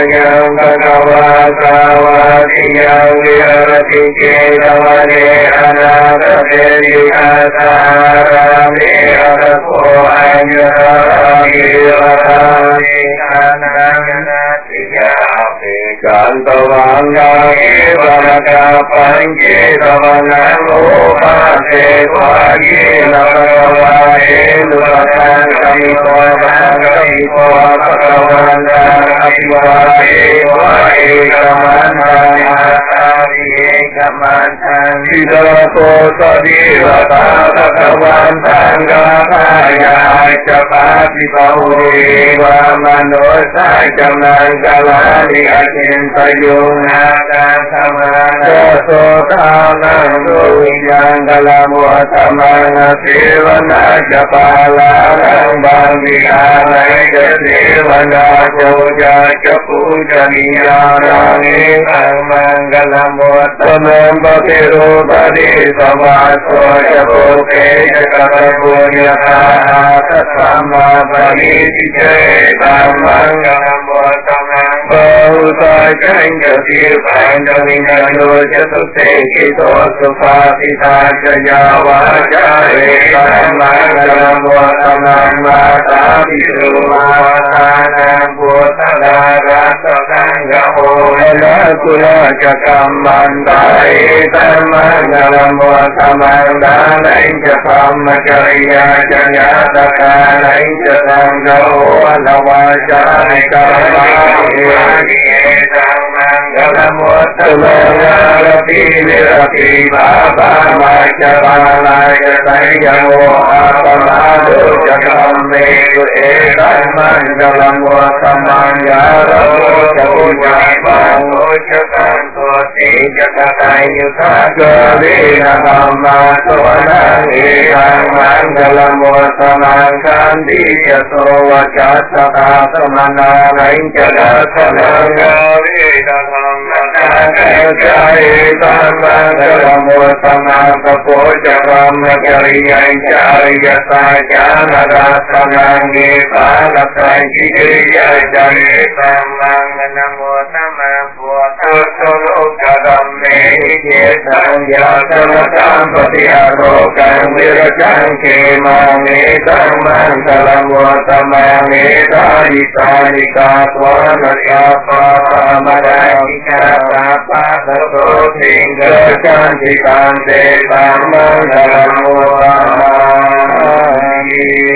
ยังภะคะวะสาวะติยังวิหรติเกตวะเนอนาถเตติอาสารามิอรโคอัญญามิวะรามิกานังนาติยาภิกันตวังกาเอวะกาปัญเจตวะนังโอภาเสวะเยนะภะคะวะเอตุปะทังกัมมิโตภะคะมิโตภะคะวันตังอภิวาเทวะเอกมันตังอาสาวิเอกมันตังทิโตโสติวะตาภะคะวันตังกาภายาจะปาติภาวะวามโนสัจจมังกลานิอจินตยุนาคังธรรมังโสตานังโสยังกลามุตมังเสวนาจะปาลานังบังวิหานัยจะเสวนาโจจาจะปูจนิยานังเอตังมังกลามุตมังปฏิรูปฏิสวาโสจะโพเกจะกตปุญญาทัสสะมาปณิทิเจตังมังกลามุตมังปุตตะจังจะทิปังจะวิญญาโยจะสุเตกิโตสุภาปิตาจะยาวาจาเรตังมังกลามุตมังมาตาปิสุมาทานังปุตตะราสกังกะโหนะกุลจะกัมมันตาเอตังมังกลามุตมังดานัยจะธรรมจริยาจะญาตกานัยจะสังโฆนวาจานิกามาเอตังมังกลามุตมังรติวิรติบาปามาจะปาลายจะไตยโมอาปมาดุจะกัมเมตุเอตังมังกลามุตมังยาโรจะอุจาปังโอจะตังโตติจะกตายุทาเกวินะธรรมาโสนังเอตังมังกลามุตมังคันติจะโสวจัสสตาสมนานัยจะดัสนังเกวินะธรรมะเอตังมังกลามุตมังสโพจะธรรมจริยัยจาริยสาจานาดัสนังเอปาลสัยกิริยาจาริตังมังนะโมตัมมะพุทธัสสะโลกธัมเมหิเจตังยาสมตัมปฏิอาโรกังวิรจังเขมังเอตังมังกลามุตมังเอตาลิสาลิกาสวานยาปะปะมะดาอิกาตาปะตะโตสิงเกจันติตังเตตังมังกลามุตมัง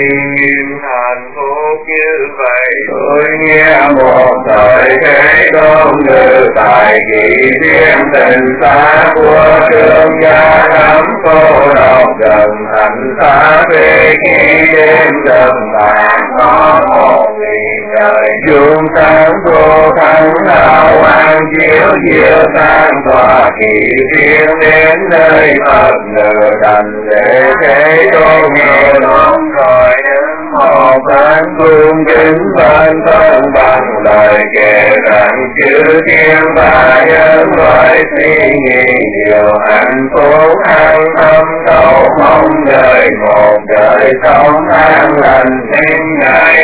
hạnh phúc như vậy tôi nghe một thời thế công nữ tại kỷ niệm tình xa của thương gia lắm cô độc gần thành xa về khi đêm dần tàn có một nghìn trời chuông sáng vô thắng đạo an chiếu chiếu sáng tỏa kỳ riêng đến nơi Phật nữ đành để thế tôi nghe đúng rồi một tháng cung kính ban thân bằng lời kể rằng chữ thiên và nhân loại suy nghĩ điều hạnh phúc an tâm cầu mong đời một đời sống an lành nên ngài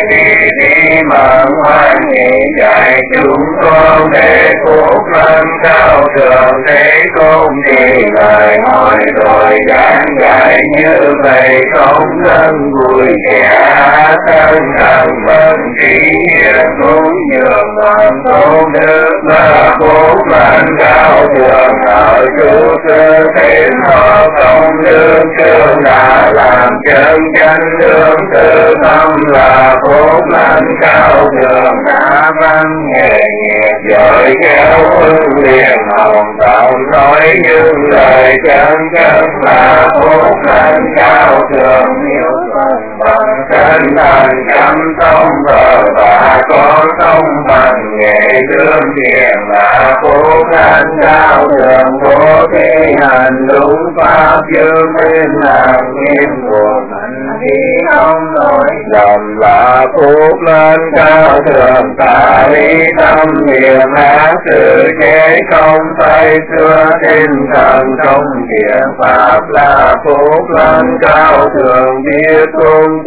đi mặn hoan hỷ dạy chúng con để phúc lâm cao thượng thế công đi lời hỏi rồi giảng dạy như vậy không thân vui vẻ thân thần vân trí hiền cũng nhường toàn tôn đức mà phúc mạnh cao thượng ở chú sư thiên họ công đức chương đã làm chân chánh đương tự tâm là phúc mạnh cao thượng đã văn nghề nghiệp giỏi khéo hưng liền hồng tạo nói những lời chân chân là phúc mạnh cao thượng nhiều phần bằng chân thành chăm sông vợ và con sông bằng nghệ lương thiền là phúc mạnh cao thượng vô thi hành đúng pháp dương bên làm nghiêm của mạnh khi không nổi lầm là phúc lên cao thượng ta lý tâm niệm ác sự chế không tay xưa tinh thần trong thiện pháp là phúc lên cao thượng biết cung kính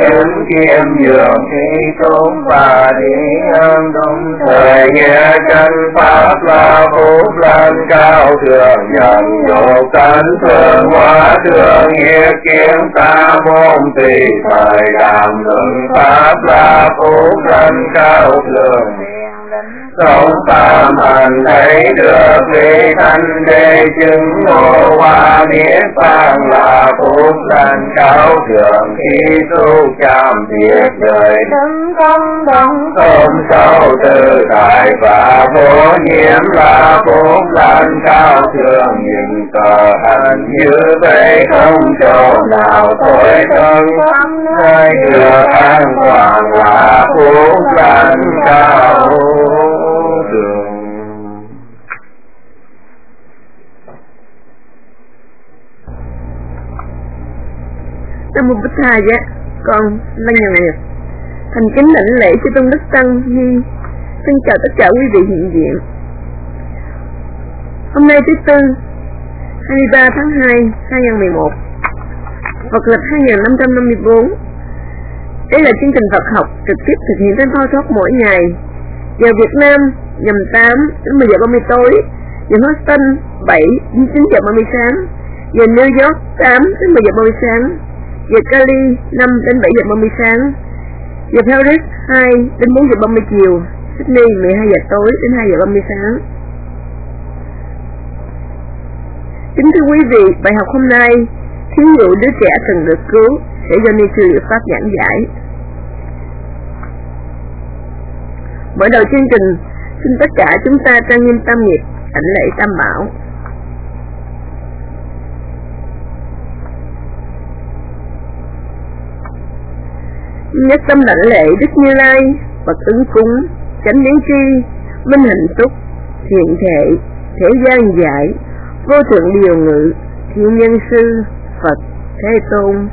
kiếm dường thi tôn và đi âm đúng thời nghe chân pháp là phúc lành cao thượng nhân độ cánh thương hóa thương nghĩa kiếm ta môn tùy thời đàm luận pháp là phúc lành cao thượng sống phạm hành thấy được vị thanh đế chứng ngộ hoa niết bàn là phúc lành cao thượng khi tu chạm thiệt đời đứng công đồng không sâu tự tại và vô nhiễm là phúc lành cao thượng nhưng cờ hành như vậy không chỗ nào thôi thân nơi được an toàn là phúc lành cao thượng. Nam Mô Bích Tha Giá, con Lăng Nhàn Nguyệt thành kính lãnh lễ chư tôn đức tăng ni. Xin chào tất cả quý vị hiện diện. Hôm nay thứ Tư 23 tháng 2 2011, Phật lịch 2554. Đây là chương trình Phật học trực tiếp thực hiện trên Phao Thoát mỗi ngày. Giờ Việt Nam nhằm 8 đến 10 giờ 30 tối, giờ Houston 7 đến 9 giờ 30 sáng, giờ New York 8 đến 10 giờ 30 sáng, giờ Cali 5 đến 7 giờ 30 sáng, giờ Paris 2 đến 4 giờ 30 chiều, Sydney 12 giờ tối đến 2 giờ 30 sáng. Kính thưa quý vị, bài học hôm nay thí dụ đứa trẻ cần được cứu sẽ do ni sư Diệu Pháp giảng giải. Mở đầu chương trình, xin tất cả chúng ta trang nghiêm tam nghiệp, đảnh lễ Tam Bảo. Nhất tâm đảnh lễ Đức Như Lai, Phật ứng cúng, chánh biến tri, minh hạnh túc, thiện thệ, thế gian giải, vô thượng điều ngự, thiên nhân sư, Phật Thế Tôn.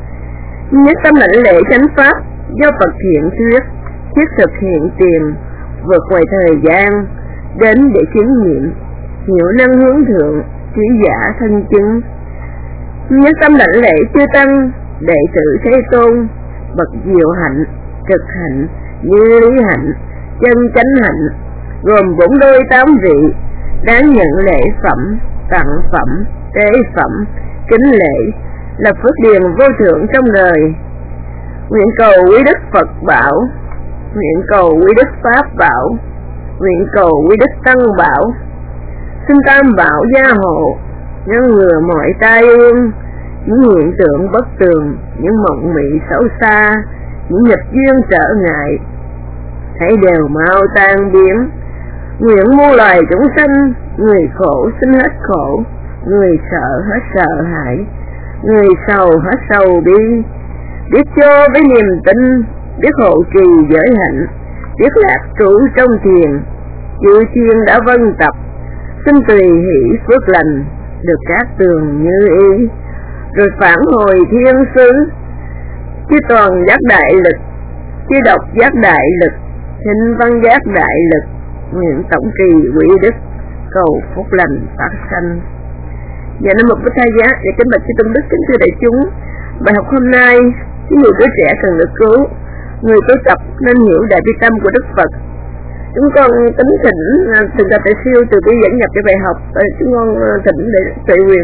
Nhất tâm đảnh lễ chánh pháp do Phật hiện thuyết, thiết thực hiện tiền, vượt ngoài thời gian, đến để chứng nghiệm, hiểu năng hướng thượng, trí giả thân chứng. Nhất tâm đảnh lễ chư tăng, đệ tử Thế Tôn, bậc diệu hạnh, trực hạnh, như lý hạnh, chân chánh hạnh, gồm 4 đôi 8 vị, đáng nhận lễ phẩm, tặng phẩm, tế phẩm, kính lễ, là phước điền vô thượng trong đời. Nguyện cầu quý đức Phật bảo, nguyện cầu quý đức Pháp bảo, nguyện cầu quý đức Tăng bảo, xin Tam bảo gia hộ, ngăn ngừa mọi tai ương, những hiện tượng bất tường, những mộng mị xấu xa, những nghịch duyên trở ngại, hãy đều mau tan biến. Nguyện muôn loài chúng sanh, người khổ xin hết khổ, người sợ hết sợ hãi, người sầu hết sầu bi, biết cho với niềm tin, biết hộ trì giới hạnh, biết lạc trú trong thiền, chư thiên đã vân tập, xin tùy hỷ phước lành, được các tường như ý, rồi phản hồi thiên sứ, chư toàn giác đại lực, chư độc giác đại lực, thinh văn giác đại lực, nguyện tổng kỳ quỷ đức, cầu phúc lành phát sanh. Dạ Nam Mô Bích Tha Giá. Dạ kính bạch chư tôn đức, kính thưa đại chúng, bài học hôm nay ví dụ đứa trẻ cần được cứu, người tu tập nên hiểu đại bi tâm của Đức Phật. Chúng con tính thỉnh Thượng tọa Tại Siêu từ bi dẫn nhập cho bài học. Chúng con thỉnh để Tuệ Quyền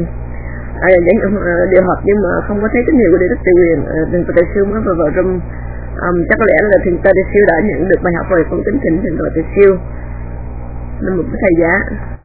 điều học, nhưng mà không có thấy tín hiệu của Đức Tuệ Quyền. Thượng tọa Tại Siêu mới vào trong, chắc có lẽ là Thượng tọa Tại Siêu đã nhận được bài học rồi. Con tính thỉnh Thượng tọa Tại Siêu. Nam Mô Bích Tha Giá.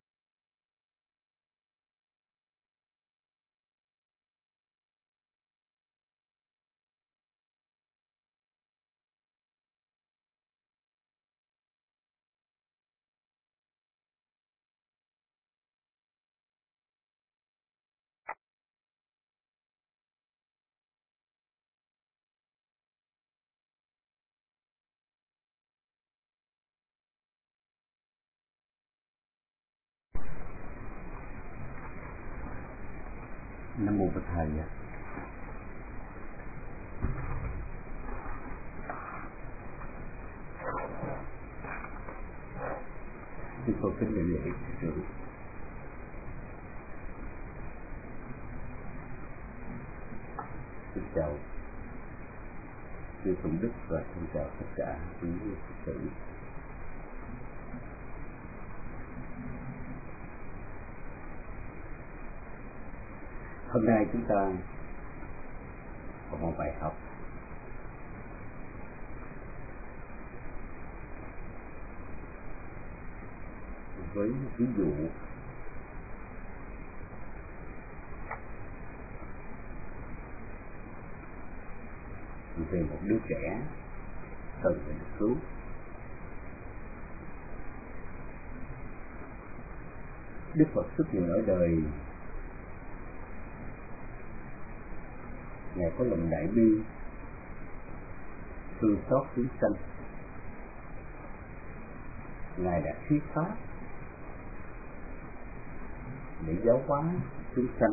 Nam Mô Bích Tha Giá. Chúng tôi kính nhận lễ sự xin chào Sư Tụng Đức và xin chào tất cả quý Phật tử. Hôm nay chúng ta có một bài học với ví dụ về một đứa trẻ cần phải được cứu. Đức Phật xuất hiện ở đời, Ngài có lòng đại bi, thương xót chúng sanh. Ngài đã thuyết pháp để giáo hóa chúng sanh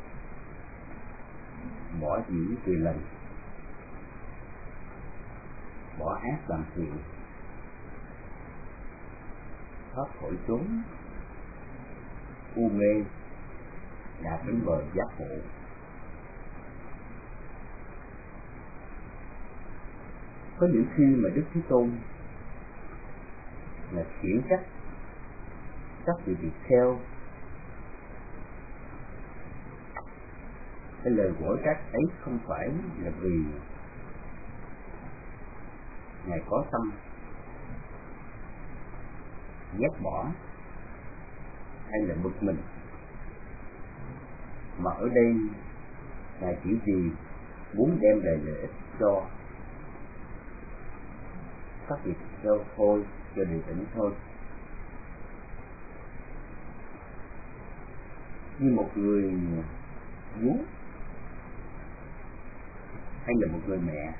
bỏ dĩ tùy lành, bỏ ác làm thiện, thoát khỏi chốn u mê, đạt đến bờ giác ngộ. Có những khi mà Đức Thế Tôn là khiển trách các vị tỳ kheo, cái lời của trách ấy không phải là vì Ngài có tâm ghét bỏ hay là bực mình, mà ở đây Ngài chỉ vì muốn đem lại lợi ích cho các vị theo thôi, cho điều tỉnh thôi. Như một người vú hay là một người mẹ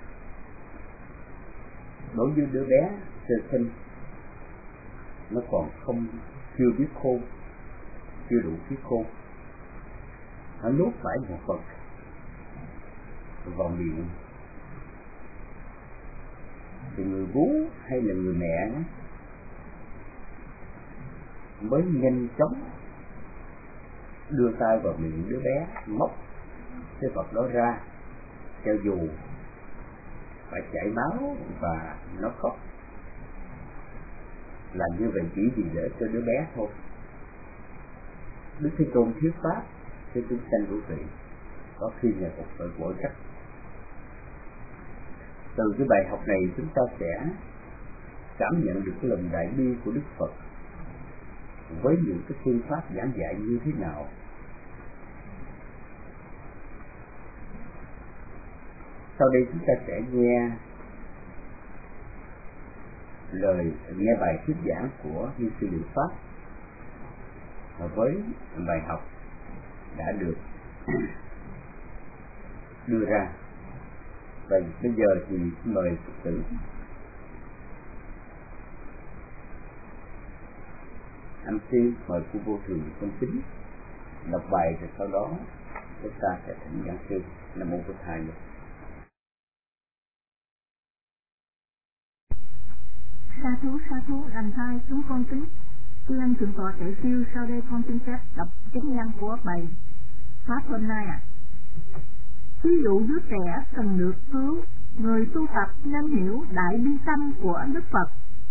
đối với đứa bé sơ sinh, nó còn chưa biết khôn, chưa đủ biết khôn, nó nuốt phải một vật vào miệng, thì người bú hay là người mẹ mới nhanh chóng đưa tay vào miệng đứa bé, móc cái vật đó ra, cho dù phải chảy máu và nó khóc. Làm như vậy chỉ vì để cho đứa bé thôi. Đức Thế Tôn thuyết pháp cho chúng sanh hữu vị, có khi là một tội quở trách. Từ cái bài học này chúng ta sẽ cảm nhận được cái lòng đại bi của Đức Phật với những cái phương pháp giảng dạy như thế nào. Sau đây chúng ta sẽ nghe bài thuyết giảng của Như Sư Liệu Pháp với bài học đã được đưa ra. Và bây giờ thì mời Phật tử MC mời cô vô thường con kính đọc bài, rồi sau đó chúng ta sẽ thỉnh giảng sư. Nam mô Bổn Thầy. Sa thú, lành thai chúng con kính tri ân thượng tọa Tuệ Siêu. Sau đây con xin phép đọc chánh văn của bài pháp hôm nay ạ. Ví dụ đứa trẻ cần được cứu, người tu tập nên hiểu đại bi tâm của Đức Phật.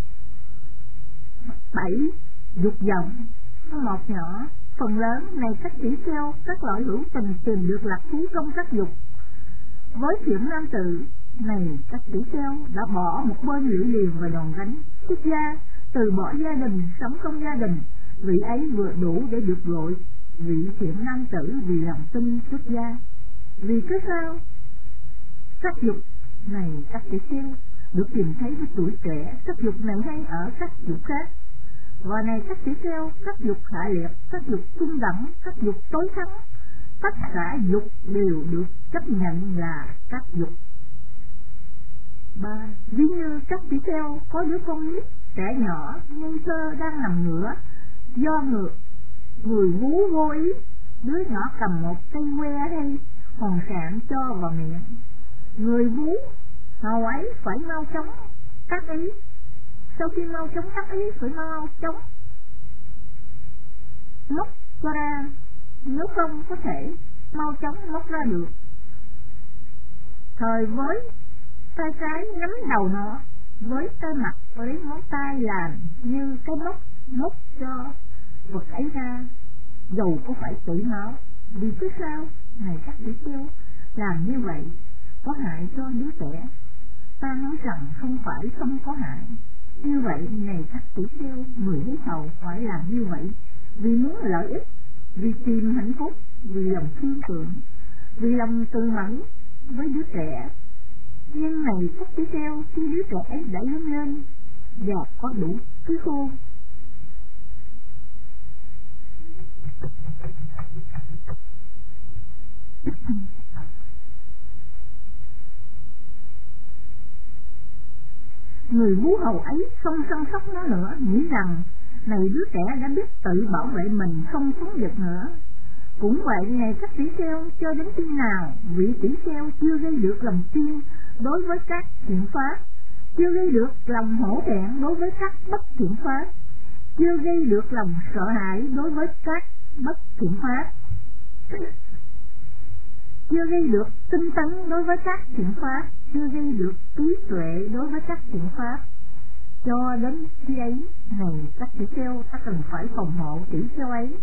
7. Dục vọng. Một nhỏ, phần lớn này các tỷ kheo, các loại hữu tình tìm được lạc thú trong các dục. Với thiện nam tử này, các tỷ kheo đã bỏ một bên liễu liềm và đòn gánh, xuất gia, từ bỏ gia đình, sống trong gia đình. Vị ấy vừa đủ để được gọi vị thiện nam tử vì lòng tin xuất gia. Vì cớ sao? Sắc dục này các tỷ kheo được tìm thấy với tuổi trẻ, sắc dục này hay ở các dục khác. Và này các tỷ kheo, các dục hạ liệt, các dục trung đẳng, các dục tối thắng, tất cả dục đều được chấp nhận là các dục. 3. Ví như các tỷ kheo có đứa con nít trẻ nhỏ ngây thơ đang nằm ngửa, do người vú vô ý, đứa nhỏ cầm một cây que hay hòn sạn cho vào miệng. Người vú hầu ấy phải mau chóng cắt ý. Sau khi mau chóng cắt ý phải mau chóng móc cho ra, nếu không có thể mau chóng móc ra được. Thời với tay trái nắm đầu nó, với tay mặt và lấy ngón tay làm như cái móc cho vật ấy ra, dầu có phải chảy máu. Vì cứ sao này các tỷ kheo làm như vậy có hại cho đứa trẻ? Ta nói rằng không phải không có hại. Như vậy này các tỷ kheo, 10 đứa hầu phải làm như vậy vì muốn lợi ích, vì tìm hạnh phúc, vì lòng thương tượng, vì lòng từ mẫn với đứa trẻ. Nhưng này các tỷ kheo, khi đứa trẻ ấy đã lớn lên và có đủ trí khôn, người bố hầu ấy không săn sóc nó nữa, nghĩ rằng này đứa trẻ đã biết tự bảo vệ mình, không phóng dật nữa. Cũng vậy này các tỷ kheo, cho đến khi nào vị tỷ kheo chưa gây được lòng tin đối với các thiện pháp, chưa gây được lòng hổ thẹn đối với các bất thiện pháp, chưa gây được lòng sợ hãi đối với các bất thiện pháp, chưa gây được tinh tấn đối với các thiện pháp, chưa gây được trí tuệ đối với các thiện pháp, cho đến khi ấy này các tỷ kheo, ta cần phải phòng hộ tỷ kheo ấy.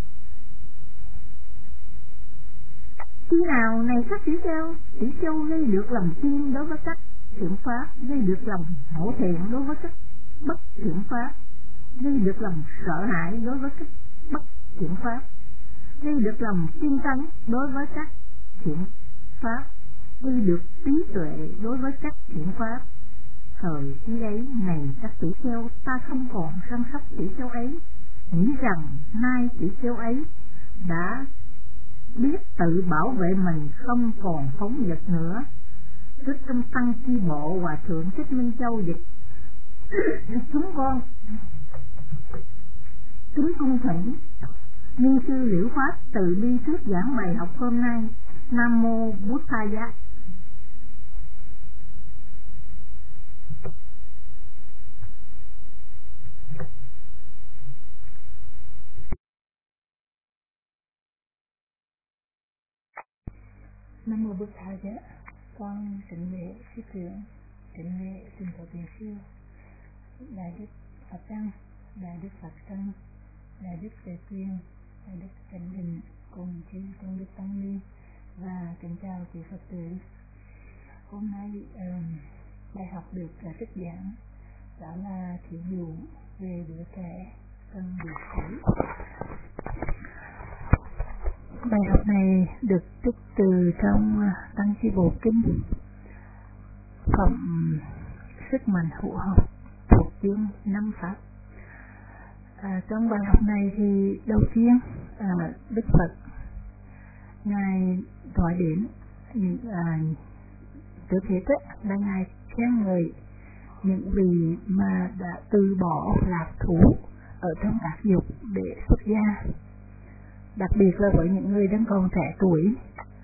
Khi nào này các tỷ kheo gây được lòng tin đối với các thiện pháp, gây được lòng hổ thẹn đối với các bất thiện pháp, gây được lòng sợ hãi đối với các bất thiện pháp, gây được lòng tinh tấn đối với các thiện pháp, gây được trí tuệ đối với các thiện pháp. Thời khi ấy này các tỷ kheo, ta không còn săn sóc tỷ kheo ấy, nghĩ rằng nay tỷ kheo ấy đã biết tự bảo vệ mình, không còn phóng dật nữa. Thích trong tăng chi bộ Hòa thượng Thích Minh Châu dịch: chúng con kính cung thỉnh ni sư Liễu Pháp từ bi thuyết giảng bài học hôm nay. Nam mô Bụt Thaya. Nam mô Bụt Thaya. Con kính lễ sư trưởng, kính lễ sư tổ tiền sư, đại đức Phật Tăng, đại đức Phật Tăng, đại đức Tuệ Quyên, đại đức Chánh Định cùng chư tôn đức tăng ni, và kính chào quý Phật tử. Hôm nay bài học được trích giảng đó là thí dụ về đứa trẻ cần được thấy. Bài học này được trích từ trong Tăng Chi Bộ Kinh, phẩm Sức Mạnh Hữu Học thuộc chương 5 Pháp. Trong bài học này thì đầu tiên Đức Phật Ngài nói đến trước hết là Ngài khen ngợi những vị mà đã từ bỏ lạc thú ở trong các dục để xuất gia, đặc biệt là với những người đang còn trẻ tuổi.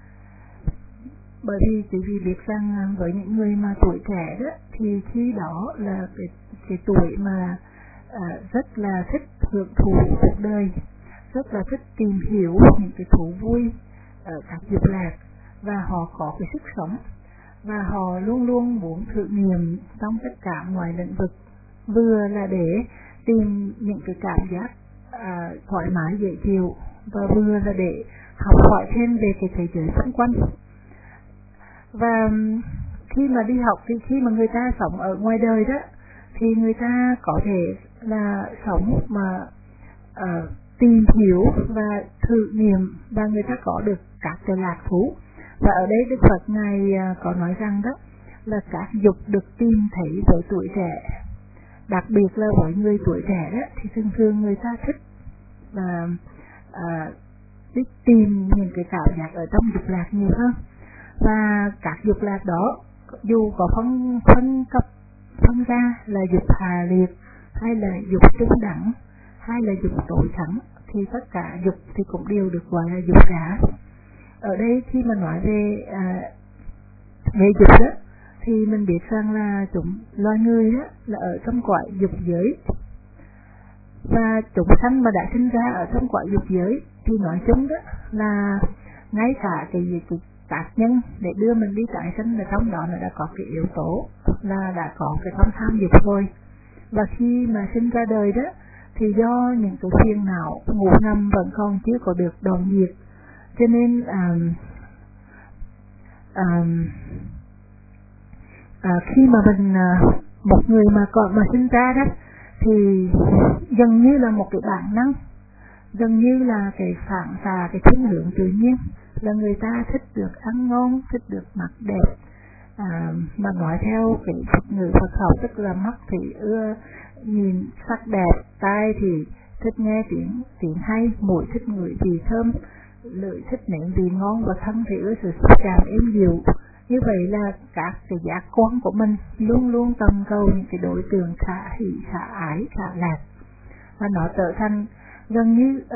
Bởi vì quý vị biết rằng với những người mà tuổi trẻ đó thì khi đó là cái tuổi mà rất là thích hưởng thụ cuộc đời, rất là thích tìm hiểu những cái thú vui ở các dục lạc, và họ có cái sức sống, và họ luôn luôn muốn thử nghiệm trong tất cả mọi lĩnh vực, vừa là để tìm những cái cảm giác thoải mái dễ chịu, và vừa là để học hỏi thêm về cái thế giới xung quanh. Và khi mà đi học, thì khi mà người ta sống ở ngoài đời đó, thì người ta có thể là sống mà tìm hiểu và thử nghiệm, và người ta có được các cái lạc thú. Và ở đây Đức Phật Ngài có nói rằng đó là các dục được tìm thấy với tuổi trẻ, đặc biệt là với người tuổi trẻ đó, thì thường người ta thích là thích tìm những cái cảm giác ở trong dục lạc nhiều hơn. Và các dục lạc đó dù có phân ra là dục hạ liệt, hay là dục trung đẳng, hay là dục tối thắng, thì tất cả dục thì cũng đều được gọi là dục giả. Ở đây khi mà nói về dục đó, thì mình biết rằng là loài người đó là ở trong cõi dục giới, và chúng sanh mà đã sinh ra ở trong cõi dục giới thì nói chung đó là ngay cả tác nhân để đưa mình đi tái sinh, là trong đó nó đã có cái yếu tố là đã có cái tâm tham dục rồi. Và khi mà sinh ra đời đó thì do những cái phiền não ngủ ngầm vẫn còn chưa có được đoạn diệt, cho nên khi mà mình một người mà còn mà sinh ra đó thì gần như là một cái bản năng, gần như là cái phản xạ, cái thiên hướng tự nhiên là người ta thích được ăn ngon, thích được mặc đẹp, mà nói theo cái thuật ngữ Phật học tức là mắt thì ưa nhìn sắc đẹp, tai thì thích nghe tiếng hay, mũi thích ngửi vị thơm, lưỡi thích nếm vị ngon, và thân thì ưa sự xúc chạm êm dịu. Như vậy là các cái giác quan của mình luôn luôn tầm cầu những cái đối tượng khả hỷ, khả ái, khả lạc, và nó trở thành gần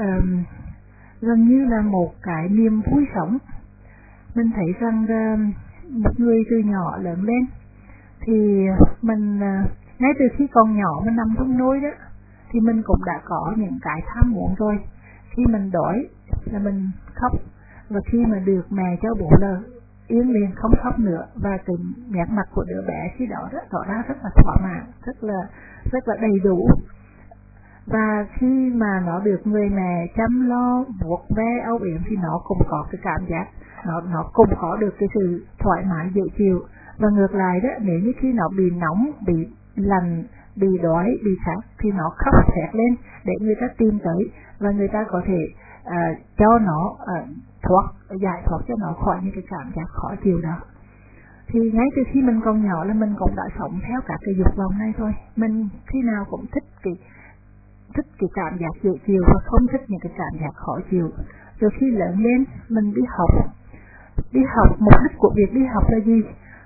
như là một cái niềm vui sống. Mình thấy rằng một người từ nhỏ lớn lên thì mình ngay từ khi còn nhỏ mình nằm trong nôi đó thì mình cũng đã có những cái tham muốn rồi. Khi mình đói là mình khóc, và khi mà được mẹ cho bố là yên liền không khóc nữa, và cái nét mặt của đứa bé khi đó tỏ ra rất là thỏa mãn, rất là đầy đủ. Và khi mà nó được người mẹ chăm lo vuốt ve âu yếm thì nó cũng có cái cảm giác, nó cũng có được cái sự thoải mái dễ chịu. Và ngược lại đó, nếu như khi nó bị nóng, bị lạnh, bị đói, bị khát thì nó khóc thét lên để người ta tìm tới, và người ta có thể cho nó giải thoát cho nó khỏi những cái cảm giác khó chịu đó. Thì ngay từ khi mình còn nhỏ là mình cũng đã sống theo các cái dục vọng này thôi. Mình khi nào cũng thích cái cảm giác dễ chịu và không thích những cái cảm giác khó chịu. Rồi khi lớn lên mình đi học, mục đích của việc đi học là gì?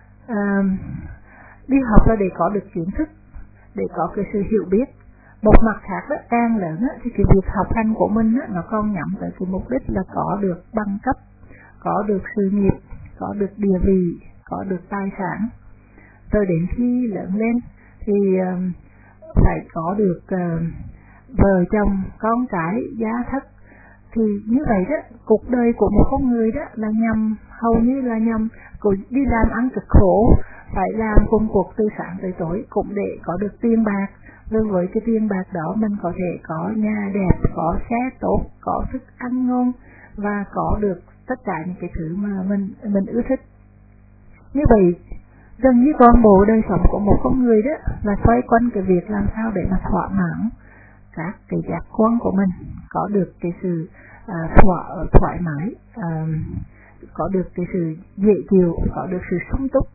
Đi học là để có được kiến thức, để có cái sự hiểu biết. Một mặt khác đó, càng lớn đó, thì cái việc học hành của mình đó, nó còn nhắm tới cái mục đích là có được bằng cấp, có được sự nghiệp, có được địa vị, có được tài sản. Rồi đến khi lớn lên thì phải có được vợ chồng, con cái, gia thất. Thì như vậy đó, cuộc đời của một con người đó là hầu như là nhằm đi làm ăn cực khổ, phải làm công cuộc từ sáng tới tối cũng để có được tiền bạc. Rồi với cái tiền bạc đó mình có thể có nhà đẹp, có xe tốt, có thức ăn ngon, và có được tất cả những cái thứ mà mình ưa thích. Như vậy gần như toàn bộ đời sống của một con người đó là xoay quanh cái việc làm sao để mà thỏa mãn các cái giác quan của mình, có được cái sự thoải mái, có được cái sự dễ chịu, có được sự sung túc.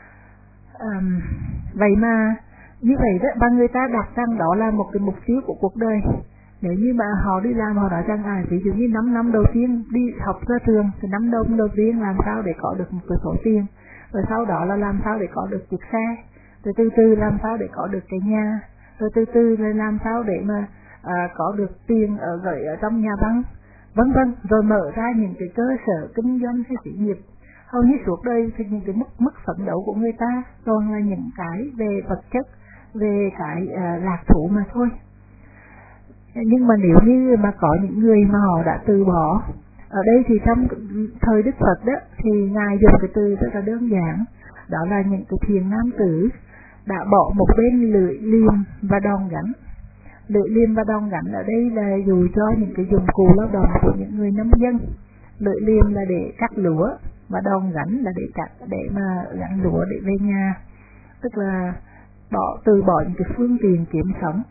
Vậy mà như vậy đó, và người ta đặt rằng đó là một cái mục tiêu của cuộc đời. Nếu như mà họ đi làm, họ nói rằng ví dụ như 5 năm đầu tiên đi học ra trường thì 5 năm đầu tiên làm sao để có được một cái số tiền, rồi sau đó là làm sao để có được chiếc xe, rồi từ từ làm sao để có được cái nhà, rồi từ từ là làm sao để mà có được tiền gửi ở trong nhà băng, vân vân, rồi mở ra những cái cơ sở kinh doanh hay sự nghiệp. Hầu như suốt đời thì những cái mức phấn đấu của người ta toàn là những cái về vật chất, về cái lạc thú mà thôi. Nhưng mà nếu như mà có những người mà họ đã từ bỏ, ở đây thì trong thời Đức Phật đó thì Ngài dùng cái từ rất là đơn giản, đó là những cái thiền nam tử đã bỏ một bên lưỡi liềm và đòn gánh. Lưỡi liềm và đòn gánh ở đây là dù cho những cái dụng cụ lao động của những người nông dân. Lưỡi liềm là để cắt lúa, và đòn gánh là để mà gánh lúa để về nhà, tức là từ bỏ những cái phương tiện kiếm sống,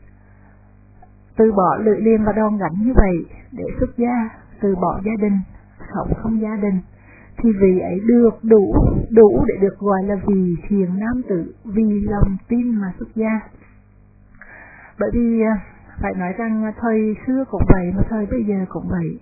từ bỏ lưỡi liềm và đòn gánh như vậy để xuất gia, từ bỏ gia đình, sống không gia đình, thì vì ấy được đủ để được gọi là vì thiền nam tử, vì lòng tin mà xuất gia. Bởi vì phải nói rằng thời xưa cũng vậy mà thời bây giờ cũng vậy.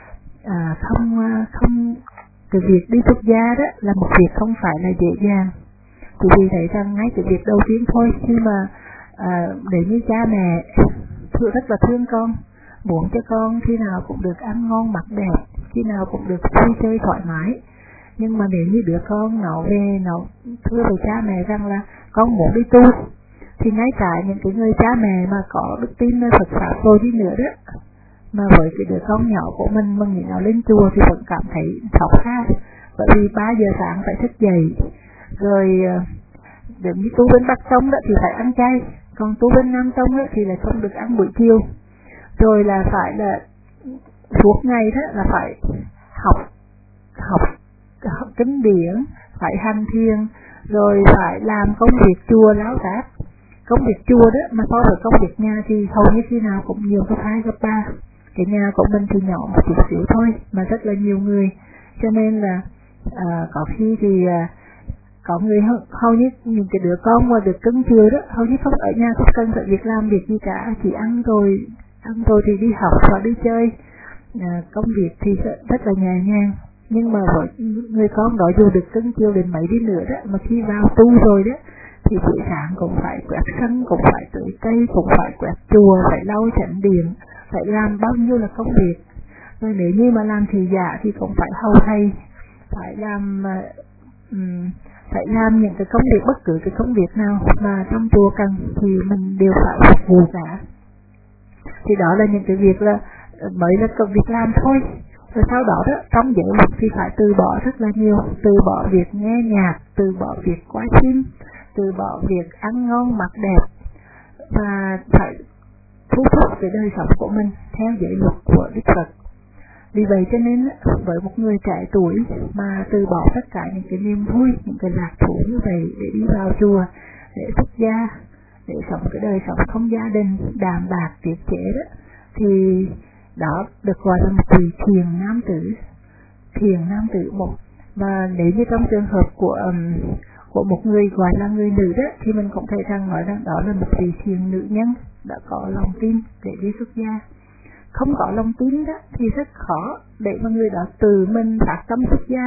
Không cái việc đi xuất gia đó là một việc không phải là dễ dàng. Thì vì thấy rằng ngay cái việc đầu tiên thôi, khi mà để như cha mẹ rất là thương con, muốn cho con khi nào cũng được ăn ngon mặc đẹp, khi nào cũng được vui chơi thoải mái. Nhưng mà nếu như đứa con nó về nó thưa với cha mẹ rằng là con muốn đi tu, thì ngay cả những cái người cha mẹ mà có đức tin nơi Phật pháp rồi đi nữa đó, mà với cái đứa con nhỏ của mình mà nghĩ nó lên chùa thì vẫn cảm thấy xót xa, bởi vì 3 giờ sáng phải thức dậy, rồi đến như tu bên Bắc Tông đó thì phải ăn chay, còn tu bên Nam Tông đó thì lại không được ăn buổi chiều, rồi là phải là suốt ngày đó là phải học kinh điển, phải hành thiền, rồi phải làm công việc chùa láo tác. Công việc chùa đó mà so với công việc nhà thì hầu như khi nào cũng nhiều gấp 2 gấp 3. Cái nhà của mình thì nhỏ một chút xíu thôi mà rất là nhiều người, cho nên là có khi thì có người hầu như những cái đứa con mà được cưng chiều đó hầu như không ở nhà, không cần phải việc làm việc gì cả, chỉ ăn rồi thì đi học và đi chơi. Công việc thì rất là nhẹ nhàng, nhưng mà với người con đó dù được cưng chiều đến mấy đi nữa đó, mà khi vào tu rồi đó thì buổi sáng cũng phải quét sân, cũng phải tưới cây, cũng phải quét chùa, phải lau chánh điện, phải làm bao nhiêu là công việc. Rồi nếu như mà làm thị giả thì cũng phải hầu thầy, phải làm những cái công việc, bất cứ cái công việc nào mà trong chùa cần thì mình đều phải phục vụ cả. Thì đó là những cái việc là mới là công việc làm thôi. Rồi sau đó đó, trong giới luật thì phải từ bỏ rất là nhiều, từ bỏ việc nghe nhạc, từ bỏ việc coi phim, từ bỏ việc ăn ngon mặc đẹp, và phải thu thúc cái đời sống của mình theo giới luật của Đức Phật. Vì vậy cho nên với một người trẻ tuổi mà từ bỏ tất cả những cái niềm vui, những cái lạc thú như vậy để đi vào chùa, để xuất gia, để sống cái đời sống không gia đình, đàm bạc, tiết chế đó, thì đó được gọi là một vị thiền nam tử một. Và nếu như trong trường hợp của một người gọi là người nữ đó, thì mình cũng thể rằng nói rằng đó là một vị thiền nữ nhân đã có lòng tin để đi xuất gia. Không có lòng tin đó thì rất khó để mà người đó tự mình phát tâm xuất gia.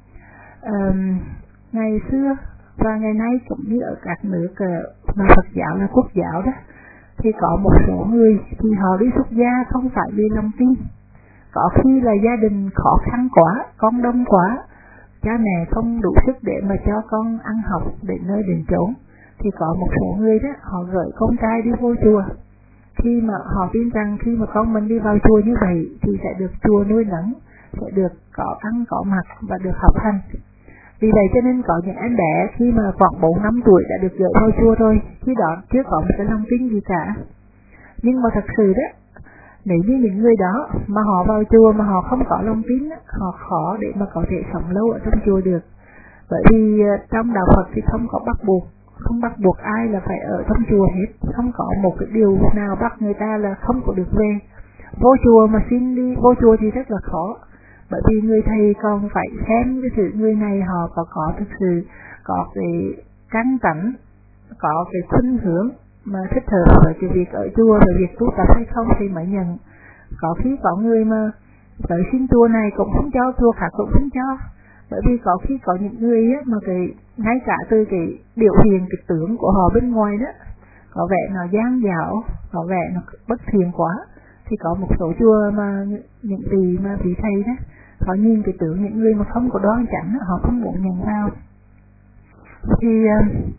Ngày xưa và ngày nay cũng như ở các nước mà Phật giáo là quốc giáo đó, thì có một số người thì họ đi xuất gia không phải vì lòng tin. Có khi là gia đình khó khăn quá, con đông quá, cha mẹ không đủ sức để mà cho con ăn học đến nơi đến chốn, thì có một số người đó họ gửi con trai đi vô chùa. Khi mà họ tin rằng khi mà con mình đi vào chùa như vậy thì sẽ được chùa nuôi nấng, sẽ được có ăn có mặc và được học hành. Vì vậy cho nên có những em bé khi mà khoảng 4-5 tuổi đã được gửi vào chùa rồi, khi đó chưa có một cái lòng tin gì cả. Nhưng mà thật sự đó, nếu như những người đó mà họ vào chùa mà họ không có lòng tin đó, họ khó để mà có thể sống lâu ở trong chùa được. Bởi vì trong đạo Phật thì không bắt buộc ai là phải ở trong chùa hết, không có một cái điều nào bắt người ta là không có được về. Vô chùa mà xin đi vô chùa thì rất là khó, bởi vì người thầy còn phải xem cái sự người này họ có thực sự có cái căn tánh, có cái khuynh hướng mà thích hợp với cái việc ở chùa, với việc tu tập hay không thì mới nhận. Có khi có người mà tới xin chùa này cũng không cho, chùa khác cũng không cho. Bởi vì có khi có những người á, mà ngay cả từ cái biểu hiện, cái tướng của họ bên ngoài đó có vẻ nó gian dảo, có vẻ nó bất thiện quá, thì có một số chùa mà những vị thầy đó, họ nhìn cái tướng những người mà không có đoan chánh, họ không muốn nhận vào. Thì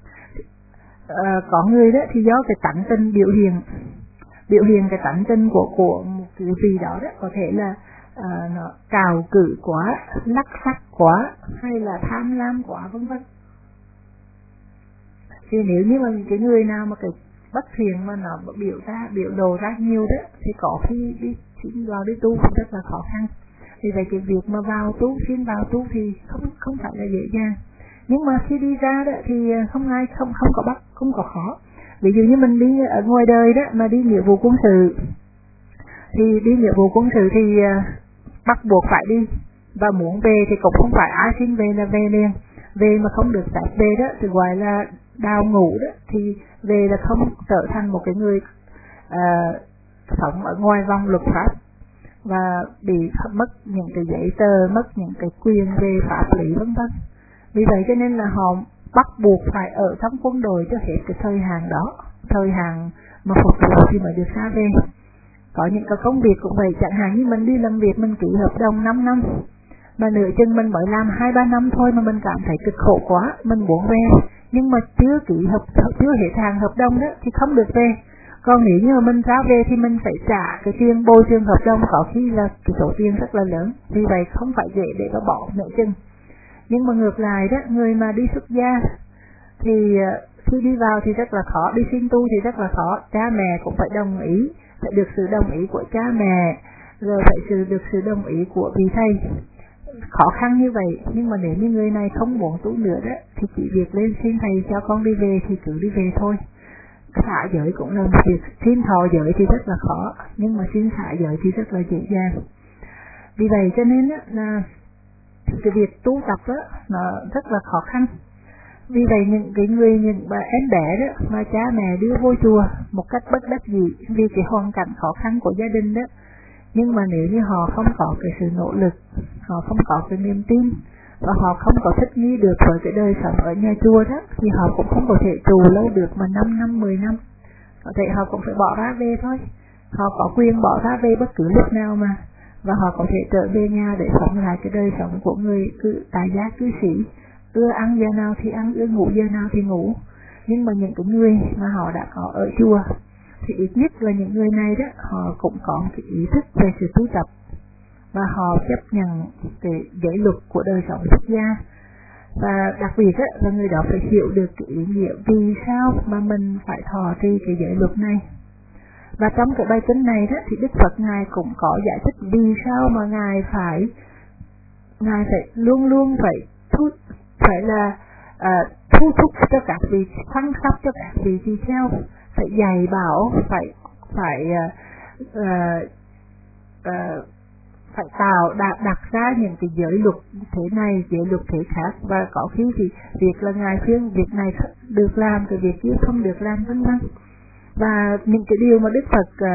có người đó thì do cái tánh tình biểu hiện cái tánh tình của một cái vị đó đó, có thể là nó cào cử quá, lắc sắc quá, hay là tham lam quá, vân vân. Thì nếu như mà cái người nào mà cái bất thiện mà nó biểu lộ ra nhiều đó, thì có khi xin vào đi tu cũng rất là khó khăn. Vì vậy cái việc mà xin vào tu thì không phải là dễ dàng. Nhưng mà khi đi ra đó thì không có khó. Ví dụ như mình đi ở ngoài đời đó mà đi nghĩa vụ quân sự, thì bắt buộc phải đi, và muốn về thì cũng không phải ai xin về là về liền. Về mà không được phép về đó thì gọi là đào ngũ đó, thì về là không trở thành một cái người sống ở ngoài vòng luật pháp và bị mất những cái giấy tờ, mất những cái quyền về pháp lý vân vân. Vì vậy cho nên là họ bắt buộc phải ở trong quân đội cho hết cái thời hạn đó, thời hạn mà phục vụ thì mới được ra về. Có những cái công việc cũng vậy, chẳng hạn như mình đi làm việc, mình ký hợp đồng 5 năm, mà nửa chừng mình mới làm 2-3 năm thôi mà mình cảm thấy cực khổ quá, mình muốn về, nhưng mà chưa hết hạn hợp đồng đó thì không được về. Còn nếu như mà mình ra về thì mình phải trả cái tiền bồi thường hợp đồng, có khi là cái số tiền rất là lớn. Vì vậy không phải dễ để nó bỏ nửa chừng. Nhưng mà ngược lại đó, người mà đi xuất gia thì khi đi vào thì rất là khó, đi xin tu thì rất là khó. Cha mẹ cũng phải đồng ý, phải được sự đồng ý của cha mẹ, rồi phải được sự đồng ý của vị thầy. Khó khăn như vậy, nhưng mà nếu như người này không muốn tu nữa đó thì chỉ việc lên xin thầy cho con đi về thì cứ đi về thôi. Xả giới cũng là một việc, xin thọ giới thì rất là khó, nhưng mà xin xả giới thì rất là dễ dàng. Vì vậy cho nên là cái việc tu tập đó nó rất là khó khăn. Vì vậy những em bé đó mà cha mẹ đưa vô chùa một cách bất đắc dĩ vì cái hoàn cảnh khó khăn của gia đình đó, nhưng mà nếu như họ không có cái sự nỗ lực, họ không có cái niềm tin và họ không có thích nghi được với cái đời sống ở nhà chùa đó thì họ cũng không có thể trụ lâu được mà 5 năm, 10 năm. Có thể họ cũng phải bỏ ra về thôi. Họ có quyền bỏ ra về bất cứ lúc nào mà, và họ có thể trở về nhà để sống lại cái đời sống của người tại gia cư sĩ, ưa ăn giờ nào thì ăn, ưa ngủ giờ nào thì ngủ. Nhưng mà những cái người mà họ đã có ở chùa thì ít nhất là những người này đó họ cũng có cái ý thức về sự tu tập và họ chấp nhận cái giới luật của đời sống xuất gia. Và đặc biệt á, là người đó phải hiểu được cái ý nghĩa vì sao mà mình phải thọ trì cái giới luật này. Và trong cái bài kinh này đó thì Đức Phật Ngài cũng có giải thích vì sao mà Ngài phải luôn luôn phải thu thúc cho các vị, săn sóc cho các vị tỳ kheo, phải dạy bảo, phải đặt ra những cái giới luật thế này, giới luật thế khác, và có khi thì việc là Ngài khuyên việc này được làm, cái việc kia không được làm, vân vân. Và những cái điều mà Đức Phật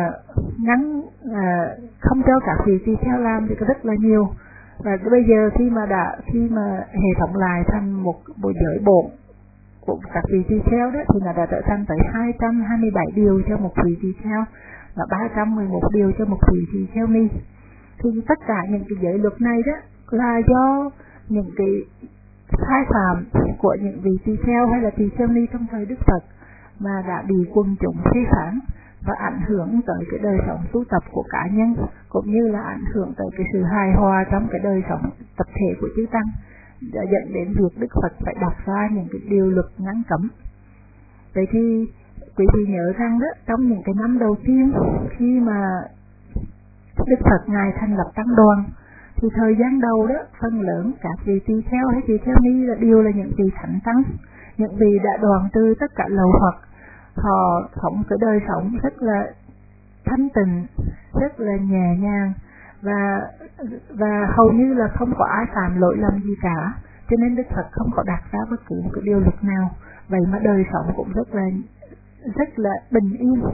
không cho các vị tỳ kheo làm thì có rất là nhiều. Và bây giờ khi mà hệ thống lại thành một bộ giới bổn của các vị tỳ kheo đó thì nó đã trở thành tới 227 điều cho một vị tỳ kheo và 311 điều cho một vị tỳ kheo ni. Thì tất cả những cái giới luật này đó là do những cái sai phạm của những vị tỳ kheo hay là tỳ kheo ni trong thời Đức Phật mà đã bị quần chúng phê phán và ảnh hưởng tới cái đời sống tu tập của cá nhân, cũng như là ảnh hưởng tới cái sự hài hòa trong cái đời sống tập thể của chư tăng, đã dẫn đến việc Đức Phật phải đặt ra những cái điều luật ngăn cấm. Vậy thì quý vị nhớ rằng đó, trong những cái năm đầu tiên khi mà Đức Phật Ngài thành lập tăng đoàn thì thời gian đầu đó phần lớn các vị tỳ kheo hay tỳ kheo ni đều là những vị thánh tăng, những vị đã đoạn trừ tất cả lậu hoặc. Họ sống cái đời sống rất là thanh tịnh, rất là nhẹ nhàng và hầu như là không có ai phạm lỗi lầm gì cả, cho nên Đức Phật không có đặt ra bất cứ một cái điều luật nào. Vậy mà đời sống cũng rất là bình yên.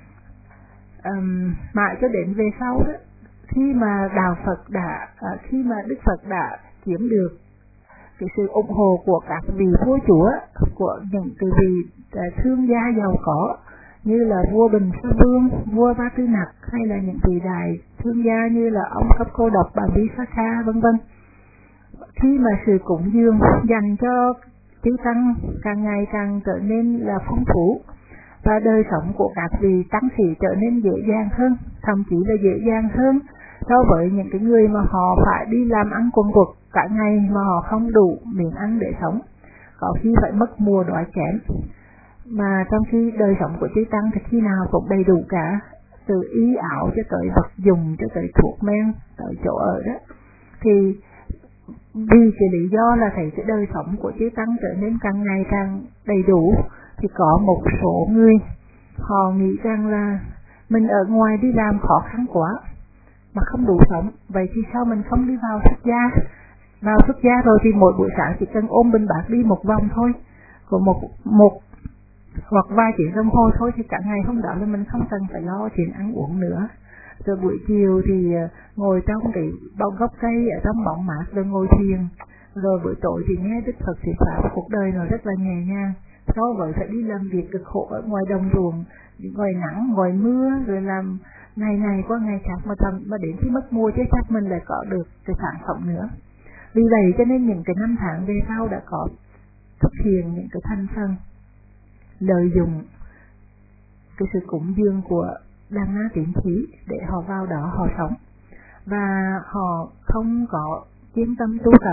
Mãi cho đến về sau đó, khi mà khi mà Đức Phật đã chiếm được cái sự ủng hộ của các vị vua chúa, của những cái vị thương gia giàu có như là vua Bình Sa Vương, vua Ba Tư Nặc, hay là những vị đại thương gia như là ông Cấp Cô Độc, bà Visakha, vân vân. Khi mà sự cúng dường dành cho chư tăng càng ngày càng trở nên là phong phú và đời sống của các vị tăng sĩ trở nên dễ dàng hơn, thậm chí là dễ dàng hơn so với những cái người mà họ phải đi làm ăn quần quật cả ngày mà họ không đủ miếng ăn để sống, có khi phải mất mùa đói kém. Mà trong khi đời sống của chư tăng thì khi nào cũng đầy đủ cả, từ y áo cho tới vật dùng, cho tới thuốc men, tới chỗ ở đó. Thì vì cái lý do là thấy cái đời sống của chư tăng trở nên càng ngày càng đầy đủ, thì có một số người họ nghĩ rằng là mình ở ngoài đi làm khó khăn quá mà không đủ sống, vậy thì sao mình không đi vào xuất gia? Vào xuất gia rồi thì mỗi buổi sáng chỉ cần ôm bình bát đi một vòng thôi, của một hoặc vài tiếng đồng hồ thôi, thì cả ngày hôm đó là mình không cần phải lo chuyện ăn uống nữa. Rồi buổi chiều thì ngồi trong cái bao gốc cây ở trong bóng mát rồi ngồi thiền. Rồi buổi tối thì nghe Đức Phật thuyết pháp, cuộc đời nó rất là nhẹ nhàng. So với phải đi làm việc cực khổ ở ngoài đồng ruộng, ngoài nắng, ngoài mưa, rồi làm ngày này qua ngày khác mà đến khi mất mùa chứ chắc mình lại có được cái sản phẩm nữa. Vì vậy cho nên những cái năm tháng về sau đã có xuất hiện những cái thành phần lợi dụng cái sự cúng dường của Đàn Na Tín Thí để họ vào đó họ sống, và họ không có chuyên tâm tu tập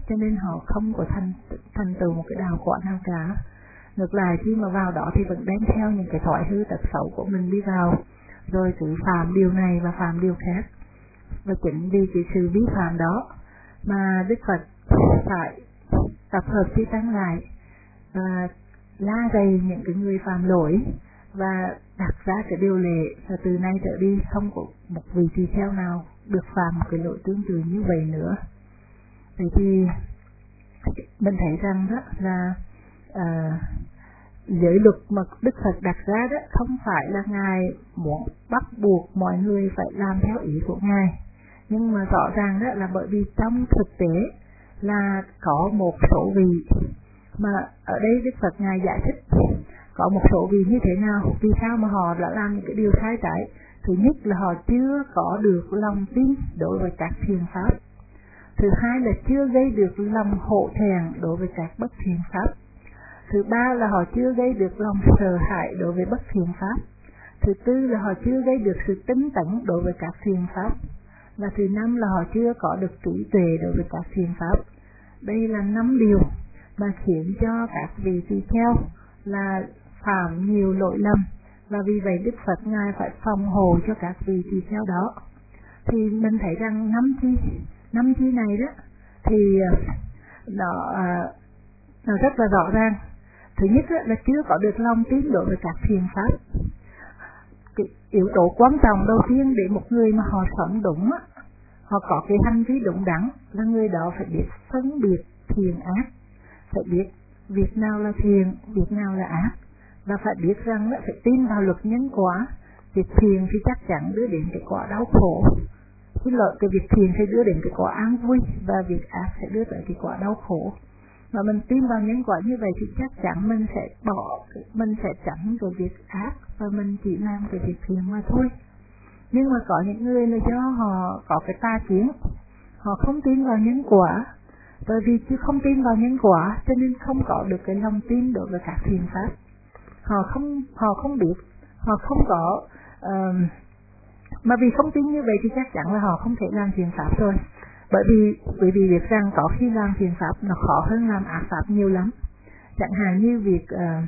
cho nên họ không có thành tựu một cái đạo quả nào cả. Ngược lại khi mà vào đó thì vẫn đem theo những cái thói hư tật xấu của mình đi vào, rồi cứ phạm điều này và phạm điều khác. Và chính vì cái sự vi phạm đó mà Đức Phật phải tập hợp chư tăng lại và la rầy những cái người phạm lỗi và đặt ra cái điều lệ là từ nay trở đi không có một vị tỳ kheo nào được phạm một cái lỗi tương tự như vậy nữa. Vậy thì mình thấy rằng đó là giới luật mà Đức Phật đặt ra đó không phải là Ngài muốn bắt buộc mọi người phải làm theo ý của Ngài, nhưng mà rõ ràng đó là bởi vì trong thực tế là có một số vị mà ở đây Đức Phật Ngài giải thích có một số vị như thế nào, vì sao mà họ đã làm những cái điều sai trái. Thứ nhất là họ chưa có được lòng tin đối với các thiền pháp. Thứ hai là chưa gây được lòng hổ thẹn đối với các bất thiện pháp. Thứ ba là họ chưa gây được lòng sợ hãi đối với bất thiện pháp. Thứ tư là họ chưa gây được sự tinh tấn đối với các thiện pháp. Và thứ năm là họ chưa có được trí tuệ đối với các thiện pháp. Đây là 5 điều mà khiến cho các vị tỳ kheo là phạm nhiều lỗi lầm, và vì vậy Đức Phật Ngài phải phòng hộ cho các vị tỳ kheo đó. Thì mình thấy rằng năm chi này đó thì nó rất là rõ ràng. Thứ nhất là chưa có được lòng tin đối với các thiền pháp. Cái yếu tố quan trọng đầu tiên để một người mà họ sống đúng, họ có cái hành vi đúng đắn là người đó phải biết phân biệt thiện ác, phải biết việc nào là thiện, việc nào là ác, và phải biết rằng phải tin vào luật nhân quả. Việc thiện thì chắc chắn đưa đến cái quả đau khổ, cái việc thiện sẽ đưa đến cái quả an vui, và việc ác sẽ đưa tới cái quả đau khổ. Mà mình tin vào nhân quả như vậy thì chắc chắn mình sẽ tránh cái việc ác và mình chỉ làm cái việc thiện mà thôi. Nhưng mà có những người là do họ có cái tà kiến, họ không tin vào nhân quả. Bởi vì chứ không tin vào nhân quả cho nên không có được cái lòng tin đối với các thiền pháp. Họ không biết, họ không có mà vì không tin như vậy thì chắc chắn là họ không thể làm thiền pháp rồi. Bởi vì việc rằng có khi làm thiền pháp nó khó hơn làm ác pháp nhiều lắm. Chẳng hạn như việc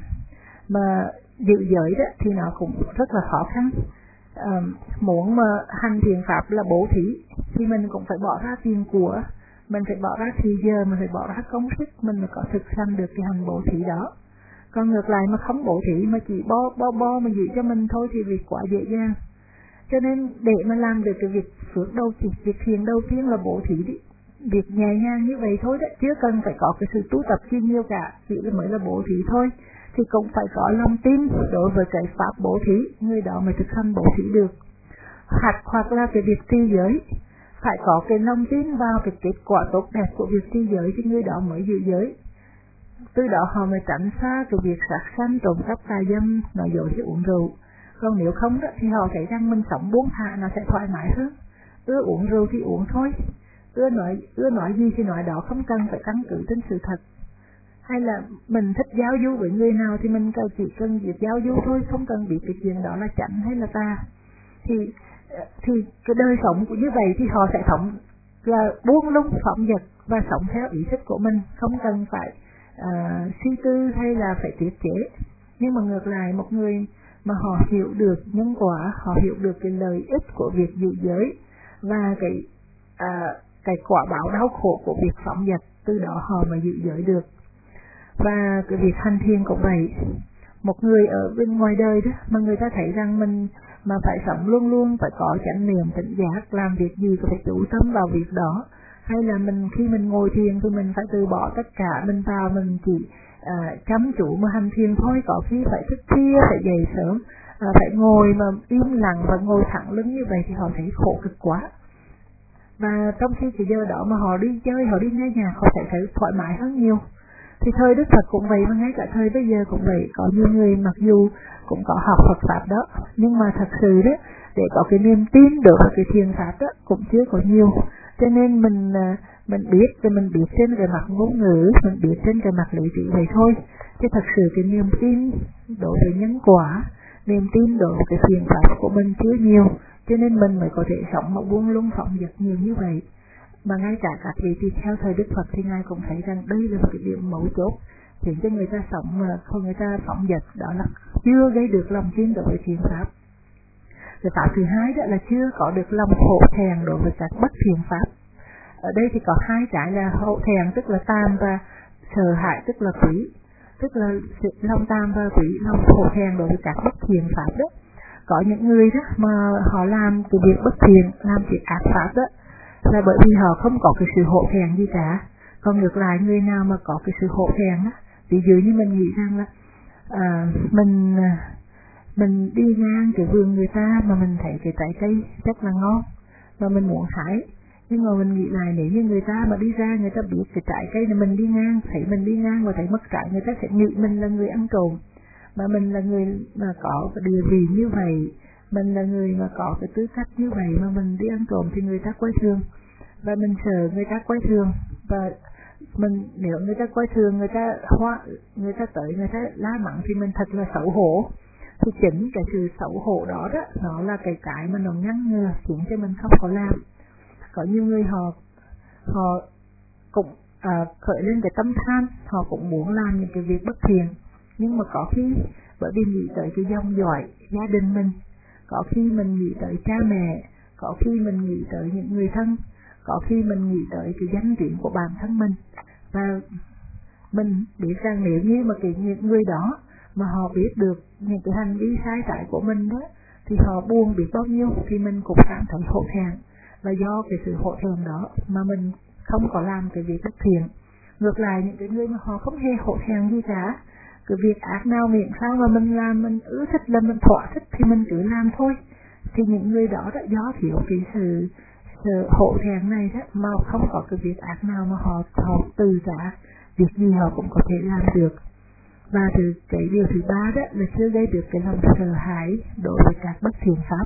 mà giữ giới đó thì nó cũng rất là khó khăn. Muốn mà hành thiền pháp là bố thí thì mình cũng phải bỏ ra tiền của, mình phải bỏ ra thời giờ, mình phải bỏ ra công sức, mình mới có thực hành được cái hành bố thí đó. Còn ngược lại mà không bố thí mà chỉ bo mà giữ cho mình thôi thì việc quá dễ dàng. Cho nên để mà làm được cái việc việc thiền đầu tiên là bố thí đi, việc nhẹ nhàng như vậy thôi đó, chưa cần phải có cái sự tu tập chi nhiều cả, chỉ mới là bố thí thôi. Thì cũng phải có lòng tin đối với cái pháp bố thí, người đó mới thực hành bố thí được. Hoặc là cái việc trì giới, phải có cái lòng tin vào cái kết quả tốt đẹp của việc trì giới thì người đó mới giữ giới. Từ đó họ mới tránh xa cái việc sát sanh, trộm cắp, tà dâm, nói dối với uống rượu. Còn nếu không đó thì họ thấy rằng mình sống buông thả nó sẽ thoải mái hơn. Ưa uống rượu thì uống thôi, ưa nói gì thì nói đó, không cần phải căn cứ trên sự thật. Hay là mình thích giao du với người nào thì mình chỉ cần việc giao du thôi, không cần biết cái chuyện đó là chánh hay là tà. Thì cái đời sống của như vậy thì họ sẽ sống là buông lung phóng dật và sống theo ý thích của mình, không cần phải suy tư hay là phải tiết chế. Nhưng mà ngược lại, một người mà họ hiểu được nhân quả, họ hiểu được cái lợi ích của việc giữ giới và cái quả báo đau khổ của việc phóng dật, từ đó họ mới giữ giới được. Và cái việc hành thiền cũng vậy. Một người ở bên ngoài đời đó mà người ta thấy rằng mình mà phải sống luôn luôn phải có chánh niệm tỉnh giác, làm việc gì cũng phải chú tâm vào việc đó, hay là khi mình ngồi thiền thì mình phải từ bỏ tất cả, mình vào mình chỉ chăm chú mà hành thiền thôi. Có khi phải thức khuya, phải dậy sớm, phải ngồi mà im lặng và ngồi thẳng lưng như vậy thì họ thấy khổ cực quá. Và trong khi cái giờ đó mà họ đi chơi, họ đi nghe nhạc, họ thấy thoải mái hơn nhiều. Thì thời Đức Phật cũng vậy, mà ngay cả thời bây giờ cũng vậy. Có nhiều người mặc dù cũng có học Phật Pháp đó, nhưng mà thật sự đó, để có cái niềm tin đối với cái thiền Pháp đó cũng chưa có nhiều. Cho nên mình biết trên cái mặt ngôn ngữ, mình biết trên cái mặt lý trí vậy thôi. Chứ thật sự cái niềm tin đối với nhân quả, niềm tin đối với cái thiền Pháp của mình chưa nhiều. Cho nên mình mới có thể sống mà buông lung phóng dật nhiều như vậy. Mà ngay cả các vị tỳ kheo thời Đức Phật thì Ngài cũng thấy rằng đây là một cái điểm mấu chốt khiến cho người ta sống mà không người ta phóng dật, đó là chưa gây được lòng tin đối với thiện pháp. Cái pháp thứ hai đó là chưa có được lòng hổ thẹn đối với các bất thiện pháp. Ở đây thì có hai cái là hổ thẹn tức là tam và sợ hãi tức là quý, tức là lòng tam và quý, lòng hổ thẹn đối với các bất thiện pháp đó. Có những người đó mà họ làm cái việc bất thiện, làm việc ác pháp đó là bởi vì họ không có cái sự hổ thẹn gì cả. Còn ngược lại người nào mà có cái sự hổ thẹn đó, ví dụ như mình nghĩ rằng là mình đi ngang cái vườn người ta mà mình thấy cái trái cây rất là ngon và mình muốn hái, nhưng mà mình nghĩ lại nếu như người ta mà đi ra người ta biết cái trái cây này mình đi ngang, thấy mình đi ngang và thấy mất trái, người ta sẽ nghĩ mình là người ăn trộm, mà mình là người mà có cái địa vị như vậy, mình là người mà có cái tư cách như vậy mà mình đi ăn trộm thì người ta coi thường, và mình sợ người ta coi thường, và nếu người ta coi thường, người ta tới người ta la mắng thì mình thật là xấu hổ. Thì chính cái sự xấu hổ đó nó là cái mà nó ngăn ngừa khiến cho mình không có làm. Có nhiều người họ cũng khởi lên cái tâm tham, họ cũng muốn làm những cái việc bất thiện, nhưng mà có khi bởi vì nghĩ tới cái dòng dõi gia đình mình, có khi mình nghĩ tới cha mẹ, có khi mình nghĩ tới những người thân, có khi mình nghĩ tới cái danh tiếng của bản thân mình, và mình biết rằng nếu như mà những người đó mà họ biết được những cái hành vi sai trái của mình đó thì họ buồn biết bao nhiêu, thì mình cũng cảm thấy hổ thẹn, và do cái sự hổ thẹn đó mà mình không có làm cái việc bất thiện. Ngược lại những cái người mà họ không hề hổ thẹn gì cả, cái việc ác nào miệng sao mà mình làm, mình ưa thích là mình thỏa thích thì mình cứ làm thôi, thì những người đó do thiếu cái sự hổ thẹn này đó mà không có cái việc ác nào mà họ từ cả việc gì họ cũng có thể làm được. Và cái điều thứ ba đó là chưa gây được cái lòng sợ hãi đối với các bất thiện pháp.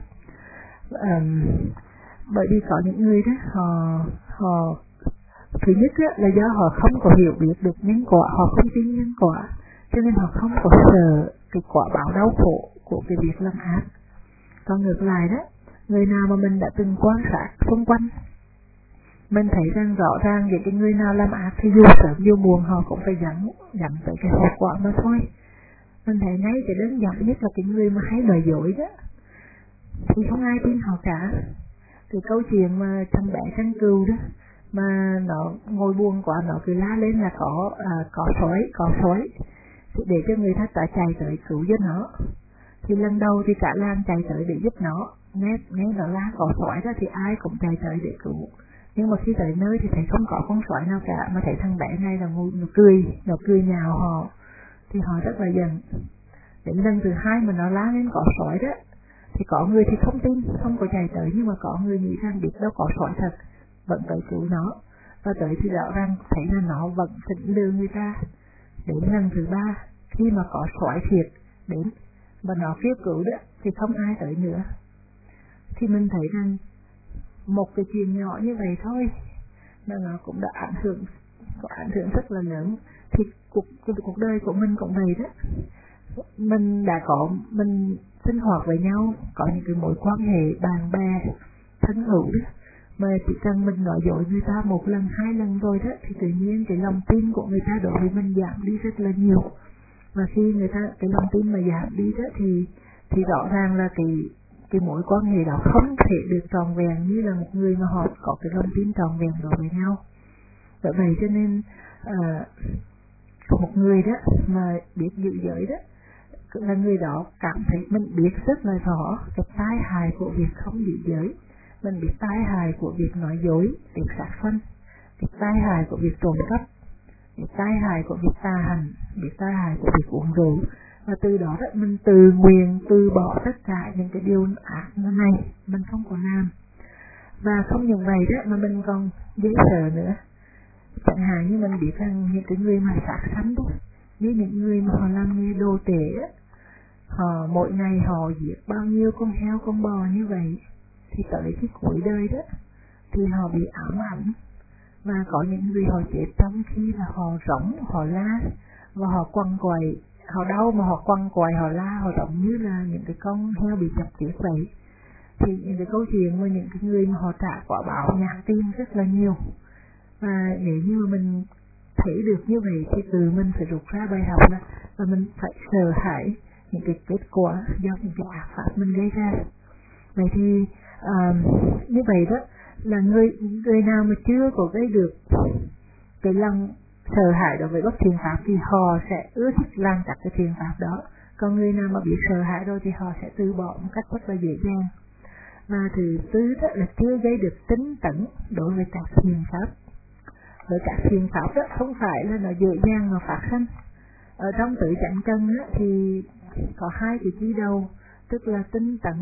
Bởi vì có những người đó họ thứ nhất đó, là do họ không có hiểu biết được nhân quả, họ không tin nhân quả, cho nên họ không có sợ cái quả báo đau khổ của cái việc làm ác. Còn ngược lại đó, người nào mà mình đã từng quan sát xung quanh, mình thấy rằng rõ ràng những cái người nào làm ác thì dù sớm dù muộn họ cũng phải dẫn tới cái hậu quả mà thôi. Mình thấy ngay cái đơn giản nhất là cái người mà hay nói dối đó thì không ai tin họ cả. Cái câu chuyện mà thằng bé trăng cừu đó mà nó ngồi buồn quá, nó cứ la lên là có sói để cho người ta chạy tới cứu cho nó. Thì lần đầu thì cả làng chạy tới để giúp nó, nghe nó la có sói đó thì ai cũng chạy tới để cứu. Nhưng mà khi tới nơi thì thấy không có con sói nào cả, mà thấy thằng bé này là nó cười nhào họ, thì họ rất là giận. Đến lần thứ hai mà nó la lên có sói đó thì có người thì không tin, không có chạy tới, nhưng mà có người nghĩ rằng biết đâu có sói thật, vẫn tới cứu nó. Và tới thì rõ ràng thấy là nó vẫn thịnh lừa người ta. Đến lần thứ ba khi mà có sói thiệt đến và nó kêu cứu đó thì không ai tới nữa. Thì mình thấy rằng một cái chuyện nhỏ như vậy thôi mà nó cũng đã ảnh hưởng rất là lớn. Thì cuộc đời của mình cũng vậy đó. Mình sinh hoạt với nhau, có những cái mối quan hệ bạn bè thân hữu đó, mà chỉ cần mình nói dối người ta một lần hai lần rồi đó thì tự nhiên cái lòng tin của người ta đối với mình giảm đi rất là nhiều. Và khi cái lòng tin mà giảm đi đó thì rõ ràng là cái mối quan hệ đó không thể được tròn vẹn như là một người mà họ có cái lòng tin tròn vẹn đối với nhau. Bởi vậy cho nên một người đó mà biết giữ giới đó là người đó cảm thấy mình biết rất là rõ cái tai hại của việc không giữ giới, mình biết tai hại của việc nói dối, việc sát sanh, biết tai hại của việc trộm cắp, biết tai hại của việc tà hành, biết tai hại của việc uống rượu, và từ đó mình tự nguyện từ bỏ tất cả những cái điều ác này, mình không còn làm. Và không những vậy đó mà mình còn dễ sợ nữa. Chẳng hạn như mình biết rằng những cái người mà sát sanh đó, như những người mà họ làm nghề đồ tể á, họ mỗi ngày họ giết bao nhiêu con heo con bò như vậy, thì tới cái cuối đời đó thì họ bị ám ảnh. Và có những người họ chết trong khi là họ rống, họ la và họ quằn quại, họ đau mà họ quằn quại, họ la, họ giống như là những cái con heo bị chọc tiết vậy. thì những cái câu chuyện mà những cái người mà họ trả quả báo nhặt tiền rất là nhiều. Và nếu như mà mình thấy được như vậy thì từ mình phải rút ra bài học là mình phải sợ hãi những cái kết quả do những cái ác pháp mình gây ra. Vậy thì như vậy đó là người nào mà chưa có gây được cái lòng sợ hãi đối với bất thiện pháp thì họ sẽ ưa thích làm các cái thiện pháp đó. Còn người nào mà bị sợ hãi rồi thì họ sẽ từ bỏ một cách rất là dễ dàng. Và thứ tư đó là chưa gây được tính tẩn đối với các thiện pháp. Với các thiện pháp đó không phải là nó dễ dàng mà phát sinh. Ở trong tự chánh chân đó, thì có hai cái chi đầu, tức là tính tẩn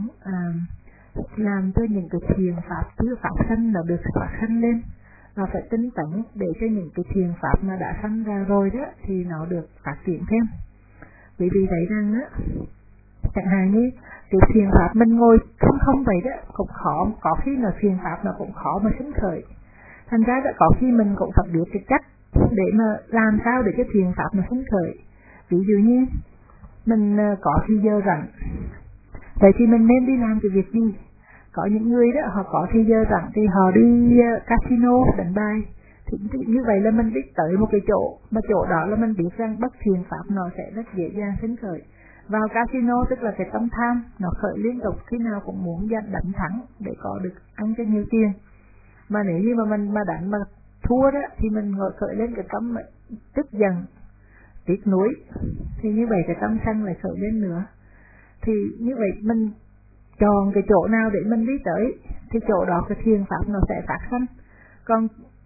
làm cho những cái thiện pháp chưa phát sinh nó được phát sinh lên, và phải tính tẩn để cho những cái thiện pháp mà đã sinh ra rồi đó thì nó được phát triển thêm. Bởi vì thấy rằng á, chẳng hạn như cái thiện pháp mình ngồi không vậy đó cũng khó, có khi là thiện pháp nó cũng khó mà sinh khởi. Thành ra đó có khi mình cũng phải biết cái cách để mà làm sao để cái thiện pháp nó sinh khởi. Ví dụ như mình có thì giờ rảnh, vậy thì mình nên đi làm cái việc gì? Có những người đó họ có thì giờ rảnh thì họ đi casino đánh bài. Thì như vậy là mình biết tới một cái chỗ, mà chỗ đó là mình biết rằng bất thiện pháp nó sẽ rất dễ dàng sinh khởi. Vào casino tức là cái tâm tham nó khởi liên tục, khi nào cũng muốn đánh thắng để có được ăn cho nhiều tiền. Mà nếu như mà mình mà đánh mà thua đó thì mình khởi lên cái tâm tức giận, tiếc nuối, thì như vậy cái tâm sân lại khởi lên nữa. Thì như vậy mình chọn cái chỗ nào để mình đi tới thì chỗ đó cái thiện pháp nó sẽ phát sinh. Còn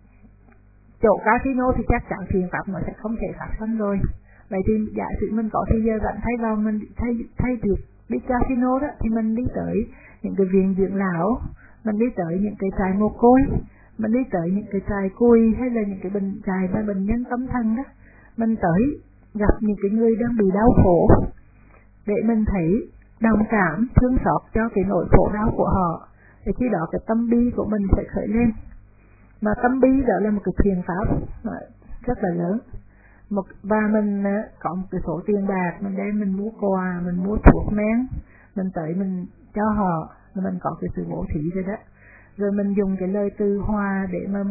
chỗ casino thì chắc chắn thiện pháp nó sẽ không thể phát sinh rồi. Vậy thì giả sử mình có thời giờ rảnh, thay vào mình thay việc đi casino đó thì mình đi tới những cái viện dưỡng lão, mình đi tới những cái trại mồ côi, mình đi tới những cái trại cùi, hay là những cái trại mà bệnh nhân tâm thần đó, mình tới gặp những cái người đang bị đau khổ để mình thấy đồng cảm, thương xót cho cái nỗi khổ đau của họ, thì khi đó cái tâm bi của mình sẽ khởi lên. Mà tâm bi đó là một cái thiện pháp rất là lớn. Và mình có một cái số tiền bạc, mình đem mình mua quà, mình mua thuốc men, mình tới mình cho họ, là mình có cái sự bố thí rồi đó. Rồi mình dùng cái lời từ hòa để mà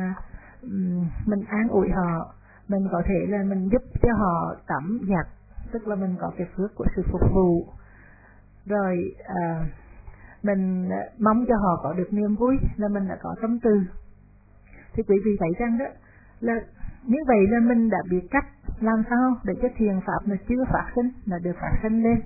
mình an ủi họ, mình có thể là mình giúp cho họ tắm giặt, tức là mình có cái phước của sự phục vụ. Rồi mình mong cho họ có được niềm vui, là mình đã có tâm từ. Thì quý vị thấy rằng đó là như vậy là mình đã biết cách làm sao để cho thiện pháp nó chưa phát sinh, nó được phát sinh lên.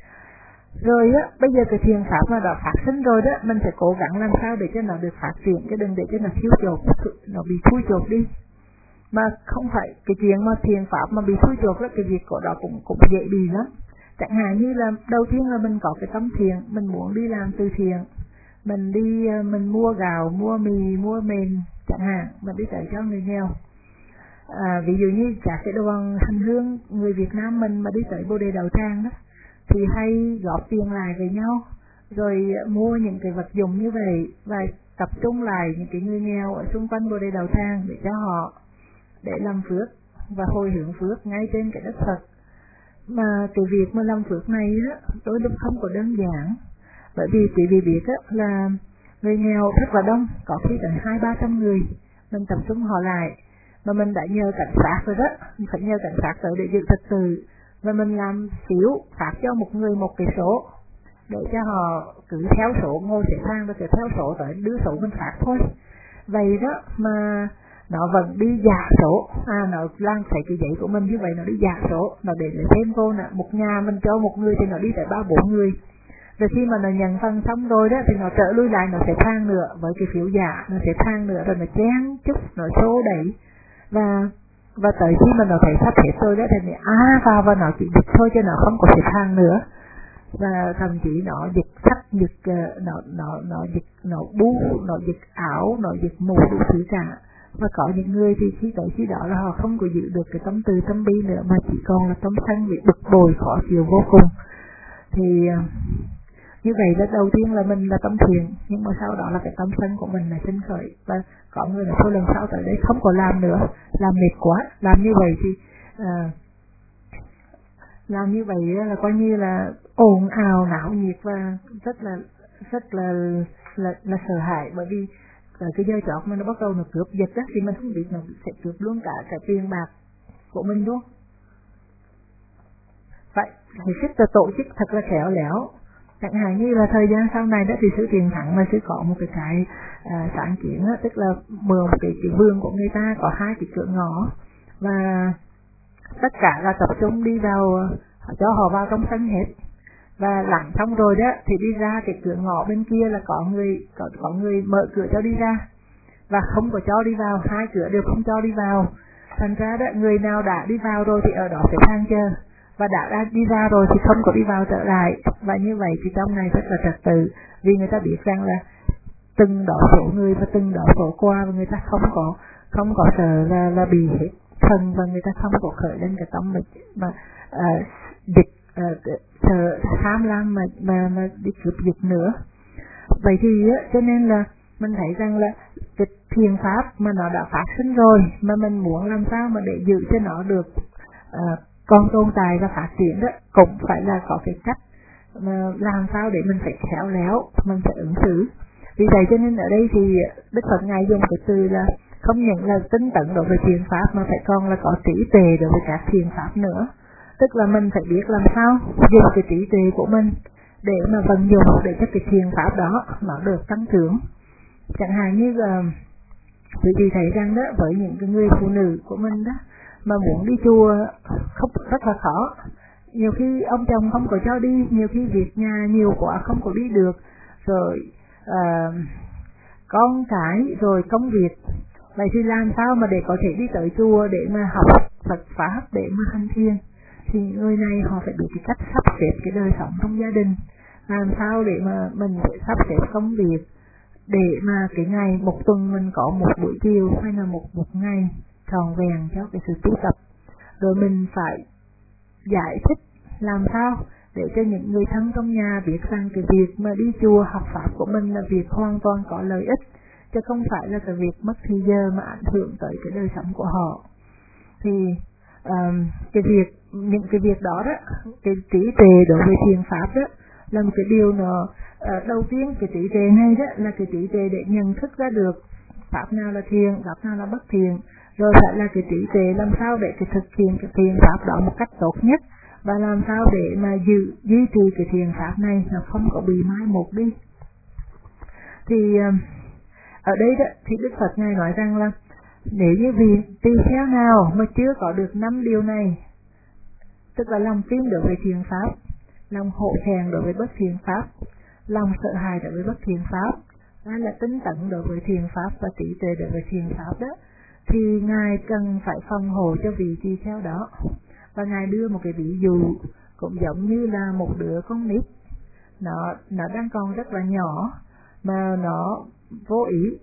Rồi á, bây giờ cái thiện pháp mà đã phát sinh rồi đó, mình phải cố gắng làm sao để cho nó được phát triển, chứ đừng để cho nó thiếu chột, nó bị thui chột đi. Mà không phải cái chuyện mà thiện pháp mà bị thui chột đó, cái việc của đó cũng dễ bị lắm. Chẳng hạn như là đầu tiên là mình có cái tâm thiện, mình muốn đi làm từ thiện, mình đi mình mua gạo, mua mì, mua mền chẳng hạn, mình đi tới cho người nghèo. Ví dụ như các cái đoàn hành hương người Việt Nam mình mà đi tới Bồ Đề Đạo Tràng đó, thì hay góp tiền lại với nhau, rồi mua những cái vật dụng như vậy và tập trung lại những cái người nghèo ở xung quanh Bồ Đề Đạo Tràng để cho họ để làm phước và hồi hướng phước ngay trên cái đất Phật. Mà cái việc mà làm phước này đó, đôi lúc không có đơn giản, bởi vì quý vị biết đó, là người nghèo rất là đông, có khi tới 200-300 người, mình tập trung họ lại, mà mình đã nhờ cảnh sát rồi đó, mình phải nhờ cảnh sát tới để giữ trật tự, và mình làm phiếu phát cho một người một cái số để cho họ cứ theo số, ngồi xếp hàng rồi cứ theo số tới đưa số mình phát thôi. Vậy đó mà nó vẫn đi giả số, nó lan thấy cái giấy của mình như vậy, nó đi giả số, nó để thêm vô nè, một nhà mình cho một người thì nó đi tới 3-4 người. Rồi khi mà nó nhận phần xong rồi đó thì nó trở lui lại, nó sẽ thang nữa với cái phiếu giả, nó sẽ thang nữa, rồi nó chén chút, nó xô đẩy, và tới khi mà nó thấy sắp hết rồi đó thì vào và nó chỉ dịch thôi chứ nó không có sẽ thang nữa. Và thậm chí nó dịch sách, dịch nó dịch, nó bú, nó dịch ảo, nó dịch mù đủ thứ cả. Và có những người thì khi tới khi đó là họ không có giữ được cái tâm từ tâm bi nữa, mà chỉ còn là tâm sân bị bực bội khó chịu vô cùng. Thì như vậy là đầu tiên là mình là tâm thiện, nhưng mà sau đó là cái tâm sân của mình là sinh khởi. Và có người là thôi lần sau tới đây không có làm nữa, làm mệt quá, làm như vậy thì làm như vậy là coi như là ồn ào náo nhiệt và rất là sợ hãi, bởi vì cái giây chót mà nó bắt đầu nó cướp giật á, thì mình không biết nó sẽ cướp luôn cả tiền bạc của mình luôn. Vậy thì sức là tổ chức thật là khéo léo. Chẳng hạn như là thời gian sau này đó thì Sư Thiện Thắng mà Sư có một cái sáng kiến á, tức là mượn một cái vườn của người ta có 2 cái cửa ngõ, và tất cả là tập trung đi vào, cho họ vào trong sân hết, và lặn xong rồi đó thì đi ra cái cửa ngõ bên kia là có người mở cửa cho đi ra, và không có cho đi vào, 2 cửa đều không cho đi vào. Thành ra đó người nào đã đi vào rồi thì ở đó sẽ hàng chờ, và đã đi ra rồi thì không có đi vào trở lại. Và như vậy thì trong này rất là trật tự, vì người ta biết rằng là từng đó số người và từng đó số qua, và người ta không có sợ là bị hết phần, và người ta không có khởi lên cái tâm mà địch sợ tham lam mà đi cướp giật nữa. Vậy thì cho nên là mình thấy rằng là cái thiền pháp mà nó đã phát sinh rồi, mà mình muốn làm sao mà để giữ cho nó được còn tồn tại và phát triển đó, cũng phải là có cái cách mà làm sao để mình phải khéo léo, mình phải ứng xử. Vì vậy cho nên ở đây thì Đức Phật Ngài dùng cái từ là không những là tinh tấn đối với thiền pháp, mà phải còn là có trí tuệ đối với các thiền pháp nữa. Tức là mình phải biết làm sao dùng cái trí tuệ của mình để mà vận dụng để cho cái thiền pháp đó nó được tăng trưởng. Chẳng hạn như quý vị thấy rằng đó, với những cái người phụ nữ của mình đó mà muốn đi chùa không rất là khó. Nhiều khi ông chồng không có cho đi, nhiều khi việc nhà nhiều quá không có đi được, rồi con cái rồi công việc. Vậy thì làm sao mà để có thể đi tới chùa để mà học Phật pháp, để mà hành thiền? Thì người này họ phải biết cái cách sắp xếp cái đời sống trong gia đình, làm sao để mà mình phải sắp xếp công việc, để mà cái ngày một tuần mình có một buổi chiều hay là một ngày tròn vẹn cho cái sự tu tập. Rồi mình phải giải thích làm sao để cho những người thân trong nhà biết rằng cái việc mà đi chùa học pháp của mình là việc hoàn toàn có lợi ích, chứ không phải là cái việc mất thời giờ mà ảnh hưởng tới cái đời sống của họ. Thì những cái việc đó đó, cái trí tuệ đối với thiền pháp đó là một cái điều nó đầu tiên. Cái trí tuệ này đó là cái trí tuệ để nhận thức ra được pháp nào là thiền, pháp nào là bất thiền, rồi phải là cái trí tuệ làm sao để cái thực hiện cái thiền pháp đó một cách tốt nhất, và làm sao để mà duy trì cái thiền pháp này nó không có bị mai một đi. Thì ở đây đó thì Đức Phật Ngài nói rằng là nếu như vị tỳ kheo nào mà chưa có được 5 điều này, tức là lòng tin đối với thiền pháp, lòng hổ thẹn đối với bất thiền pháp, lòng sợ hãi đối với bất thiền pháp, hay là tinh tấn đối với thiền pháp và trí tuệ đối với thiền pháp đó, thì Ngài cần phải phòng hộ cho vị tỳ kheo đó. Và Ngài đưa một cái ví dụ cũng giống như là một đứa con nít, nó đang còn rất là nhỏ, mà nó vô ý,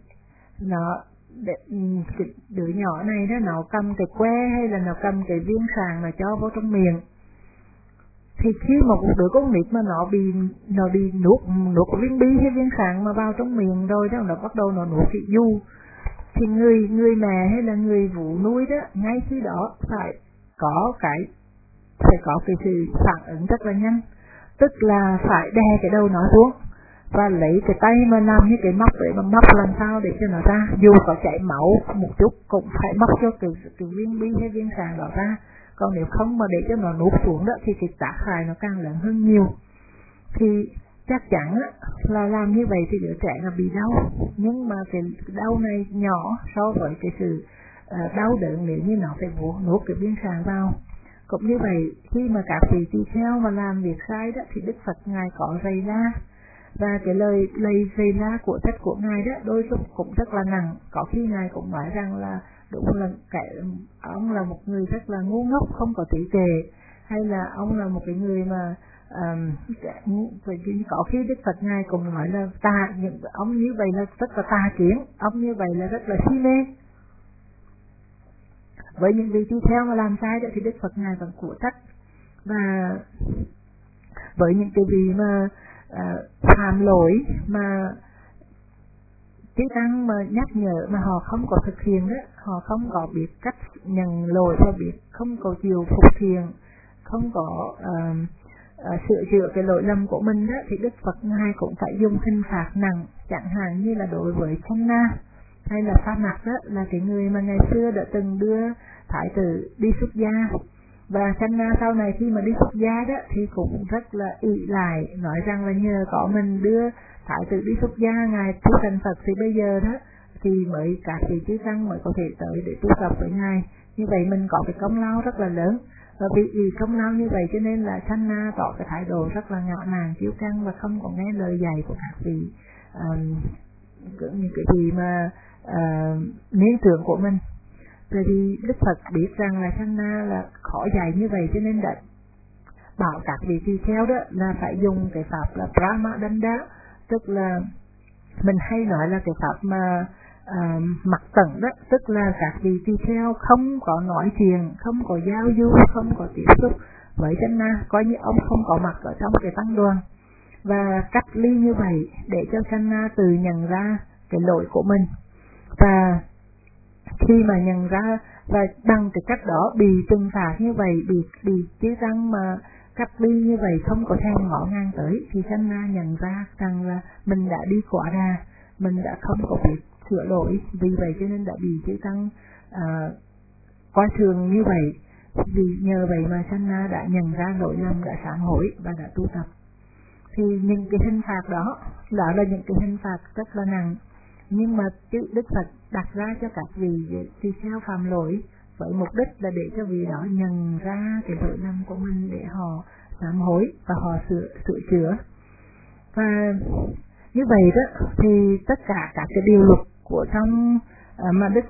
cái đứa nhỏ này đó nó cầm cái que hay là nó cầm cái viên sàng mà cho vô trong miệng. Thì khi một đứa con nít mà nó bị nuốt cái viên bi hay viên sàng mà vào trong miệng rồi đó, nó bắt đầu nó nuốt cái du, thì người mẹ hay là người vụ nuôi đó ngay khi đó phải có cái sự phản ứng rất là nhanh, tức là phải đè cái đầu nó xuống và lấy cái tay mà làm như cái móc để mà móc làm sao để cho nó ra, dù có chảy máu một chút cũng phải móc cho cái viên bi hay viên sàng đó ra. Còn nếu không mà để cho nó nuốt xuống đó thì cái tác hại nó càng lớn hơn nhiều. Thì chắc chắn là làm như vậy thì đứa trẻ là bị đau, nhưng mà cái đau này nhỏ so với cái sự đau đớn nếu như nó phải nuốt cái viên sàng vào. Cũng như vậy, khi mà các vị tỳ kheo mà làm việc sai đó thì Đức Phật Ngài có rầy la, và cái lời rầy la của sách của Ngài đó đôi lúc cũng rất là nặng. Có khi Ngài cũng nói rằng là đúng là ông là một người rất là ngu ngốc, không có trí tuệ, hay là ông là một cái người mà có khi Đức Phật Ngài cũng nói là ông như vậy là rất là tà kiến, ông như vậy là rất là si mê. Với những vị tỳ kheo mà làm sai đó thì Đức Phật Ngài vẫn của trách. Và với những cái vị mà phạm lỗi mà chư tăng mà nhắc nhở mà họ không có thực hiện đó, họ không có biết cách nhận lỗi và biết không có chịu phục thiện, không có sửa chữa cái lỗi lầm của mình đó, thì Đức Phật Ngài cũng phải dùng hình phạt nặng, chẳng hạn như là đối với Channa hay là Sa Mạc đó, là cái người mà ngày xưa đã từng đưa thái tử đi xuất gia. Và Channa sau này khi mà đi xuất gia đó thì cũng rất là ỷ lại, nói rằng là nhờ có mình đưa thái tử đi xuất gia, ngài tu thành Phật, thì bây giờ đó thì mới các vị chư tăng mới có thể tới để tu tập với ngài. Như vậy mình có cái công lao rất là lớn, và vì công lao như vậy cho nên là Channa tỏ cái thái độ rất là ngạo mạn kiêu căng và không có nghe lời dạy của các vị những cái gì mà niên trưởng của mình. Bởi vì Đức Phật biết rằng là Channa là khó dạy như vậy, cho nên đã bảo các vị tỳ kheo đó là phải dùng cái pháp là Brahmadanda, tức là mình hay nói là cái pháp mà mặt tận đó, tức là các vị tỳ kheo không có nói chuyện, không có giao du, không có tiếp xúc với Channa, coi như ông không có mặt ở trong cái tăng đoàn, và cách ly như vậy để cho Channa tự nhận ra cái lỗi của mình. Và khi mà nhận ra và bằng cái cách đó bị trừng phạt như vậy, bị chứ răng mà cách ly như vậy không có thèm ngõ ngang tới, thì Channa nhận ra rằng là mình đã đi quá đà, mình đã không có biết sửa lỗi, vì vậy cho nên đã bị chư tăng coi thường như vậy. Vì nhờ vậy mà Channa đã nhận ra lỗi lầm, đã sám hối và đã tu tập. Thì những cái hình phạt đó là những cái hình phạt rất là nặng, nhưng mà Đức Phật đặt ra cho các vị tỳ kheo phạm lỗi với mục đích là để cho vị đó nhận ra cái lỗi lầm của mình để họ sám hối và họ sửa chữa. Và như vậy đó thì tất cả các cái điều luật của trong mà Đức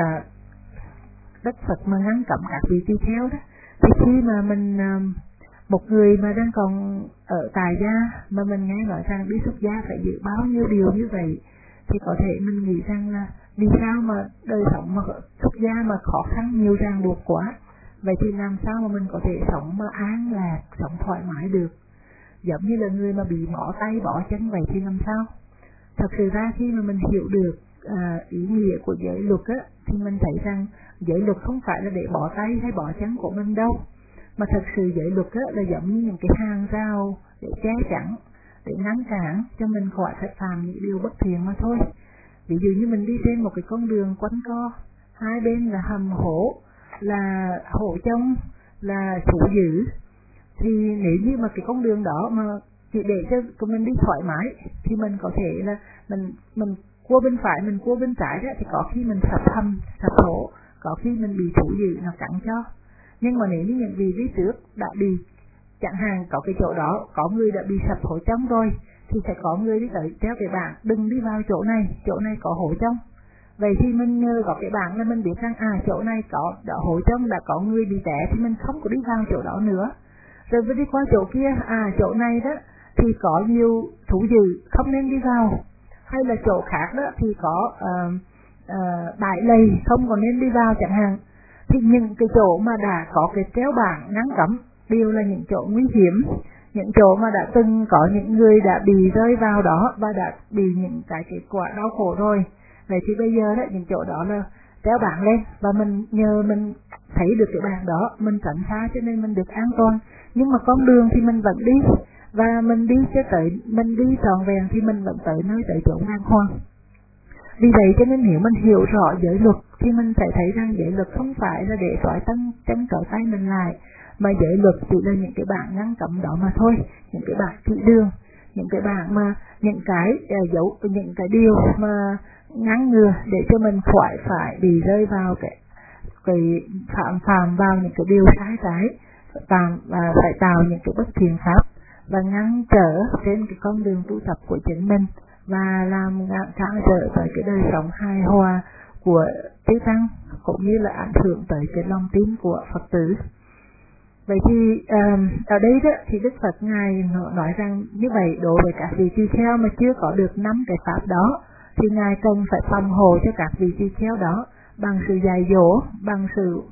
Phật mà ngăn cấm các vị tỳ kheo đó, thì khi mà mình một người mà đang còn ở tại gia mà mình nghe nói rằng đi xuất gia phải giữ bao nhiêu điều như vậy, thì có thể mình nghĩ rằng là vì sao mà đời sống mà xuất gia mà khó khăn nhiều ràng buộc quá, vậy thì làm sao mà mình có thể sống mà an lạc, sống thoải mái được? Giống như là người mà bị bỏ tay bỏ chân vậy thì làm sao? Thật sự ra khi mà mình hiểu được ý nghĩa của giới luật á, thì mình thấy rằng giới luật không phải là để bỏ tay hay bỏ chân của mình đâu, mà thật sự giới luật á là giống như những cái hàng rào để che chắn, để ngăn cản cho mình khỏi phải làm những điều bất thiện mà thôi. Ví dụ như mình đi trên một cái con đường quanh co, hai bên là hầm hố, là hộ trông, là thủ giữ, thì nếu như mà cái con đường đó mà chỉ để cho mình đi thoải mái thì mình có thể là mình cua bên phải, mình cua bên trái đó, thì có khi mình sập hầm, sập hố, có khi mình bị thủ giữ nó cản cho. Nhưng mà nếu như những vị đi trước đã bị, chẳng hạn có cái chỗ đó có người đã bị sập hố trống rồi, thì sẽ có người đi tới treo cái bảng đừng đi vào chỗ này có hố trống. Vậy thì mình nhờ có cái bảng là mình biết rằng chỗ này có hố trống, đã có người bị té thì mình không có đi vào chỗ đó nữa. Rồi mới đi qua chỗ kia, chỗ này đó thì có nhiều thủ giữ không nên đi vào, hay là chỗ khác đó thì có bãi lầy không còn nên đi vào chẳng hạn. Thì những cái chỗ mà đã có cái treo bảng ngăn cấm đều là những chỗ nguy hiểm, những chỗ mà đã từng có những người đã bị rơi vào đó và đã bị những cái kết quả đau khổ rồi. Vậy thì bây giờ đó, những chỗ đó là treo bảng lên, và mình nhờ mình thấy được cái bảng đó, mình tránh xa cho nên mình được an toàn. Nhưng mà con đường thì mình vẫn đi, và mình đi cho tới, mình đi trọn vẹn thì mình vẫn tới nơi tới chỗ an toàn. Vì vậy cho nên nếu mình hiểu rõ giới luật thì mình sẽ thấy rằng giới luật không phải là để trói chân trói tay mình lại, mà giới luật chỉ là những cái bảng ngăn cấm đó mà thôi, những cái bảng chỉ đường, những cái bảng mà những cái dấu, những cái điều mà ngăn ngừa để cho mình khỏi phải bị rơi vào cái phạm vào những cái điều sai trái, và phải tạo những cái bất thiện pháp và ngăn trở trên cái con đường tu tập của chính mình, và làm cản trở tới cái đời sống hài hòa của chư tăng, cũng như là ảnh hưởng tới cái lòng tin của Phật tử. Vậy thì ở đây đó thì Đức Phật Ngài nói rằng như vậy, đối với các vị tỳ kheo mà chưa có được 5 cái pháp đó thì Ngài cần phải phòng hộ cho các vị tỳ kheo đó bằng sự dạy dỗ, bằng sự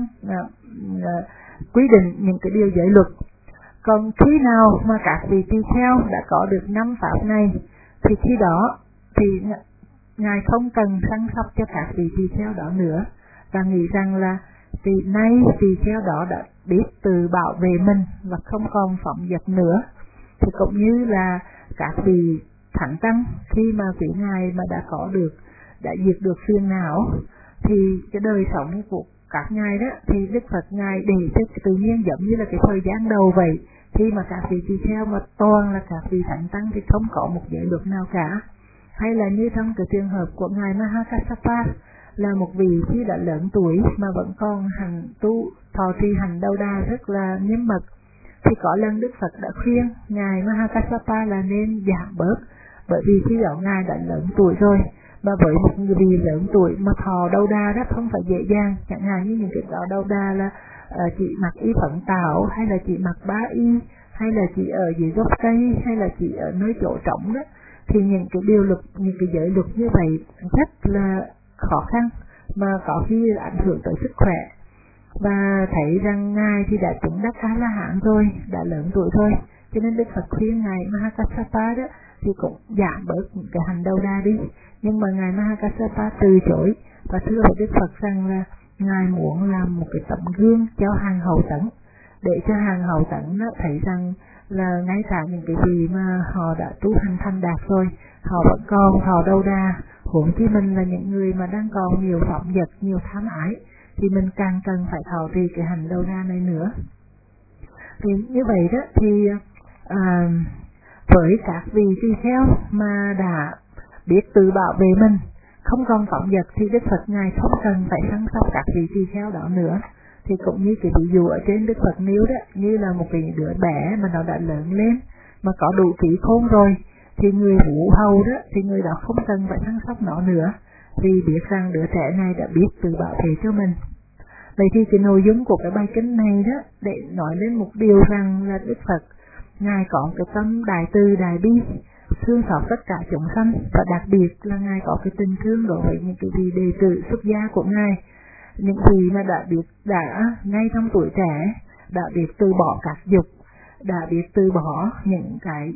quy định những cái điều giới luật. Còn khi nào mà các vị tỳ kheo đã có được 5 pháp này thì khi đó thì Ngài không cần săn sóc cho các vị tỳ kheo đó nữa, và nghĩ rằng là vì nay tỳ kheo đó đã biết tự bảo vệ mình và không còn phóng dật nữa. Thì cũng như là các vị thánh tăng khi mà quý ngài mà đã diệt được phiền não thì cái đời sống của các ngài đó thì Đức Phật ngài để cho tự nhiên giống như là cái thời gian đầu vậy. Khi mà các vị tỳ kheo mà toàn là các vị thánh tăng thì không có một giới luật nào cả. Hay là như trong cái trường hợp của ngài Mahakassapa là một vị khi đã lớn tuổi mà vẫn còn hành tu thọ trì hành Đâu Đà rất là nghiêm mật, thì có lần Đức Phật đã khuyên ngài Mahakassapa là nên giảm bớt, bởi vì khi đó ngài đã lớn tuổi rồi, mà với một người vị lớn tuổi mà thọ Đâu Đà đó không phải dễ dàng. Chẳng hạn như những cái đó Đâu Đà là chỉ mặc y phận tạo, hay là chỉ mặc bá y, hay là chỉ ở dưới gốc cây, hay là chỉ ở nơi chỗ trống đó, thì những cái điều luật, những cái giới luật như vậy rất là khó khăn mà có khi ảnh hưởng tới sức khỏe. Và thấy rằng ngài thì đã chứng đắc A La Hán rồi, đã lớn tuổi rồi, cho nên Đức Phật khuyên ngài Mahakassapa đó thì cũng giảm bớt những cái hành Đâu Đà đi. Nhưng mà ngài Mahakassapa từ chối và thưa với Đức Phật rằng là ngài muốn làm một cái tấm gương cho hàng hậu tấn, để cho hàng hậu tấn đó thấy rằng là ngay cả những cái gì mà họ đã tu hành thành đạt rồi, họ vẫn còn thọ Đâu Đà. Huống chi mình là những người mà đang còn nhiều vọng vật, nhiều tham ái, thì mình càng cần phải thọ trì cái hành Đâu Đà này nữa. Thì như vậy đó thì với các vị tỳ kheo mà đã biết tự bảo vệ mình, không còn vọng vật, thì Đức Phật ngài không cần phải săn sóc các vị tỳ kheo đó nữa. Thì cũng như cái ví dụ ở trên Đức Phật nêu đó, như là một cái đứa bé mà nó đã lớn lên mà có đủ trí khôn rồi, thì người vũ hầu đó thì người đó không cần phải săn sóc nó nữa, vì biết rằng đứa trẻ này đã biết tự bảo vệ cho mình. Vậy thì cái nội dung của cái bài kinh này đó để nói lên một điều rằng là Đức Phật ngài có cái tâm đại từ đại bi, thương xót tất cả chúng sanh, và đặc biệt là ngài có cái tình thương đối với những cái vị đệ tử xuất gia của ngài, những vị mà đã ngay trong tuổi trẻ đã biết từ bỏ các dục, đã biết từ bỏ những cái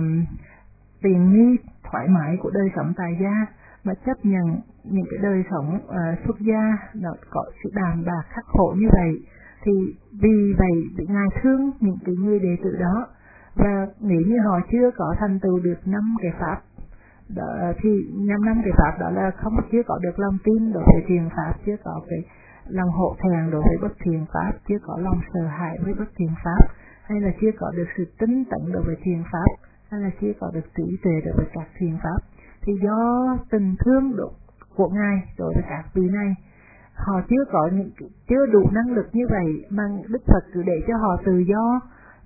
tiện nghi thoải mái của đời sống tại gia, mà chấp nhận những cái đời sống xuất gia nó có sự đàn bạc khắc khổ như vậy. Thì vì vậy ngài thương những cái người đệ tử đó, và nếu như họ chưa có thành tựu được 5 cái pháp đó, thì 5 cái pháp đó là chưa có được lòng tin đối với thiện pháp, chưa có cái lòng hổ thẹn đối với bất thiện pháp, chưa có lòng sợ hãi với bất thiện pháp, hay là chưa có được sự tinh tấn đối với thiện pháp, hay là chưa có được trí tuệ đối với các thiện pháp, thì do tình thương của ngài đối với các vị này, họ chưa đủ năng lực như vậy, mà Đức Phật cứ để cho họ tự do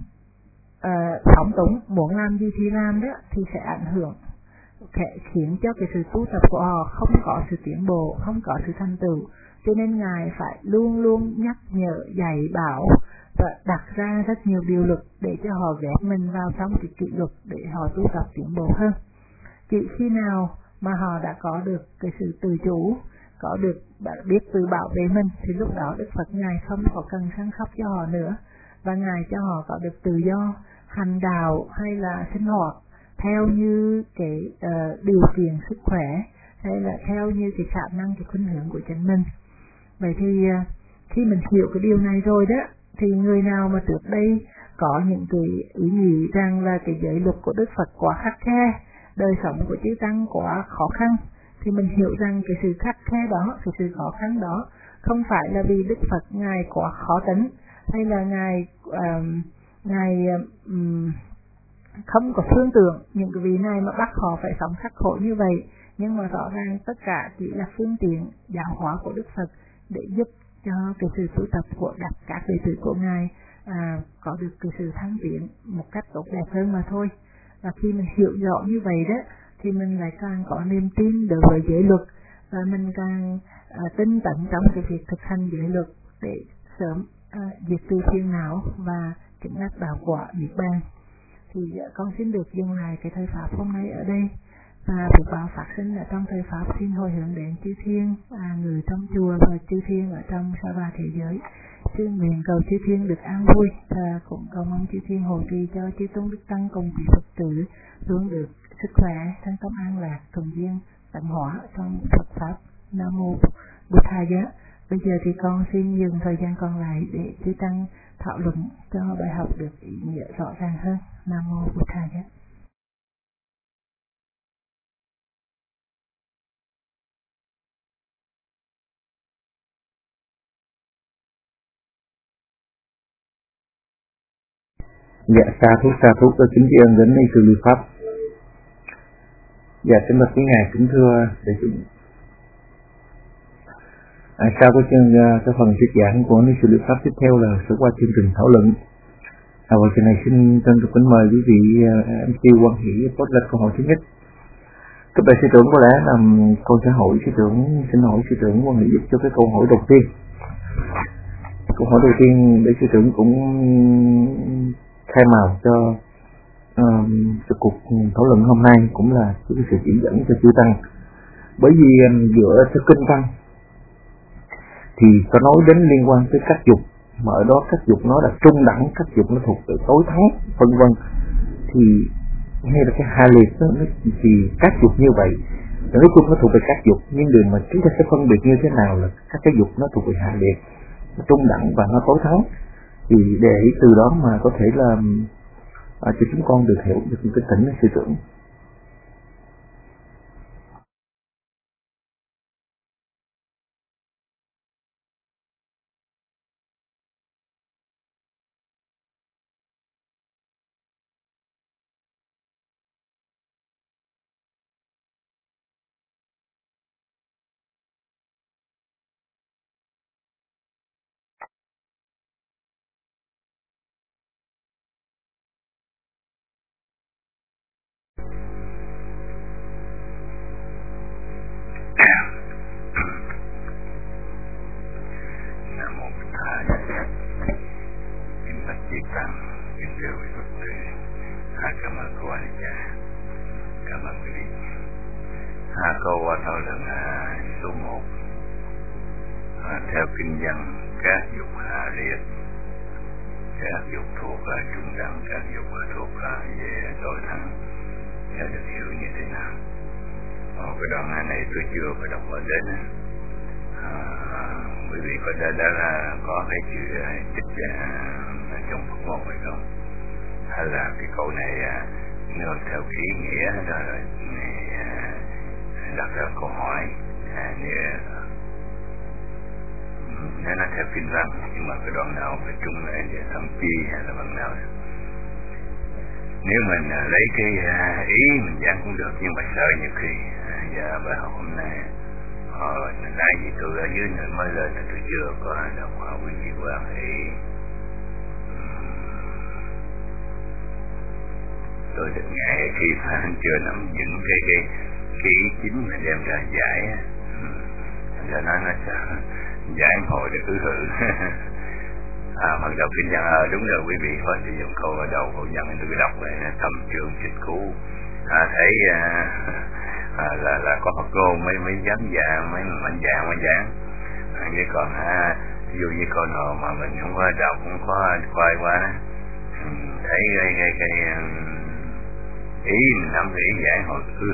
phóng túng, muốn làm gì thì làm đó, thì sẽ ảnh hưởng, sẽ khiến cho cái sự tu tập của họ không có sự tiến bộ, không có sự thành tựu. Cho nên ngài phải luôn luôn nhắc nhở, dạy bảo và đặt ra rất nhiều điều luật để cho họ ghép mình vào trong cái kỷ luật để họ tu tập tiến bộ hơn. Chỉ khi nào mà họ đã có được cái sự tự chủ, có được biết tự bảo vệ mình, thì lúc đó Đức Phật ngài không có cần săn sóc cho họ nữa, và ngài cho họ có được tự do hành đạo hay là sinh hoạt theo như cái điều kiện sức khỏe, hay là theo như cái khả năng, cái khuynh hướng của chính mình. Vậy thì khi mình hiểu cái điều này rồi đó, thì người nào mà trước đây có những cái ý nghĩ rằng là cái giới luật của Đức Phật quá khắt khe, đời sống của chư tăng quá khó khăn, thì mình hiểu rằng cái sự khắt khe đó, cái sự khó khăn đó không phải là vì Đức Phật ngài quá khó tính, hay là ngài không có phương tưởng những cái vị này mà bắt họ phải sống khắc khổ như vậy. Nhưng mà rõ ràng tất cả chỉ là phương tiện giáo hóa của Đức Phật để giúp cho cái sự tu tập của các đệ tử của ngài có được cái sự thăng tiến một cách tốt đẹp hơn mà thôi. Và khi mình hiểu rõ như vậy đó, thì mình lại càng có niềm tin đối với giới luật, và mình càng tinh tấn trong cái việc thực hành giới luật để sớm diệt trừ phiền não và chứng đắc đạo quả niết bàn. Thì con xin được dừng lại cái thời pháp hôm nay ở đây, và việc báo phát sinh ở trong thời pháp xin hồi hướng đến chư thiên, người trong chùa và chư thiên ở trong sa va thế giới. Xin nguyện cầu chư thiên được an vui, và cũng cầu mong chư thiên hộ trì cho chư tôn đức tăng cùng quý Phật tử luôn được sức khỏe, thân tâm an lạc, thuận duyên, tận hóa trong Phật pháp. Nam mô Bụt Thầy. Bây giờ thì con xin dừng thời gian còn lại để chư tăng thảo luận cho bài học được ý nghĩa rõ ràng hơn. Nam mô Bụt Thầy. Dạ, sa thú tôi kính tri ân đến Ni Sư Lưu Pháp. Dạ, kính bạch quý ngài, kính thưa đại chúng. Sau cái phần thuyết giảng của Ni Sư Lưu Pháp, tiếp theo là sẽ qua chương trình thảo luận. Và chuyện này xin trân trọng kính mời quý vị MC Quan Hỷ post lên câu hỏi thứ nhất. Các bạn sư trưởng có lẽ là con sẽ xin hỏi sư trưởng Quan Hỷ giúp cho cái câu hỏi đầu tiên. Câu hỏi đầu tiên để sư trưởng cũng khai mào cho cuộc thảo luận hôm nay, cũng là cái sự chỉ dẫn cho chư tăng. Bởi vì dựa theo kinh văn thì có nói đến liên quan tới các dục, mà ở đó các dục nó là trung đẳng, các dục nó thuộc về tối thắng, vân vân. Thì hay là cái hạ liệt đó, thì các dục như vậy nói chung nó thuộc về các dục, nhưng điều mà chúng ta sẽ phân biệt như thế nào là các cái dục nó thuộc về hạ liệt, trung đẳng và nó tối thắng, thì để từ đó mà có thể là cho chúng con được hiểu được cái tỉnh sư trưởng. Câu thảo luận số 1. Theo kinh văn, các dục hạ liệt, các dục thuộc trung đẳng, các dục thuộc về tối thắng, theo được hiểu như thế nào? Cái đoạn này tôi chưa có đọc ở đến. Quý vị có đã có cái chữ trích trong Phật ngôn hay không? Hay là cái câu này nương theo cái ý nghĩa đó đặt ra câu hỏi nếu nó theo kinh văn, nhưng mà cái đoạn nào phải trung để thâm chi hay là bằng nào? Nếu mình lấy cái ý mình giảng cũng được, nhưng mà sợ nhiều khi giờ bài học hôm nay nãy gì tôi ở dưới này mới lên, tôi chưa có đọc quý vị Quan Hỷ. Tôi được ngại khi mà chưa nắm vững cái ý chính mà đem ra giải, cho nó giải hồi được hư. Phần đầu kinh văn đúng rồi, quý vị có sử dụng câu ở đầu câu văn tôi đọc này thâm trường trịch cũ, thấy là có Phật ngôn mấy dám vàng, mấy mạnh vàng mới giảng. Chứ còn ví dụ như câu nào mà mình không có đọc, không có khoai quá, thấy cái ý mình nắm ý giải hồi hư.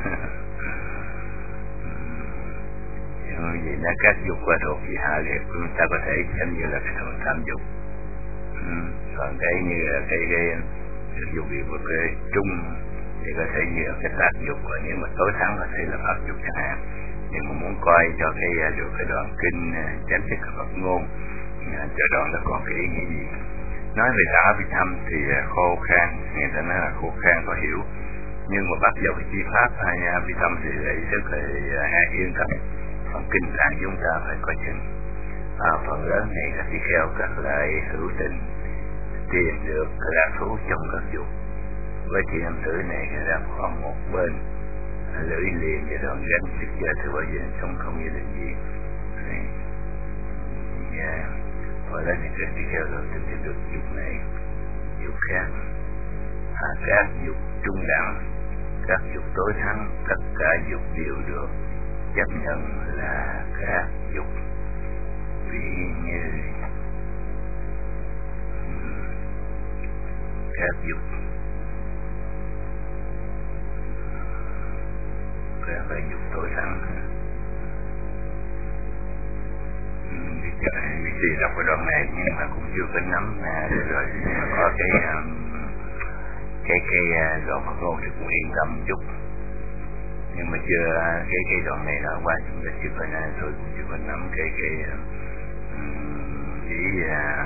Vì nó các dục qua thuộc về hạ liệt, chúng ta có thể xem như là cái thằng tham dục. Còn cái như là cái dục bị một cái trung thì có thể như là cái tác dục, và nếu mà tối thắng có thể là pháp dục chẳng hạn. Nhưng mà muốn coi cho được cái đoạn kinh chánh thức Phật ngôn, cho đoạn nó còn cái ý nghĩa gì. Nói về đạo vi thâm thì khô khan, người ta nói là khô khan có hiểu, nhưng mà bắt đầu cái chi pháp hay vi thâm thì lại rất là yên tâm. Phần kinh tạng chúng ta phải coi chừng. Phần lớn này các tỳ kheo các lại hữu tình tìm được cái lạc thú trong các dục. Với chị em tử này đặt khoảng một bên, lưỡi liềm và đoạn gánh sức giờ thứ bao giờ sống không gia đình gì. Và lên thì các tỳ kheo rồi tìm được dục này, dục khác, các dục trung đẳng, các dục tối thắng, tất cả dục đều được chấp nhận là các dục. Ví như các dục các dục tối thắng, Thì đọc cái đoạn này nhưng mà cũng chưa có nắm rồi có cái đoạn Phật ngôn thì cũng yên tâm chút, nhưng mà chưa cái đoạn này đã qua chúng ta chưa có tôi cũng chưa có nắm cái ý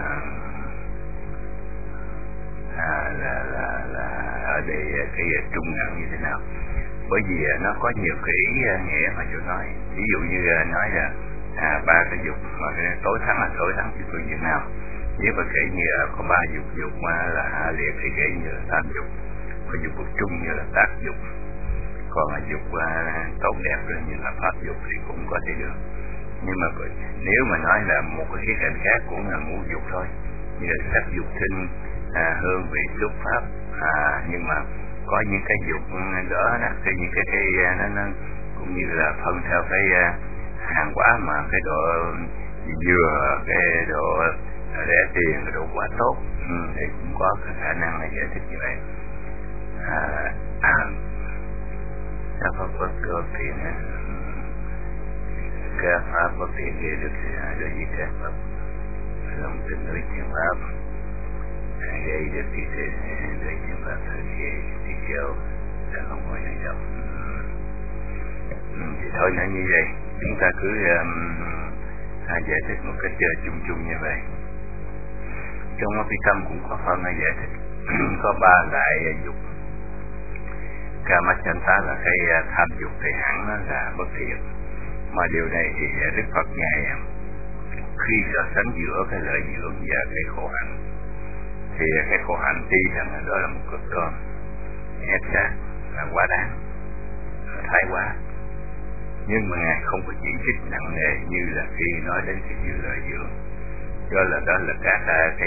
là ở đây cái trung ngắn như thế nào, bởi vì nó có nhiều cái ý nghĩa mà chỗ nói, ví dụ như nói là ba cái dục mà tối thắng là tối thắng thì tôi như nào, nếu mà kể như có ba dục mà là hạ liệt thì kể như là tam dục, có dục bậc trung như là tác dục, còn là dục tốt đẹp như là pháp dục thì cũng có thể được. Nhưng mà nếu mà nói là một cái khía cạnh khác cũng là ngũ dục thôi, như là sắc dục thinh, hương vị xúc pháp, nhưng mà có những cái dục đó thì những cái nó cũng như là phân theo cái hàng hóa mà cái độ vừa cái độ rẻ tiền, cái độ quá tốt, thì cũng có cái khả năng là giải thích như vậy. Các pháp bất cơ thiện, các pháp bất thiện thì được do gì các pháp lòng tin đối thiên pháp gây được thì đối thiên pháp thì kêu là không có hành động. Thì thôi nói như vậy, chúng ta cứ giải thích một cách chung chung như vậy. Trong Phi Tâm cũng có phần giải thích có ba loại dục. Kamacchanta là cái tham dục thì hẳn nó là bất thiện, mà điều này thì Đức Phật ngài khi so sánh giữa cái lợi dưỡng và cái khổ hạnh, thì cái khổ hạnh tuy rằng là đó là một cực đoan ép sát là quá đáng, thái quá, nhưng mà ngài không có chỉ trích nặng nề như là khi nói đến cái sự lợi dưỡng. Do là đó là cả cái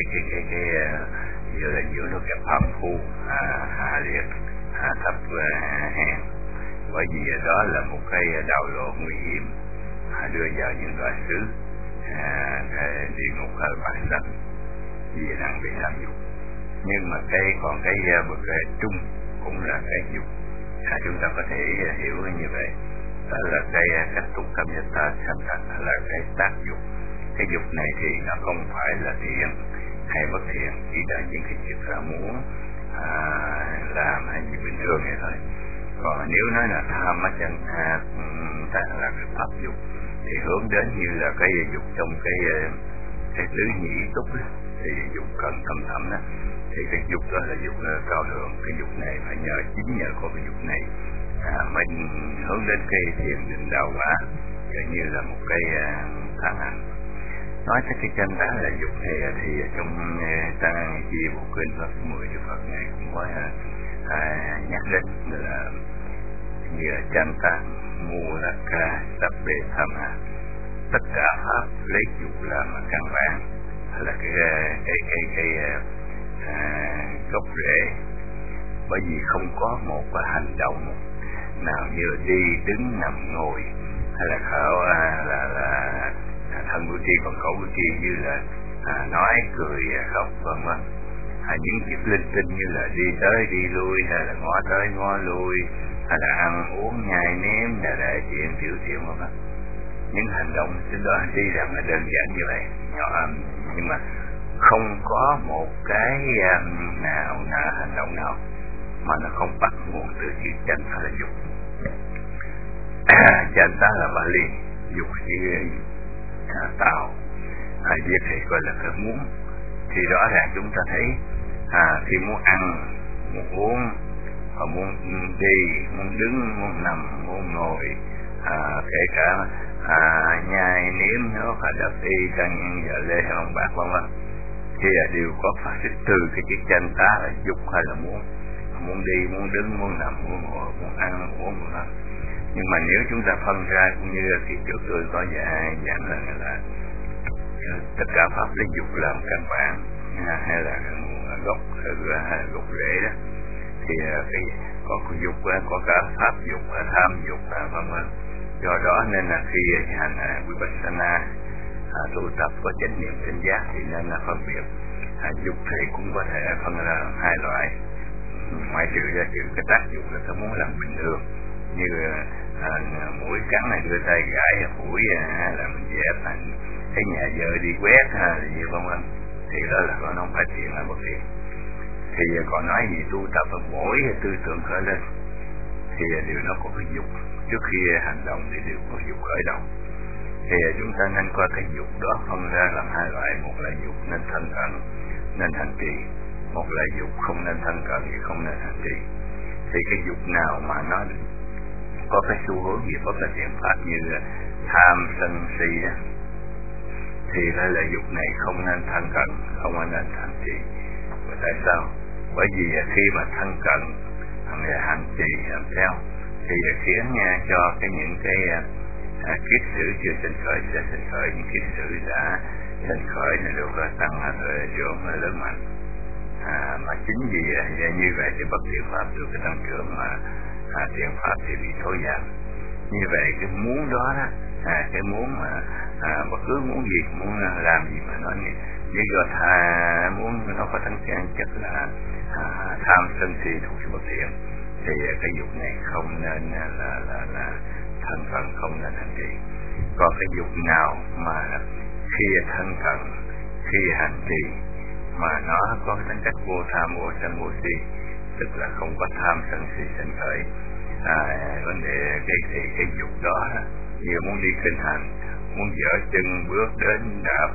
sự lợi dưỡng nó kẹp phạm phu, hạ liệt, thấp hèn, bởi vì đó là một cái đạo lộ nguy hiểm, đưa vào những loại xứ địa ngục hay bản đất vì đang bị tham dục. Nhưng mà còn cái bậc trung cũng là cái dục, chúng ta có thể hiểu như vậy, đó là cái cách tục tâm nhân ta sanh thành là cái tác dục. Cái dục này thì nó không phải là thiện hay bất thiện, chỉ là những cái việc là muốn làm hay gì bình thường vậy thôi. Còn nếu nói là tham á chân ta là cái pháp dục thì hướng đến như là cái dục trong cái tứ nhĩ túc đó, thì dục cần thâm thẳm đó, thì cái dục đó là dục cao thượng. Cái dục này phải chính nhờ có cái dục này mới hướng đến cái thiền định đạo quả, như là một cái thắng hành. Nói tới cái chân tá là dục thì trong Tăng Chi Bộ Kinh Pháp 10 Đức Phật này cũng có nhắc đến là như là chân tá mù la ca sắp bề tham hà, tất cả pháp lấy dục làm căn bản, là cái gốc rễ. Bởi vì không có một cái hành động nào như đi đứng nằm ngồi hay là khảo là thân của chi còn khẩu của chi, như là nói cười khóc vân vân, những việc linh tinh như là đi tới đi lui hay là ngó tới ngó lui hay là ăn uống nhai nếm hay là chuyện tiểu vân vân. Những hành động trên đó tuy rằng là đơn giản như vậy nhỏ, nhưng mà không có một cái nào hành động nào mà nó không bắt nguồn từ chữ chánh tá là dục. Chánh tá là Bali, dục chữ tạo, viết thì gọi là cái muốn. Thì rõ ràng chúng ta thấy khi muốn ăn, muốn uống, và muốn đi, muốn đứng, muốn nằm, muốn ngồi, kể cả nhai nếm nó phải đập đi căng giờ lê hay ông bạc vân vân, thì đều có phát xuất từ cái chữ chánh tá là dục hay là muốn đi, muốn đứng, muốn nằm, muốn ngồi, muốn ăn, muốn uống vân vân. Nhưng mà nếu chúng ta phân ra cũng như khi trước tôi có giảng là tất cả pháp lấy dục làm căn bản hay là gốc rễ đó, thì có dục, có cả pháp dục, tham dục vân vân. Do đó nên là khi hành Vipassana tu tập có chánh niệm tỉnh giác thì nên là phân biệt dục thì cũng có thể phân ra hai loại, ngoại trừ ra cái tác dục là ta muốn làm bình thường, như mũi cắn này đưa tay gãi phủi hay là mình dẹp cái nhà vợ đi quét hay là gì vân vân, thì đó là con không phải thiện là bất thiện. Thì còn nói gì tu tập mỗi tư tưởng khởi lên thì điều đó có cái dục, trước khi hành động thì đều có dục khởi động. Thì chúng ta nên coi cái dục đó phân ra làm hai loại, một là dục nên thân cận nên hành trì, một là dục không nên thân cận thì không nên hành trì. Thì cái dục nào mà nó có cái xu hướng gì bất là thiện pháp như tham sân si thì là dục này không nên thân cận, không nên hành trì. Và tại sao? Bởi vì khi mà thân cận hành trì làm theo thì khiến cho những cái kiết sử chưa sinh khởi sẽ sinh khởi, những kiết sử đã sinh khởi này được tăng trưởng lớn mạnh. Mà chính vì như vậy thì bất thiện pháp được cái tăng trưởng, mà thiện pháp thì bị thối giảm. Như vậy cái muốn đó cái muốn mà bất cứ muốn gì, muốn làm gì mà nó như muốn nó có tăng chất là tham sân si thuộc bất thiện, thì cái dục này không nên là thân cận, không nên hành trì. Còn cái dục nào mà khi thân cận, khi hành trì mà nó có tính cách vô tham, vô sân, vô si, tức là không có tham sân si sinh khởi, vấn đề cái dục đó như muốn đi kinh hành, muốn dở chân bước đến đạp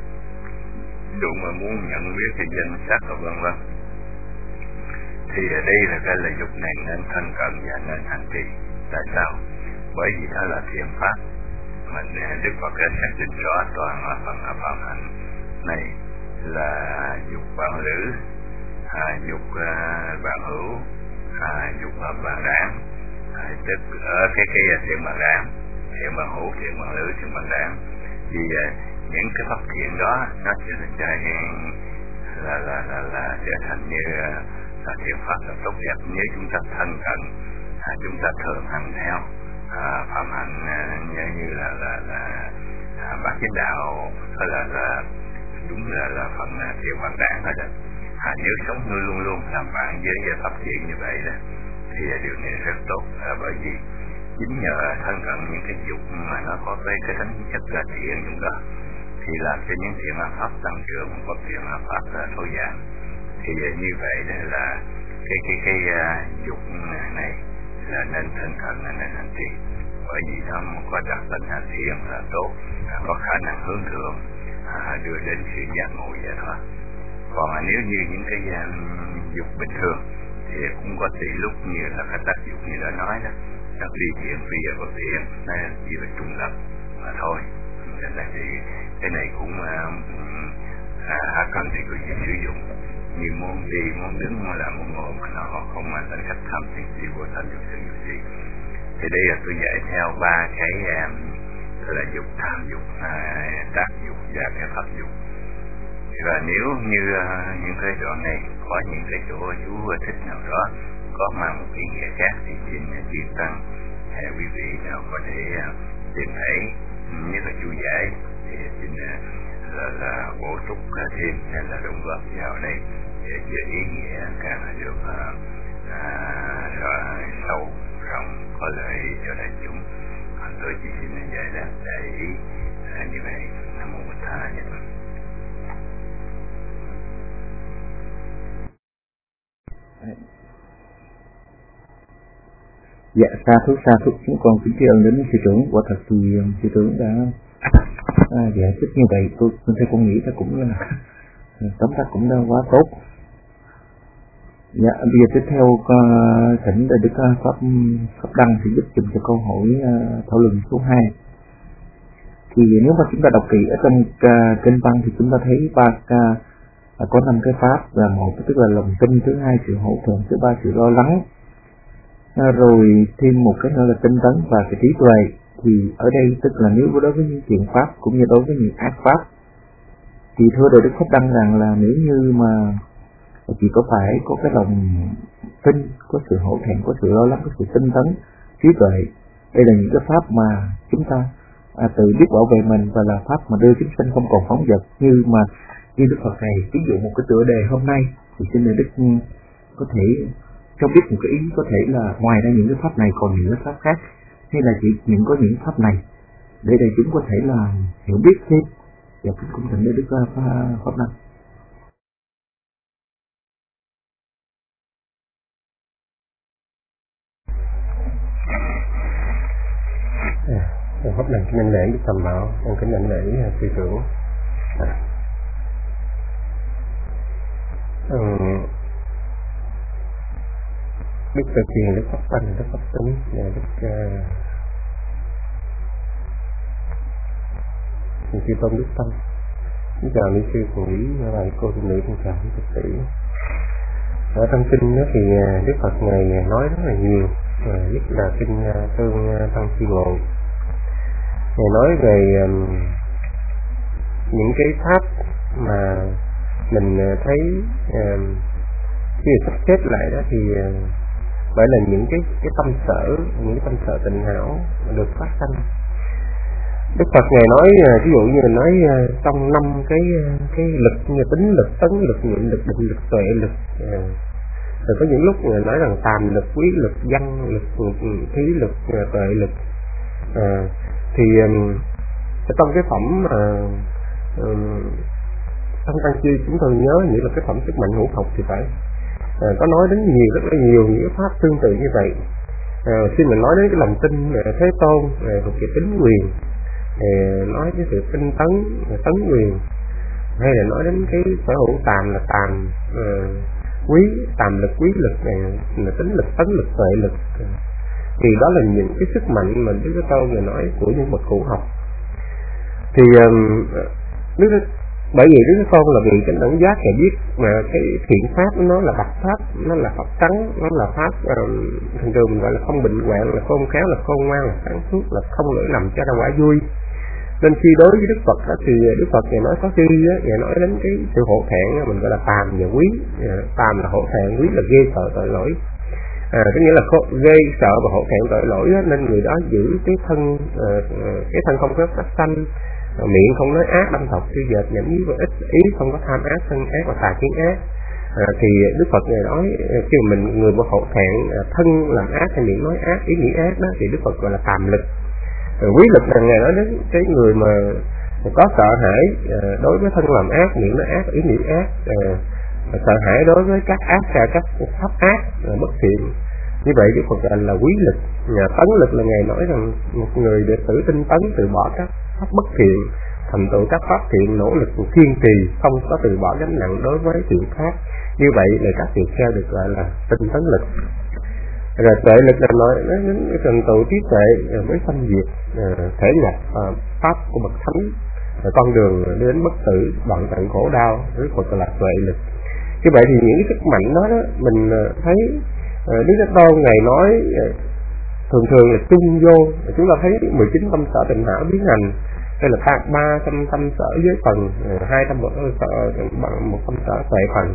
đụng, mà muốn nhận biết cái danh sắc và vân vân, thì đây là cái là dục này nên thân cận và nên hành trì. Tại sao? Bởi vì đó là thiện pháp. Mình Đức Phật đã xác định rõ toàn phần phạm hạnh này là dục bạn lữ, dục bạn hữu, dục bạn đảng, tức ở cái thiện bạn đảng, thiện bạn hữu, thiện bạn lữ, thiện bạn đảng. Vì những cái pháp thiện đó nó sẽ là trở thành như là thiện pháp là tốt đẹp nếu chúng ta thân cận, chúng ta thường hành theo phạm hạnh như là bát chánh đạo, hay là đúng là phần thiện bạn đảng thôi đó. Nếu sống luôn luôn làm bạn với pháp thiện như vậy đó thì điều này rất tốt, bởi vì chính nhờ thân cận những cái dục mà nó có cái tính chất là thiện trong đó thì làm cho những thiện pháp tăng trưởng, bất thiện pháp thối giảm. Thì như vậy là cái dục này là nên thân cận, nên hành trì, bởi vì nó có đặc tính là thiện, là tốt, có khả năng hướng thượng, đưa đến sự giác ngộ giải thoát. Còn nếu như những cái dục bình thường thì cũng có tỷ lúc như là cái tác dục như đã nói đó, các ly thiện phi và bất thiện nó chỉ là trung lập mà thôi. Nên là cái này cũng cần thì người sử dụng, như muốn đi, muốn đứng, muốn làm, muốn ngồi mà nó không mang tính cách tham sân si vô tham dục sân dục si. Thì đây là tôi dạy theo ba cái là dục, tham dục, tác dục và cái pháp dục. Và nếu như những cái đoạn này có những cái chỗ chú thích nào đó có mang một ý nghĩa khác thì xin chuyên tăng quý vị nào có thể tìm thấy, nhất là chú giải thì xin là bổ túc thêm hay là đóng góp vào đây để cho ý nghĩa càng được sâu rộng, có lợi cho đại chúng. Tôi chỉ xin giải đáp đại ý như vậy. Nam mô Bổn Thầy. Dạ, sa thúc chúng con kính tri ân đến sư trưởng. Quả thật thì sư trưởng đã giải thích như vậy, tôi thấy con nghĩ là cũng là tóm tắt cũng đã quá tốt. Dạ, bây giờ tiếp theo thỉnh Đức Pháp Đăng thì giúp dùm cho câu hỏi thảo luận số 2. Thì nếu mà chúng ta đọc kỹ ở trong kinh văn thì chúng ta thấy có 5 cái pháp, là một tức là lòng tin, thứ hai sự hậu thuẫn, thứ ba sự lo lắng, rồi thêm một cái nữa là tinh tấn và cái trí tuệ. Thì ở đây tức là nếu đối với những thiện pháp cũng như đối với những ác pháp thì thưa Đức Pháp Đăng rằng là nếu như mà chỉ có phải có cái lòng tin, có sự hậu thuẫn, có sự lo lắng, có sự tinh tấn, trí tuệ, đây là những cái pháp mà chúng ta tự biết bảo vệ mình và là pháp mà đưa chúng sanh không còn phóng dật. Như Đức Phật này ví dụ một cái tựa đề hôm nay thì xin Đức có thể cho biết một cái ý, có thể là ngoài ra những cái pháp này còn những cái pháp khác, hay là chỉ có những pháp này để đại chúng có thể là hiểu biết thêm Và cũng thỉnh Đức Pháp Năng. Pháp Năng kính anh lễ Đức Tam Bảo, con kính anh lễ sư trưởng. Đức Phật Thiền, Đức Pháp Tánh, Đức Pháp Tính, Đức Sư Tôn Đức Tâm. Xin chào Lý Sư Phụ Lý và cô tu nữ, con chào quý Phật tử. Ở trong kinh đó thì Đức Phật Ngài nói rất là nhiều, nhất là kinh Tương Tăng Chi Ngộ. Ngài nói về những cái pháp mà mình thấy khi sắp xếp lại đó thì phải là những cái tâm sở tình hảo được phát sanh. Đức Phật Ngài nói ví dụ như nói trong 5 cái lực như tính lực, tấn lực, niệm lực, định lực, tuệ lực. Rồi có những lúc Ngài nói rằng tàm lực, quý lực, văn lực, thí lực, tuệ lực. Thì trong cái phẩm trong Tăng Chi chúng tôi nhớ như là cái phẩm sức mạnh ngũ học thì phải có nói đến rất là nhiều những cái pháp tương tự như vậy. Khi mình nói đến cái lòng tin Thế Tôn thuộc về tính quyền, nói cái sự tinh tấn quyền, hay là nói đến cái sở hữu tàm là tàm quý, tàm lực, quý lực này là tính lực, tấn lực, tuệ lực, thì đó là những cái sức mạnh mà Đức Thế Tôn người nói của những bậc cũ học. Thì bởi vì Đức Thế Tôn là vị chánh đẳng giác, thì biết mà cái thiện pháp nó là bạch pháp, nó là pháp trắng, nó là pháp thường thường mình gọi là không bệnh hoạn, là khôn khéo, là khôn ngoan, là sáng suốt, là không lỗi lầm, cho ra quả vui. Nên khi đối với Đức Phật đó, thì Đức Phật Ngài nói có khi Ngài nói đến cái sự hổ thẹn, mình gọi là tàm và quý. Tàm là hổ thẹn, quý là ghê sợ tội lỗi. Có nghĩa là ghê sợ và hổ thẹn tội lỗi đó, nên người đó giữ cái thân không có sát sanh, miệng không nói ác, đâm thọc, suy dệt, nhẫn nhí và ích ý, không có tham ác, sân ác và tà kiến ác. Thì Đức Phật Ngài nói khi mình người mà hổ thẹn, thân làm ác hay miệng nói ác, ý nghĩ ác đó, thì Đức Phật gọi là tàm lực. Quý lực là Ngài nói đến cái người mà có sợ hãi đối với thân làm ác, miệng nói ác, ý nghĩ ác, sợ hãi đối với các pháp ác, bất thiện. Như vậy Đức Phật gọi là quý lực. Tấn lực là Ngài nói rằng một người đệ tử tinh tấn, từ bỏ các pháp bất thiện, thành tựu các pháp thiện, nỗ lực kiên trì, không có từ bỏ gánh nặng đối với thiện pháp. Như vậy là các thiện theo được gọi là tinh tấn lực. Rồi tuệ lực là nói đến thành tựu trí tuệ với sanh diệt, thể nhập pháp của bậc thánh, con đường đến bất tử, đoạn tận khổ đau, Đức Phật gọi là tuệ lực. Như vậy thì những cái sức mạnh đó, mình thấy Đức Thế Tôn Ngài nói thường là chung vô. Chúng ta thấy 19 tâm sở tịnh hảo biến hành, đây là 300 tâm sở giới phần, 200 một tâm sở tuệ phần.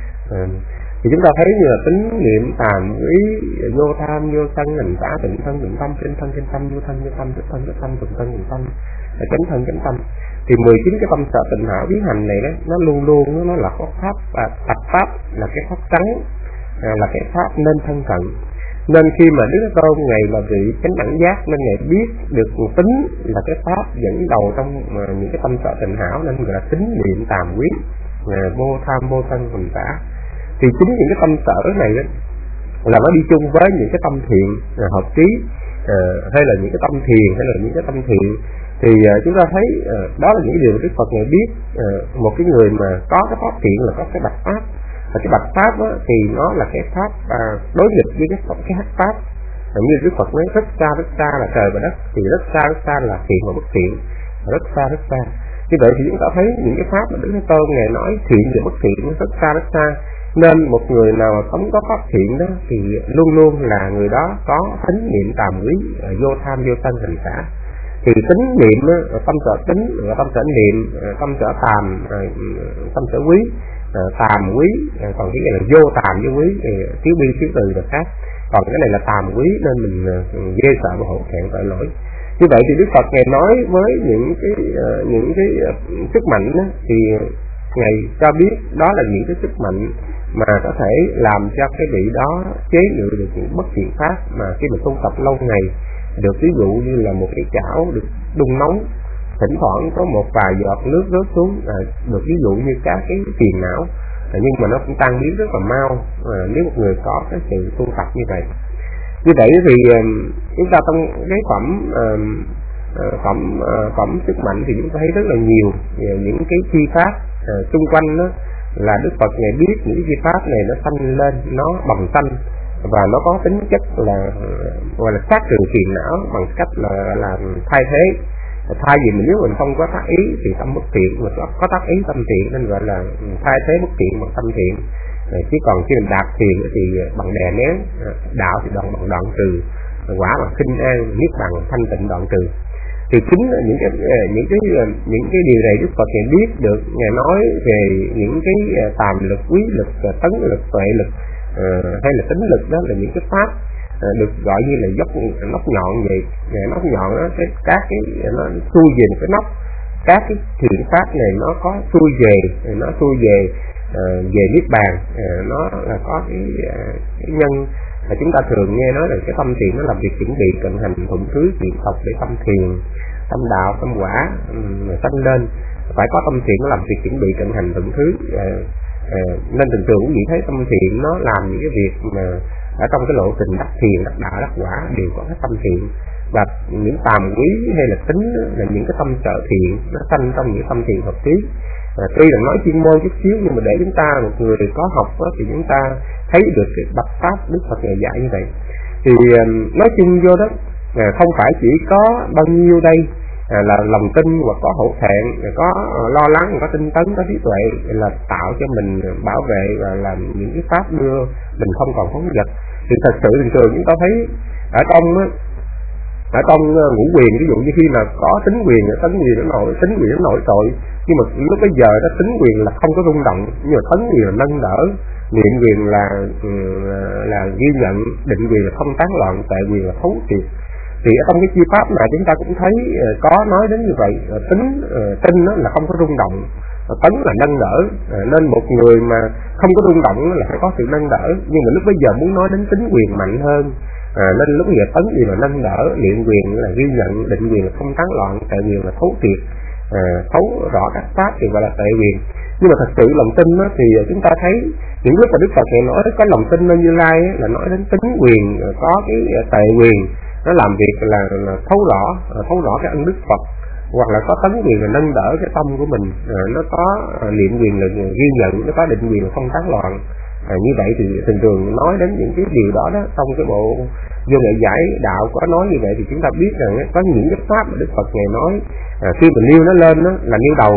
Thì chúng ta thấy như là tính niệm, tàm quý, vô tham, vô sân, hành xả, tịnh thân, tịnh tâm, trên thân, trên tâm, vô thân, vô tâm, tích thân, tích tâm, tịnh thân, tịnh tâm, chánh thân, chánh tâm. Thì 19 cái tâm sở tịnh hảo biến hành này đó, nó luôn luôn nó là có pháp, tập pháp là cái pháp trắng, là cái pháp nên thân cận. Nên khi mà Đức Thế Tôn Ngài là vị chánh đẳng giác, nên Ngài biết được tính là cái pháp dẫn đầu trong những cái tâm sở tịnh hảo, nên gọi là tính niệm, tàm quý, vô tham, vô sân, hành xả. Thì chính những cái tâm sở này đó, là nó đi chung với những cái tâm thiện, hợp trí, hay là những cái tâm thiền, hay là những cái tâm thiện. Thì chúng ta thấy đó là những điều Đức Phật Ngài biết. Một cái người mà có cái pháp thiện là có cái bạch pháp, và cái bạch pháp đó, thì nó là cái pháp đối nghịch với cái hắc pháp. Như Đức Phật nói rất xa là trời và đất, thì rất xa là thiện và bất thiện, rất xa. Như vậy thì chúng ta thấy những cái pháp mà Đức Thế Tôn Ngài nói thiện và bất thiện nó rất xa. Nên một người nào mà sống có pháp thiện đó thì luôn luôn là người đó có tính niệm, tàm quý, vô tham, vô sân, hành xả. Thì tính niệm, tâm sở tính, tâm sở niệm, tâm sở tàm, tâm sở quý, tàm quý, còn cái này là vô tàm với quý, thiếu bi thiếu từ là khác. Còn cái này là tàm quý, nên mình ghê sợ và hổ thẹn tội lỗi. Như vậy thì Đức Phật Ngài nói với những cái sức mạnh đó, thì Ngài cho biết đó là những cái sức mạnh mà có thể làm cho cái vị đó chế ngự được những bất thiện pháp mà khi mà tu tập lâu ngày được. Ví dụ như là một cái chảo được đun nóng thỉnh thoảng có một vài giọt nước rớt xuống, được ví dụ như các cái phiền não, nhưng mà nó cũng tan biến rất là mau nếu một người có cái sự tu tập như vậy. Như vậy thì chúng ta trong cái phẩm sức mạnh thì chúng ta thấy rất là nhiều những cái chi pháp xung quanh đó, là Đức Phật Ngài biết những cái chi pháp này nó sanh lên, nó bầm sanh và nó có tính chất là gọi là sát trừ phiền não bằng cách là thay thế. Thay vì nếu mình không có tác ý thì tâm bất thiện, mà có tác ý tâm thiện nên gọi là thay thế bất thiện bằng tâm thiện. Chứ còn khi mình đạt thiền thì bằng đè nén, đạo thì bằng đoạn trừ, quả bằng khinh an, niết bàn thanh tịnh đoạn trừ. Thì chính những cái điều này Đức Phật Ngài biết được. Ngài nói về những cái tàm lực, quý lực, tấn lực, tuệ lực hay là tính lực, đó là những cái pháp được gọi như là nóc nhọn vậy. Nóc nhọn đó, các cái nó xuôi về một cái nóc. Các cái thiện pháp này nó có xuôi về về niết bàn, nó là có cái nhân mà chúng ta thường nghe nói là cái tâm thiện nó làm việc chuẩn bị cận hành thuận thứ thiện học để tâm thiền, tâm đạo, tâm quả sanh lên. Phải có tâm thiện nó làm việc chuẩn bị cận hành thuận thứ. Nên thường thường cũng chỉ thấy tâm thiện nó làm những cái việc mà ở trong cái lộ trình đắc thiền, đắc đạo, đắc quả đều có cái tâm thiện. Và những tàm quý hay là tính là những cái tâm trợ thiện nó sanh trong những tâm thiện hợp trí. Tuy là nói chuyên môn chút xíu nhưng mà để chúng ta một người có học đó, thì chúng ta thấy được cái bậc pháp Đức Phật Ngài dạy như vậy. Thì nói chung vô đó không phải chỉ có bao nhiêu đây là lòng tin hoặc có hổ thẹn, có lo lắng, có tinh tấn, có trí tuệ là tạo cho mình bảo vệ và làm những cái pháp đưa mình không còn phóng dật. Thì thật sự thường chúng ta thấy ở trong ngũ quyền, ví dụ như khi mà có tính quyền nó nổi trội, nhưng mà lúc bây giờ đó tính quyền là không có rung động, nhưng mà tấn quyền là nâng đỡ, niệm quyền là ghi nhận, định quyền là không tán loạn, tuệ quyền là thấu triệt. Thì ở trong cái chi pháp này chúng ta cũng thấy có nói đến như vậy. Tinh là không có rung động, tấn là nâng đỡ, nên một người mà không có rung động là phải có sự nâng đỡ. Nhưng mà lúc bây giờ muốn nói đến tính quyền mạnh hơn, nên lúc giờ tấn quyền là nâng đỡ, niệm quyền là ghi nhận, định quyền là không tán loạn, tuệ quyền là thấu triệt, thấu rõ các pháp thì gọi là tuệ quyền. Nhưng mà thật sự lòng tin đó, thì chúng ta thấy những lúc mà Đức Phật Ngài nói có lòng tin nơi Như Lai là nói đến tính quyền, có cái tuệ quyền, nó làm việc là thấu rõ cái ân đức Phật, hoặc là có tấn quyền là nâng đỡ cái tâm của mình, nó có niệm quyền là ghi nhận, nó có định quyền là không tán loạn. Như vậy thì thường nói đến những cái điều đó trong cái bộ Vô Nghệ Giải Đạo có nói như vậy, thì chúng ta biết rằng có những cái pháp mà Đức Phật Ngài nói khi mình nêu nó lên là nêu đầu.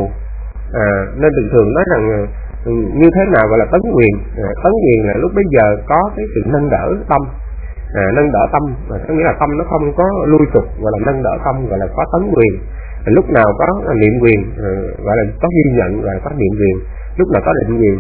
Nên thường nói rằng như thế nào gọi là tấn quyền. Tấn quyền là lúc bây giờ có cái sự nâng đỡ tâm, nâng đỡ tâm, có nghĩa là tâm nó không có lui sụp, gọi là nâng đỡ tâm, gọi là có tấn quyền. Lúc nào có niệm quyền, gọi là có ghi nhận, gọi là có niệm quyền. Lúc nào có định quyền,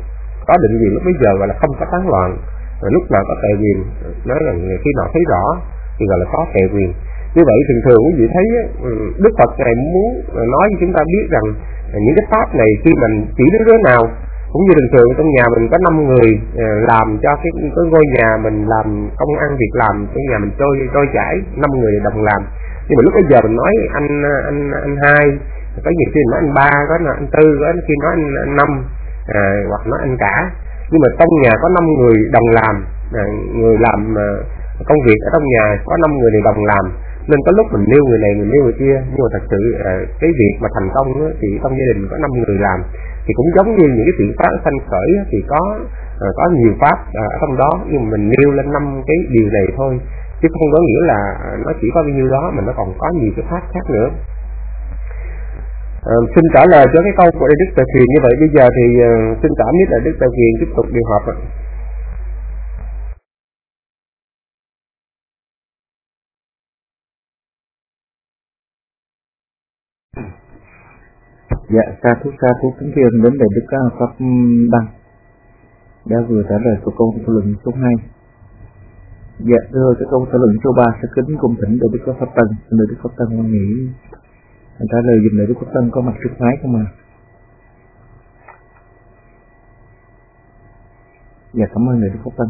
lúc bây giờ gọi là không có tán loạn. Lúc nào có tệ quyền, nói rằng khi nào thấy rõ thì gọi là có tệ quyền. Như vậy thường quý vị thấy Đức Phật này muốn nói cho chúng ta biết rằng những cái pháp này khi mình chỉ đến đứa nào, cũng như thường trong nhà mình có 5 người làm cho cái ngôi nhà mình làm công ăn việc làm trong nhà mình trôi chảy, 5 người đồng làm. Nhưng mà lúc bây giờ mình nói anh hai, có nhiều khi nói anh ba, có anh tư, có khi nói anh năm, hoặc nói anh cả. Nhưng mà trong nhà có 5 người đồng làm, người làm công việc ở trong nhà có 5 người này đồng làm, nên có lúc mình nêu người này, mình nêu người kia. Nhưng mà thật sự cái việc mà thành công thì trong gia đình có 5 người làm, thì cũng giống như những cái chuyện pháp sanh khởi thì có nhiều pháp ở trong đó, nhưng mà mình nêu lên 5 cái điều này thôi, chứ không có nghĩa là nó chỉ có bao nhiêu đó, mà nó còn có nhiều cái pháp khác nữa. Xin trả lời cho cái câu của Đức Tề Thiền như vậy. Bây giờ thì xin trả biết là Đức Tề Thiền tiếp tục điều họp. Dạ, sa thú kính thưa đến để Đức Pháp Đăng đã vừa trả lời của câu thảo luận số 2. Dạ, thưa cái câu thảo luận số 3 sẽ kính cung thỉnh để Đức Pháp Tân, xin Đức Pháp Tân quan nghĩ trả lời dùm để Đức Pháp Tân có mặt trước máy không ạ? Dạ, cảm ơn Đức Pháp Tân.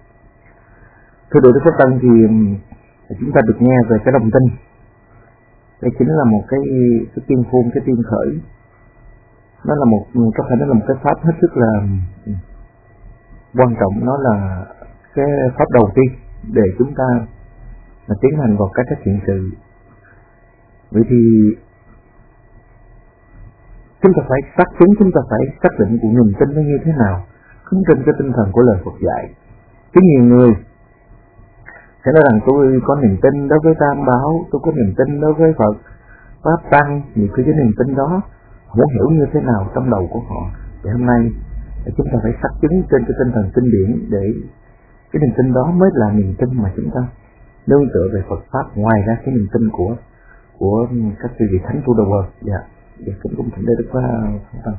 Thưa Đức Pháp Tân, thì chúng ta được nghe về cái lòng tin. Đây chính là một cái tiên phun, cái tiên khởi. Nó là có thể nó là một cái pháp hết sức là quan trọng. Nó là cái pháp đầu tiên để chúng ta mà tiến hành vào các cái thiện sự. Vậy thì chúng ta phải xác chứng, chúng ta phải xác định của niềm tin nó như thế nào, không trên cái tinh thần của lời Phật dạy. Chứ nhiều người sẽ nói rằng tôi có niềm tin đối với Tam Bảo, tôi có niềm tin đối với Phật, Pháp Tăng. Nhiều khi cái niềm tin đó không hiểu như thế nào trong đầu của họ. Thì hôm nay chúng ta phải xác chứng trên cái tinh thần kinh điển, để cái niềm tin đó mới là niềm tin mà chúng ta nương tựa về Phật Pháp, ngoài ra cái niềm tin của các vị thánh tu đầu. Dạ, cũng thỉnh đây Đức Pháp Tăng.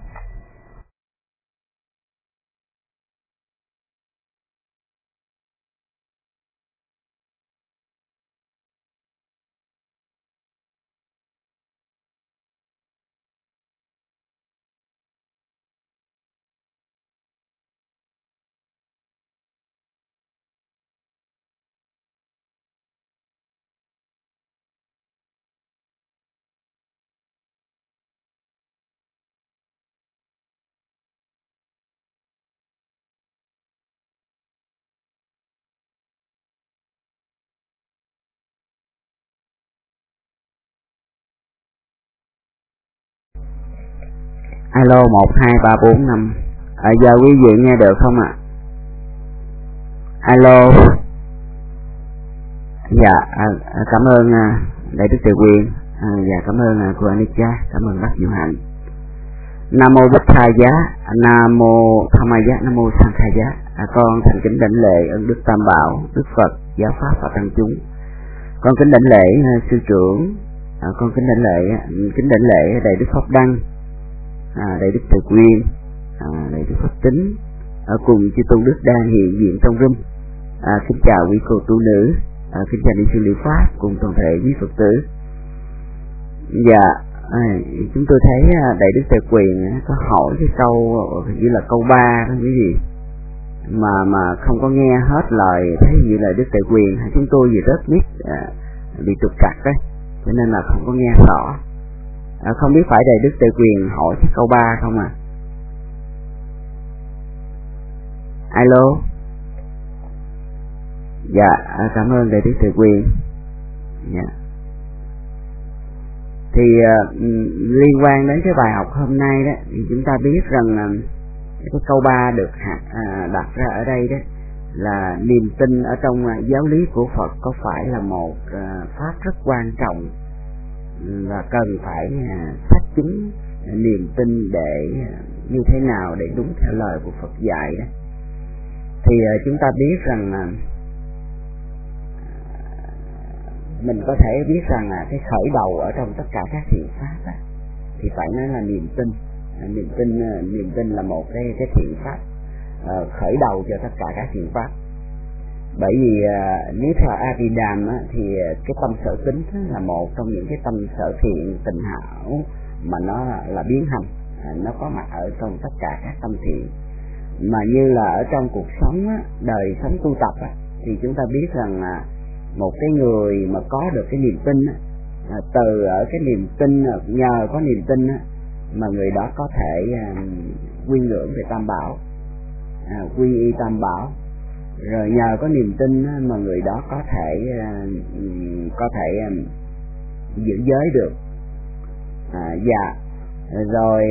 Alo 1 2 3 4 5. Giờ quý vị nghe được không ạ? Alo. Dạ, cảm ơn Đại Đức Từ Quyền. Dạ, cảm ơn cô Anika, cảm ơn bác Diệu Hạnh. Nam mô Bích Tha Giá, Nam mô Tham Giá, Nam mô Sang Kha Giá. Con thành kính đảnh lễ ơn Đức Tam Bảo, Đức Phật, Giáo Pháp và Tăng chúng. Con kính đảnh lễ sư trưởng, con kính đảnh lễ Đại Đức Pháp Đăng, Đại Đức Từ Quyền, Đại Đức Pháp Tính, cùng chư tôn đức đang hiện diện trong room. Kính chào quý cô tu nữ, kính chào ni sư Liệu Pháp cùng toàn thể quý Phật tử. Dạ, chúng tôi thấy Đại Đức Từ Quyền có hỏi cái câu như là câu 3 đó quý vị, mà không có nghe hết lời. Thấy như là Đức Từ Quyền chúng tôi vì rất biết bị trục trặc đấy, cho nên là không có nghe rõ. Không biết phải Đại Đức Từ Quyền hỏi cái câu 3 không à? Alo. Dạ, cảm ơn Đại Đức Từ Quyền. Dạ. Thì liên quan đến cái bài học hôm nay đó, thì chúng ta biết rằng cái câu 3 được đặt ra ở đây đó là niềm tin ở trong giáo lý của Phật có phải là một pháp rất quan trọng và cần phải xác chứng niềm tin để như thế nào để đúng theo lời của Phật dạy đó. Thì chúng ta biết rằng mình có thể biết rằng cái khởi đầu ở trong tất cả các thiện pháp đó, thì phải nói là niềm tin. Niềm tin là một cái thiện pháp khởi đầu cho tất cả các thiện pháp. Bởi vì nếu theo Abhidhamma thì cái tâm sở tính là một trong những cái tâm sở thiện tịnh hảo mà nó là biến hành, nó có mặt ở trong tất cả các tâm thiện. Mà như là ở trong cuộc sống đời sống tu tập thì chúng ta biết rằng một cái người mà có được cái niềm tin từ ở cái niềm tin, nhờ có niềm tin mà người đó có thể quy ngưỡng về Tam Bảo, quy y Tam Bảo. Rồi nhờ có niềm tin mà người đó có thể giữ giới được. Dạ. Rồi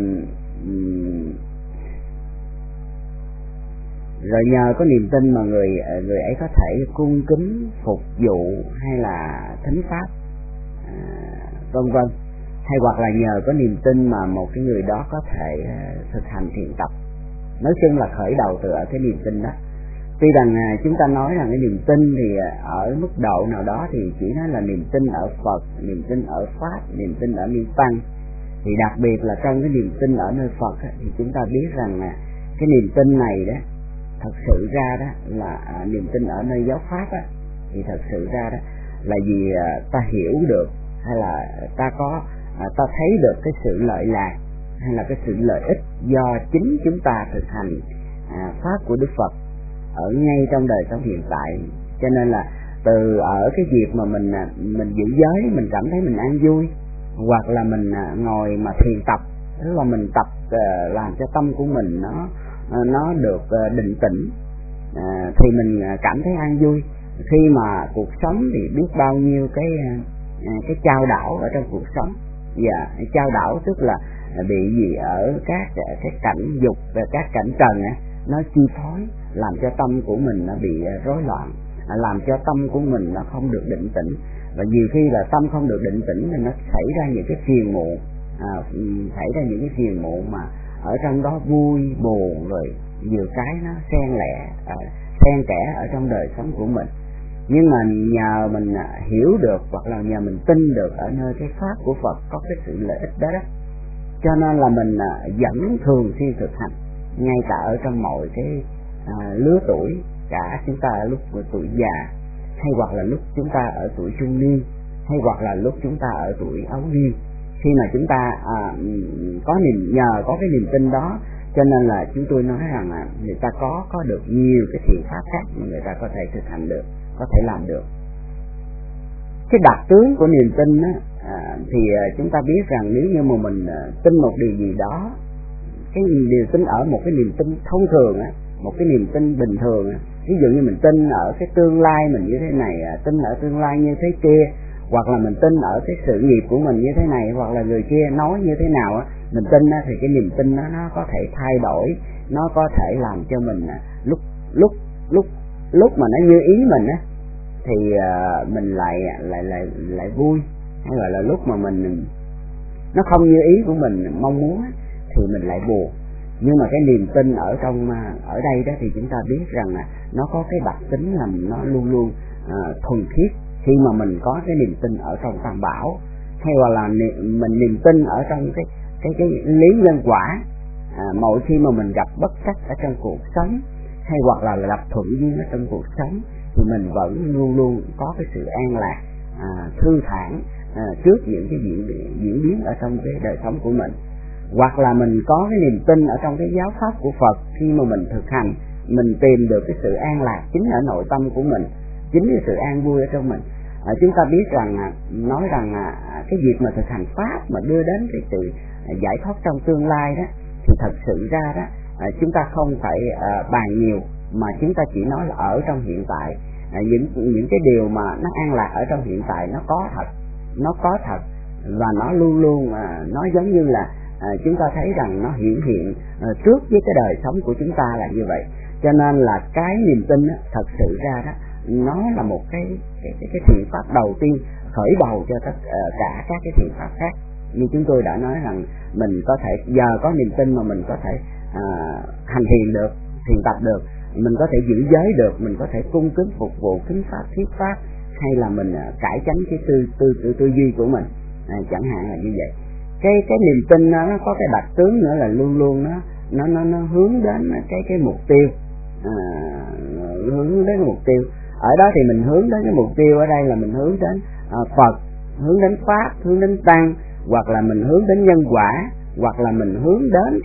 nhờ có niềm tin mà người ấy có thể cung kính phục vụ hay là thính pháp, vân vân. Hay hoặc là nhờ có niềm tin mà một cái người đó có thể thực hành thiện tập. Nói chung là khởi đầu từ ở cái niềm tin đó. Tuy rằng chúng ta nói rằng cái niềm tin thì ở mức độ nào đó thì chỉ nói là niềm tin ở Phật, niềm tin ở Pháp, niềm tin ở Niết Tăng. Thì đặc biệt là trong cái niềm tin ở nơi Phật thì chúng ta biết rằng cái niềm tin này đó, thật sự ra đó là niềm tin ở nơi giáo Pháp thì thật sự ra đó là vì ta hiểu được, hay là ta thấy được cái sự lợi lạc hay là cái sự lợi ích do chính chúng ta thực hành pháp của Đức Phật ở ngay trong đời sống hiện tại. Cho nên là từ ở cái việc mà mình giữ giới mình cảm thấy mình an vui, hoặc là mình ngồi mà thiền tập, tức là mình tập làm cho tâm của mình nó được định tĩnh, thì mình cảm thấy an vui. Khi mà cuộc sống thì biết bao nhiêu cái chao đảo ở trong cuộc sống, và chao đảo tức là bị gì ở các cái cảnh dục và các cảnh trần nó chi phối, làm cho tâm của mình nó bị rối loạn, làm cho tâm của mình nó không được định tĩnh. Và nhiều khi là tâm không được định tĩnh thì nó xảy ra những cái phiền muộn, xảy ra những cái phiền muộn mà ở trong đó vui buồn rồi nhiều cái nó xen kẽ ở trong đời sống của mình. Nhưng mà nhờ mình hiểu được hoặc là nhờ mình tin được ở nơi cái pháp của Phật có cái sự lợi ích đó, cho nên là mình vẫn thường xuyên thực hành, ngay cả ở trong mọi cái lứa tuổi, cả chúng ta ở lúc tuổi già, hay hoặc là lúc chúng ta ở tuổi trung niên, hay hoặc là lúc chúng ta ở tuổi ấu niên. Khi mà chúng ta nhờ có cái niềm tin đó, cho nên là chúng tôi nói rằng là người ta có được nhiều cái thiện pháp khác mà người ta có thể thực hành được, có thể làm được. Cái đặc tướng của niềm tin thì chúng ta biết rằng nếu như mà mình tin một điều gì đó, cái điều tin ở một cái niềm tin thông thường một cái niềm tin bình thường, ví dụ như mình tin ở cái tương lai mình như thế này, tin ở tương lai như thế kia, hoặc là mình tin ở cái sự nghiệp của mình như thế này, hoặc là người kia nói như thế nào mình tin thì cái niềm tin nó có thể thay đổi, nó có thể làm cho mình lúc mà nó như ý mình thì mình lại vui, hay gọi là lúc mà mình nó không như ý của mình mong muốn thì mình lại buồn. Nhưng mà cái niềm tin ở đây đó thì chúng ta biết rằng là nó có cái đặc tính là nó luôn luôn thuần khiết. Khi mà mình có cái niềm tin ở trong Tam Bảo, hay hoặc là mình niềm tin ở trong cái lý nhân quả, mỗi khi mà mình gặp bất trắc ở trong cuộc sống, hay hoặc là gặp thuận duyên ở trong cuộc sống, thì mình vẫn luôn luôn có cái sự an lạc, thư thản trước những cái diễn biến ở trong cái đời sống của mình. Hoặc là mình có cái niềm tin ở trong cái giáo pháp của Phật, khi mà mình thực hành, mình tìm được cái sự an lạc chính ở nội tâm của mình, chính cái sự an vui ở trong mình. Chúng ta biết rằng nói rằng cái việc mà thực hành pháp mà đưa đến cái sự giải thoát trong tương lai đó, thì thật sự ra đó chúng ta không phải bàn nhiều, mà chúng ta chỉ nói là ở trong hiện tại. Những cái điều mà nó an lạc ở trong hiện tại nó có thật, và nó luôn luôn nó giống như là chúng ta thấy rằng nó hiện trước với cái đời sống của chúng ta là như vậy. Cho nên là cái niềm tin thật sự ra đó, nó là một cái thiện pháp đầu tiên khởi đầu cho tất cả các cái thiện pháp khác. Như chúng tôi đã nói rằng mình có thể giờ có niềm tin mà mình có thể hành thiền được, thiền tập được, mình có thể giữ giới được, mình có thể cung kính phục vụ kính pháp thuyết pháp, hay là mình cải tránh cái tư duy của mình, chẳng hạn là như vậy. Cái niềm tin nó có cái đặc tướng nữa là luôn luôn nó hướng đến cái mục tiêu, hướng đến mục tiêu. Ở đó thì mình hướng đến cái mục tiêu ở đây là mình hướng đến Phật, hướng đến pháp, hướng đến tăng, hoặc là mình hướng đến nhân quả, hoặc là mình hướng đến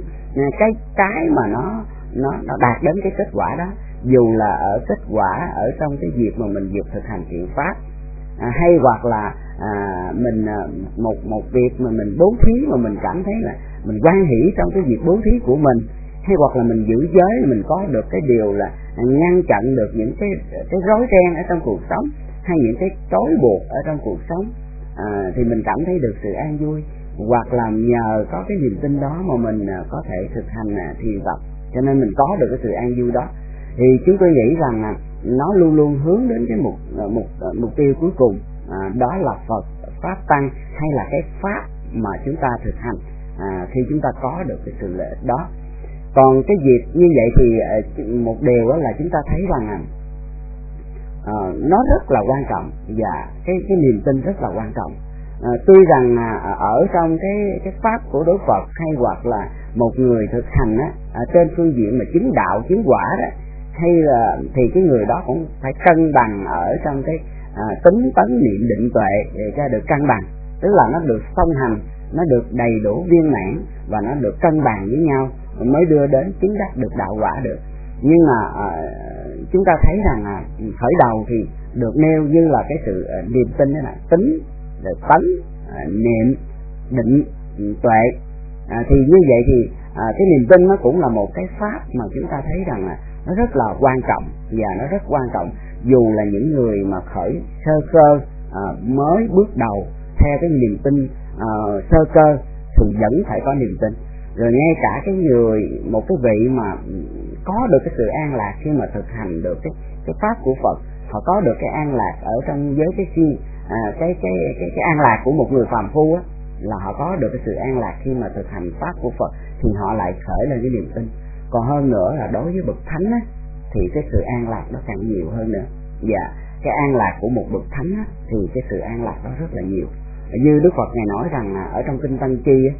cái mà nó đạt đến cái kết quả đó, dù là ở kết quả ở trong cái việc mà mình việc thực hành thiện pháp, hay hoặc là mình một việc mà mình bố thí mà mình cảm thấy là mình hoan hỷ trong cái việc bố thí của mình, hay hoặc là mình giữ giới mình có được cái điều là ngăn chặn được những cái rối ren ở trong cuộc sống, hay những cái trói buộc ở trong cuộc sống, thì mình cảm thấy được sự an vui. Hoặc là nhờ có cái niềm tin đó mà mình có thể thực hành thiền tập, cho nên mình có được cái sự an vui đó. Thì chúng tôi nghĩ rằng nó luôn luôn hướng đến cái mục tiêu cuối cùng, đó là Phật, pháp, tăng, hay là cái pháp mà chúng ta thực hành khi chúng ta có được cái sự lợi ích đó. Còn cái việc như vậy thì một điều đó là chúng ta thấy rằng nó rất là quan trọng, và cái niềm tin rất là quan trọng. Tuy rằng ở trong cái pháp của Đức Phật, hay hoặc là một người thực hành trên phương diện mà chứng đạo chứng quả đó, hay là thì cái người đó cũng phải cân bằng ở trong cái tính tấn niệm định tuệ để cho được cân bằng, tức là nó được song hành, nó được đầy đủ viên mãn, và nó được cân bằng với nhau mới đưa đến chứng đắc được đạo quả được. Nhưng mà chúng ta thấy rằng khởi đầu thì được nêu như là cái sự niềm tin, đó là tính, rồi tánh, niệm, định, tuệ. Thì như vậy thì cái niềm tin nó cũng là một cái pháp mà chúng ta thấy rằng là nó rất là quan trọng, và nó rất quan trọng dù là những người mà khởi sơ cơ mới bước đầu theo cái niềm tin sơ cơ thì vẫn phải có niềm tin. Rồi ngay cả cái người, một cái vị mà có được cái sự an lạc khi mà thực hành được cái pháp của Phật, họ có được cái an lạc ở trong giới cái an lạc của một người phàm phu á, là họ có được cái sự an lạc khi mà thực hành pháp của Phật, thì họ lại khởi lên cái niềm tin. Còn hơn nữa là đối với bậc thánh á, thì cái sự an lạc nó càng nhiều hơn nữa. Và cái an lạc của một bậc thánh á, thì cái sự an lạc đó rất là nhiều. Như Đức Phật ngài nói rằng ở trong kinh Tăng Chi á,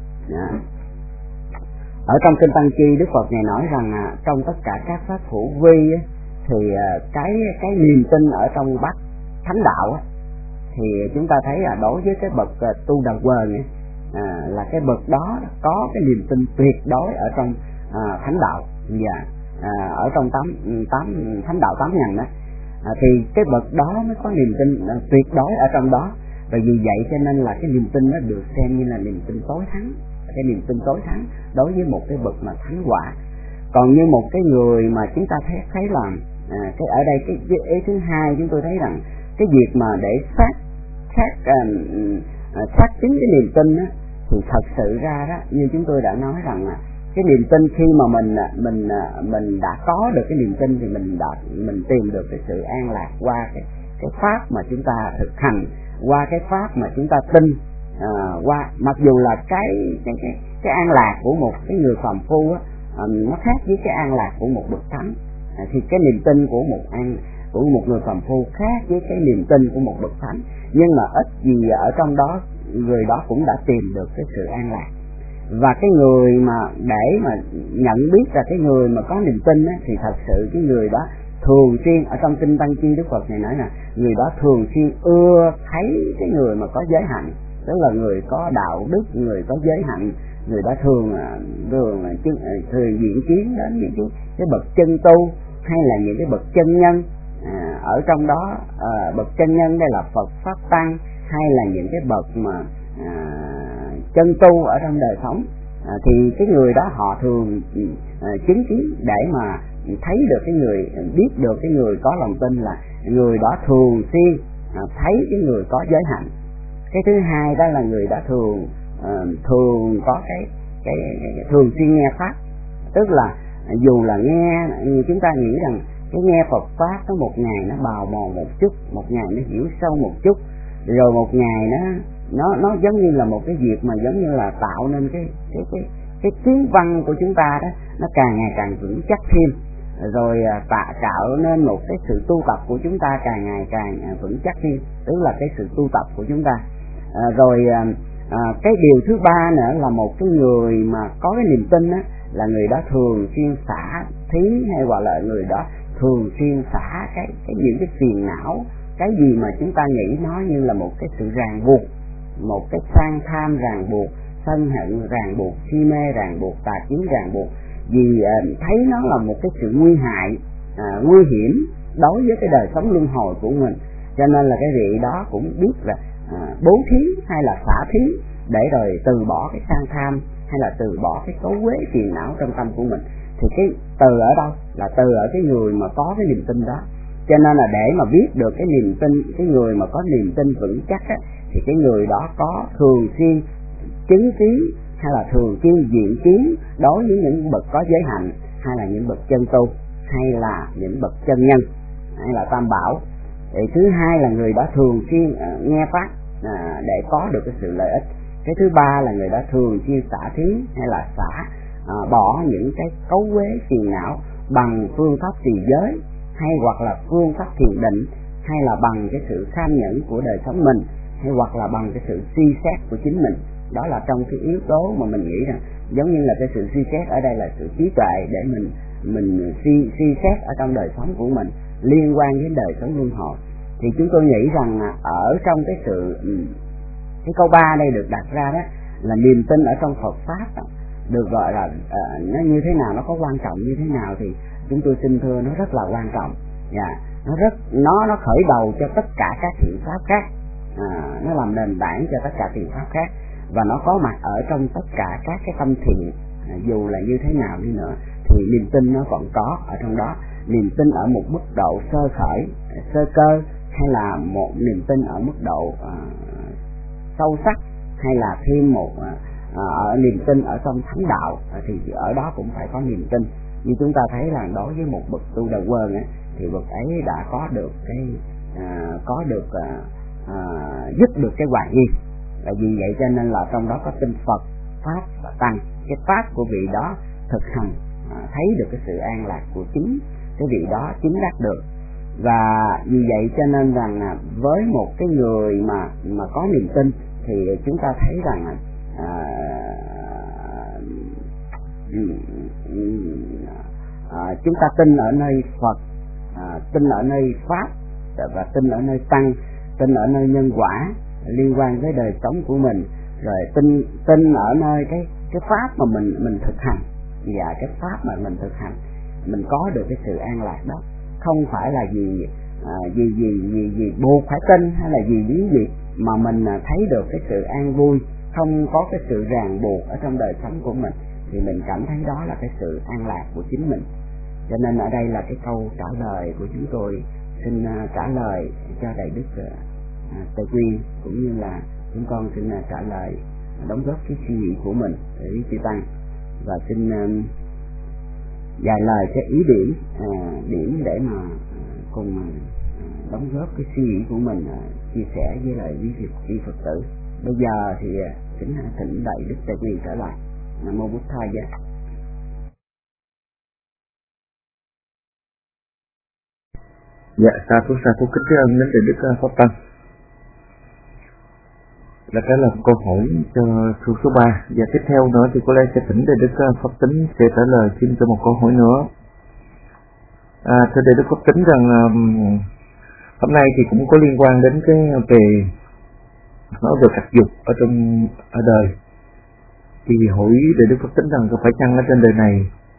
ở trong kinh Tăng Chi Đức Phật ngài nói rằng trong tất cả các pháp hữu vi á, thì cái niềm tin ở trong bát thánh đạo á, thì chúng ta thấy là đối với cái bậc tu đà quần ấy, là cái bậc đó có cái niềm tin tuyệt đối ở trong thánh đạo, và ở trong thánh đạo 8 ngành đó, thì cái bậc đó mới có niềm tin tuyệt đối ở trong đó. Và vì vậy cho nên là cái niềm tin nó được xem như là niềm tin tối thắng, cái niềm tin tối thắng đối với một cái bậc mà thánh quả. Còn như một cái người mà chúng ta thấy là cái ở đây cái ý thứ hai, chúng tôi thấy rằng cái việc mà để xác chứng cái niềm tin á, thì thật sự ra đó, như chúng tôi đã nói rằng cái niềm tin khi mà mình đã có được cái niềm tin thì mình tìm được cái sự an lạc qua cái pháp mà chúng ta thực hành, qua cái pháp mà chúng ta tin, qua mặc dù là cái an lạc của một cái người phàm phu á, nó khác với cái an lạc của một bậc thánh. Thì cái niềm tin của một người phàm phu khác với cái niềm tin của một bậc thánh, nhưng mà ít gì ở trong đó người đó cũng đã tìm được cái sự an lạc. Và cái người mà để mà nhận biết là cái người mà có niềm tin á, thì thật sự cái người đó thường xuyên, ở trong kinh Tăng Chi Đức Phật này nói là người đó thường xuyên ưa thấy cái người mà có giới hạnh, tức là người có đạo đức, người có giới hạnh, người đó thường diện kiến đến những cái bậc chân tu hay là những cái bậc chân nhân. Ở trong đó bậc chân nhân đây là Phật Pháp Tăng, hay là những cái bậc mà chân tu ở trong đời sống, thì cái người đó họ thường chứng kiến để mà thấy được cái người, biết được cái người có lòng tin là người đó thường xuyên thấy cái người có giới hạnh. Cái thứ hai đó là người đó thường có cái thường xuyên nghe pháp, tức là dù là nghe, chúng ta nghĩ rằng cái nghe Phật pháp nó một ngày nó bào mòn một chút, một ngày nó hiểu sâu một chút, rồi một ngày nó giống như là một cái việc mà giống như là tạo nên cái tiếng văn của chúng ta đó, nó càng ngày càng vững chắc thêm, rồi tạo nên một cái sự tu tập của chúng ta càng ngày càng vững chắc thêm, tức là cái sự tu tập của chúng ta. Cái điều thứ ba nữa là một cái người mà có cái niềm tin á, là người đó thường xuyên xả thí, hay gọi là người đó thường xuyên xả những cái phiền não, cái gì mà chúng ta nghĩ nó như là một cái sự ràng buộc, một cái sang tham ràng buộc, sân hận ràng buộc, si mê ràng buộc, tà kiến ràng buộc, vì thấy nó là một cái sự nguy hại, nguy hiểm đối với cái đời sống luân hồi của mình, cho nên là cái vị đó cũng biết là bố thí hay là xả thí để rồi từ bỏ cái sang tham, hay là từ bỏ cái cấu uế phiền não trong tâm của mình. Thì cái từ ở đâu? Là từ ở cái người mà có cái niềm tin đó. Cho nên là để mà biết được cái niềm tin, cái người mà có niềm tin vững chắc á, thì cái người đó có thường xuyên chứng kiến hay là thường xuyên diện kiến đối với những bậc có giới hạnh, hay là những bậc chân tu, hay là những bậc chân nhân, hay là tam bảo. Thì thứ hai là người đó thường xuyên nghe pháp để có được cái sự lợi ích. Cái thứ ba là người đó thường xuyên xả thí, hay là xả bỏ những cái cấu uế phiền não bằng phương pháp trì giới, hay hoặc là phương pháp thiền định, hay là bằng cái sự tham nhẫn của đời sống mình, hay hoặc là bằng cái sự suy xét của chính mình. Đó là trong cái yếu tố mà mình nghĩ rằng giống như là cái sự suy xét ở đây là sự trí tuệ, để mình suy xét ở trong đời sống của mình liên quan đến đời sống luân hồi. Thì chúng tôi nghĩ rằng ở trong cái câu 3 đây được đặt ra đó là niềm tin ở trong Phật pháp đó, được gọi là nó như thế nào, nó có quan trọng như thế nào thì chúng tôi xin thưa nó rất là quan trọng. Nó khởi đầu cho tất cả các thiện pháp khác, nó làm nền tảng cho tất cả thiện pháp khác, và nó có mặt ở trong tất cả các cái tâm thiện. Dù là như thế nào đi nữa thì niềm tin nó vẫn có ở trong đó. Niềm tin ở một mức độ sơ khởi, sơ cơ, hay là một niềm tin ở mức độ sâu sắc, hay là thêm một niềm tin ở trong thánh đạo, thì ở đó cũng phải có niềm tin. Như chúng ta thấy là đối với một bậc tu đầu quần ấy, thì bậc ấy đã có được dứt được cái hoài nghi. Là vì vậy cho nên là trong đó có tin Phật, Pháp và Tăng. Cái Pháp của vị đó thực hành thấy được cái sự an lạc của chính cái vị đó chứng đắc được. Và vì vậy cho nên rằng với một cái người mà có niềm tin thì chúng ta thấy rằng chúng ta tin ở nơi Phật, tin ở nơi Pháp và tin ở nơi Tăng, tin ở nơi nhân quả liên quan với đời sống của mình, rồi tin ở nơi cái pháp mà mình thực hành, và cái pháp mà mình thực hành mình có được cái sự an lạc đó. Không phải là gì buộc phải tin hay là gì mà mình thấy được cái sự an vui, không có cái sự ràng buộc ở trong đời sống của mình, thì mình cảm thấy đó là cái sự an lạc của chính mình. Cho nên ở đây là cái câu trả lời của chúng tôi xin trả lời cho Đại Đức Tề Quyên, cũng như là chúng con xin trả lời đóng góp cái suy nghĩ của mình để chư tăng, và xin vài lời cái ý điểm để mà cùng đóng góp cái suy nghĩ của mình, chia sẻ với lại quý Phật tử. Bây giờ thì xin thỉnh Đại Đức Tề Quyên trở lại. Nam mô Bụt Thầy Giá. Dạ, sa thú kính tri ân đến Đại Đức Pháp Tăng. Là cái là câu hỏi cho số 3, và tiếp theo nữa thì có lẽ sẽ thỉnh Đại Đức Pháp Tính sẽ trả lời xin cho một câu hỏi nữa. Thưa Đại Đức Pháp Tính rằng hôm nay thì cũng có liên quan đến cái nói về các dục ở đời, thì hỏi Đại Đức Pháp Tính rằng có phải chăng ở trên đời này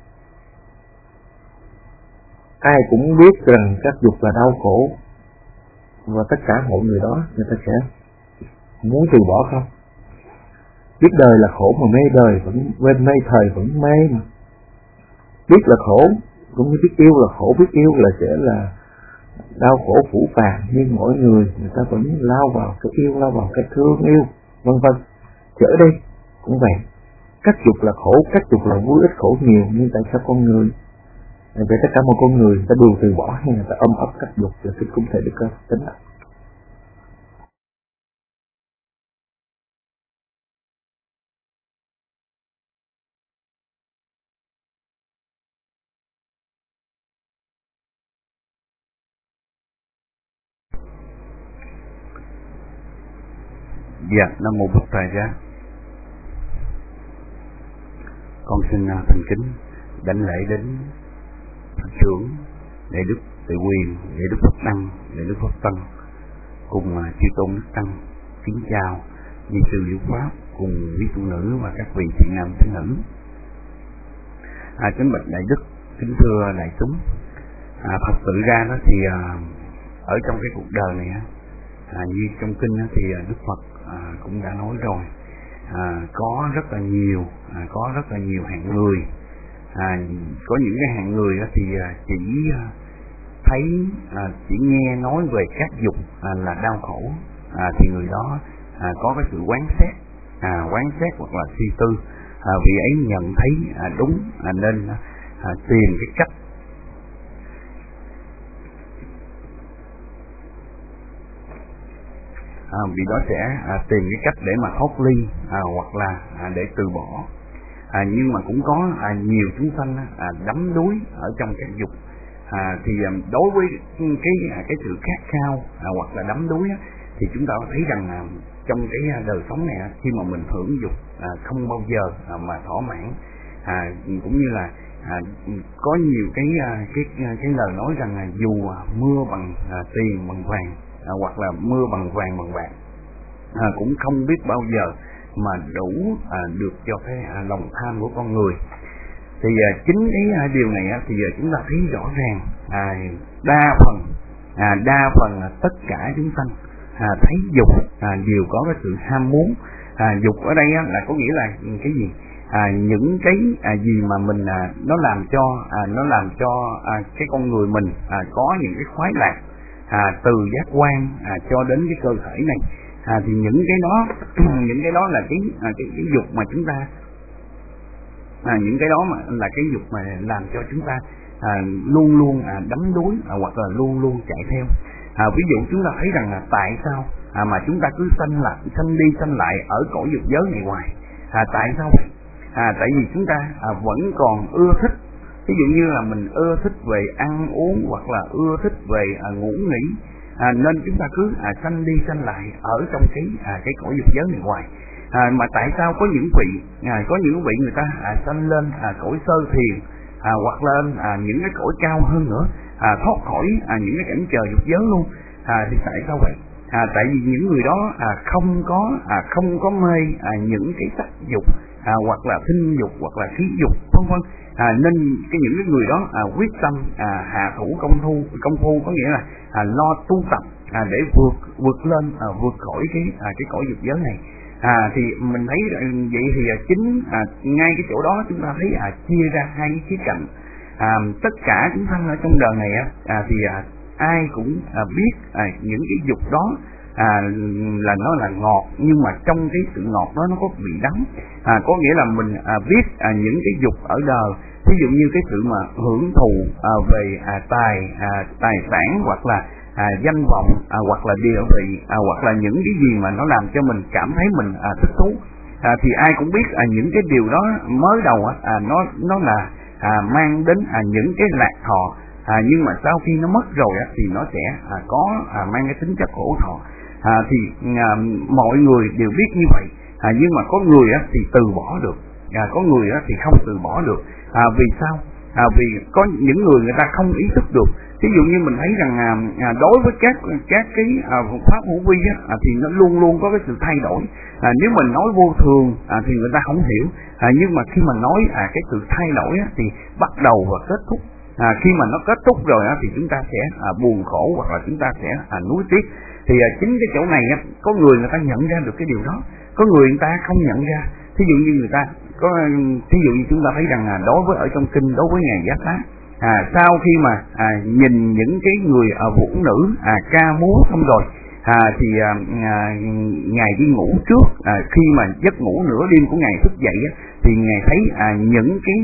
ai cũng biết rằng các dục là đau khổ, và tất cả mọi người đó người ta sẽ muốn từ bỏ không? Biết đời là khổ mà mê đời vẫn quên, mê thời vẫn mê mà. Biết là khổ cũng như biết yêu là khổ, biết yêu là sẽ là đau khổ phủ phàng, nhưng mỗi người ta vẫn lao vào cái yêu, lao vào cái thương yêu, vân vân. Thì ở đây cũng vậy, các dục là khổ, các dục là vui ít khổ nhiều, nhưng tại sao con người vậy tất cả mọi con người ta đều từ bỏ hay người ta ôm ấp các dục là cái cũng thể được tính lại. Dạ, Nam mô Bụt Thầy Giá. Con xin thành kính đảnh lễ đến Phật trưởng Đại Đức Tề Quyên, Đại Đức Pháp Tăng, Đại Đức Pháp Tăng cùng chư tôn Đức Tăng, kính chào ni sư Liễu Pháp cùng quý tu nữ và các vị thiện nam tín nữ. Kính bạch Đại Đức, kính thưa đại chúng, Phật tự ra đó thì ở trong cái cuộc đời này như trong kinh thì Đức Phật cũng đã nói rồi, có rất là nhiều hạng người. Có những cái hạng người thì chỉ nghe nói về các dục là đau khổ, thì người đó có cái sự quán xét hoặc là suy tư, vì ấy nhận thấy đúng nên tìm cái cách vì đó sẽ tìm cái cách để mà thoát ly hoặc là để từ bỏ. Nhưng mà cũng có nhiều chúng sanh đắm đuối ở trong các dục. Thì đối với cái sự khát khao hoặc là đắm đuối thì chúng ta thấy rằng trong cái đời sống này khi mà mình hưởng dục không bao giờ mà thỏa mãn, cũng như là có nhiều cái lời nói rằng là dù mưa bằng tiền bằng vàng hoặc là mưa bằng vàng bằng bạc cũng không biết bao giờ mà đủ được cho cái lòng tham của con người. Thì chính cái điều này thì chúng ta thấy rõ ràng đa phần tất cả chúng sanh thấy dục đều có cái sự ham muốn. Dục ở đây là có nghĩa là cái gì? Những cái gì mà mình nó làm cho cái con người mình có những cái khoái lạc từ giác quan cho đến cái cơ thể này, thì những cái đó là cái dục mà chúng ta những cái đó mà là cái dục mà làm cho chúng ta luôn luôn đắm đuối hoặc là luôn luôn chạy theo. Ví dụ chúng ta thấy rằng là tại sao mà chúng ta cứ sanh đi sanh lại ở cõi dục giới này hoài? Tại sao vậy? Tại vì chúng ta vẫn còn ưa thích, ví dụ như là mình ưa thích về ăn uống hoặc là ưa thích về ngủ nghỉ, nên chúng ta cứ sanh đi sanh lại ở trong cái cõi dục giới này hoài. Mà tại sao có những vị người ta sanh lên cõi sơ thiền hoặc lên những cái cõi cao hơn nữa, thoát khỏi những cái cảnh trời dục giới luôn? Thì tại sao vậy? Tại vì những người đó không có mê những cái sắc dục hoặc là thinh dục hoặc là khí dục vân vân, nên những cái người đó quyết tâm hạ thủ công phu, có nghĩa là lo tu tập để vượt lên vượt khỏi cái cõi dục giới này. Thì mình thấy vậy thì chính ngay cái chỗ đó chúng ta thấy chia ra hai cái khía cạnh. Tất cả chúng sanh ở trong đời này thì ai cũng biết những cái dục đó là nó là ngọt, nhưng mà trong cái sự ngọt đó nó có vị đắng. Có nghĩa là mình biết những cái dục ở đời, ví dụ như cái sự mà hưởng thụ về tài sản hoặc là danh vọng hoặc là địa vị hoặc là những cái gì mà nó làm cho mình cảm thấy mình thích thú, thì ai cũng biết những cái điều đó mới đầu nó là mang đến những cái lạc thọ, nhưng mà sau khi nó mất rồi thì nó sẽ có mang cái tính chất khổ thọ. Thì mọi người đều biết như vậy, nhưng mà có người thì từ bỏ được, có người thì không từ bỏ được. Vì sao? Vì có những người ta không ý thức được. Ví dụ như mình thấy rằng đối với các cái pháp hữu vi thì nó luôn luôn có cái sự thay đổi. Nếu mình nói vô thường thì người ta không hiểu, nhưng mà khi mà nói cái sự thay đổi thì bắt đầu và kết thúc. Khi mà nó kết thúc rồi thì chúng ta sẽ buồn khổ hoặc là chúng ta sẽ nuối tiếc. Thì chính cái chỗ này có người ta nhận ra được cái điều đó, có người ta không nhận ra. Thí dụ như người ta có, thí dụ như chúng ta thấy rằng đối với ở trong kinh, đối với ngài Giác Lá, sau khi mà nhìn những cái người vũ nữ ca múa xong rồi, thì ngài đi ngủ trước. Khi mà giấc ngủ nửa đêm của ngài thức dậy thì ngài thấy những cái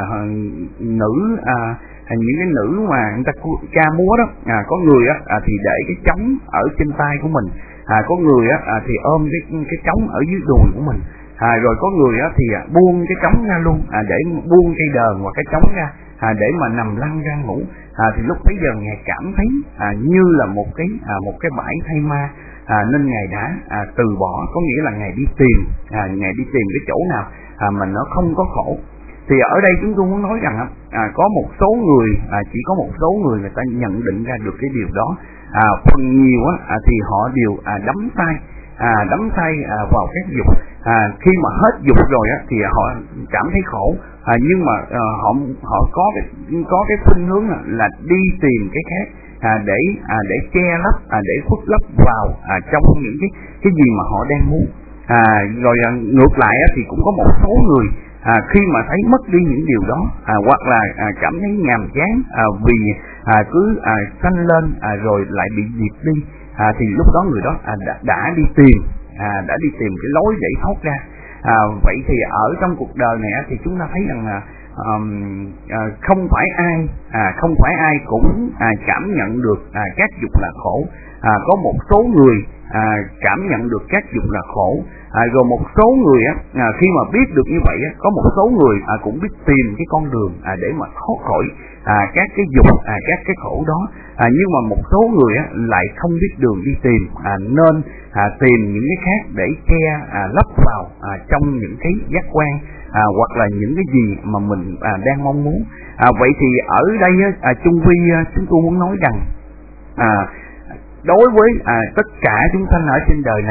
những cái nữ mà người ta ca múa đó, có người thì để cái trống ở trên tay của mình, có người thì ôm cái trống ở dưới đùi của mình, rồi có người thì buông cái trống ra luôn, để buông cây đờn hoặc cái trống ra để mà nằm lăn ra ngủ. Thì lúc bấy giờ ngài cảm thấy như là một cái bãi thay ma, nên ngài đã từ bỏ, có nghĩa là ngài đi tìm cái chỗ nào mà nó không có khổ. Thì ở đây chúng tôi muốn nói rằng có một số người, chỉ có một số người ta nhận định ra được cái điều đó. Phần nhiều thì họ đều đắm say vào các dục. Khi mà hết dục rồi thì họ cảm thấy khổ, nhưng mà họ có cái khuynh hướng là đi tìm cái khác, để che lấp, để khuất lấp vào trong những cái gì mà họ đang muốn. Rồi ngược lại thì cũng có một số người khi mà thấy mất đi những điều đó, hoặc là cảm thấy nhàm chán vì cứ sanh lên rồi lại bị diệt đi, thì lúc đó người đó đã đi tìm cái lối để thoát ra. Vậy thì ở trong cuộc đời này thì chúng ta thấy rằng là không phải ai cũng cảm nhận được các dục là khổ. Có một số người cảm nhận được các dục là khổ, rồi một số người khi mà biết được như vậy, có một số người cũng biết tìm cái con đường để mà thoát khỏi các cái dục, các cái khổ đó. Nhưng mà một số người lại không biết đường đi tìm, nên tìm những cái khác để che lấp vào trong những cái giác quan hoặc là những cái gì mà mình đang mong muốn. Vậy thì ở đây chung quy chúng tôi muốn nói rằng đối với tất cả chúng sanh ở trên đời này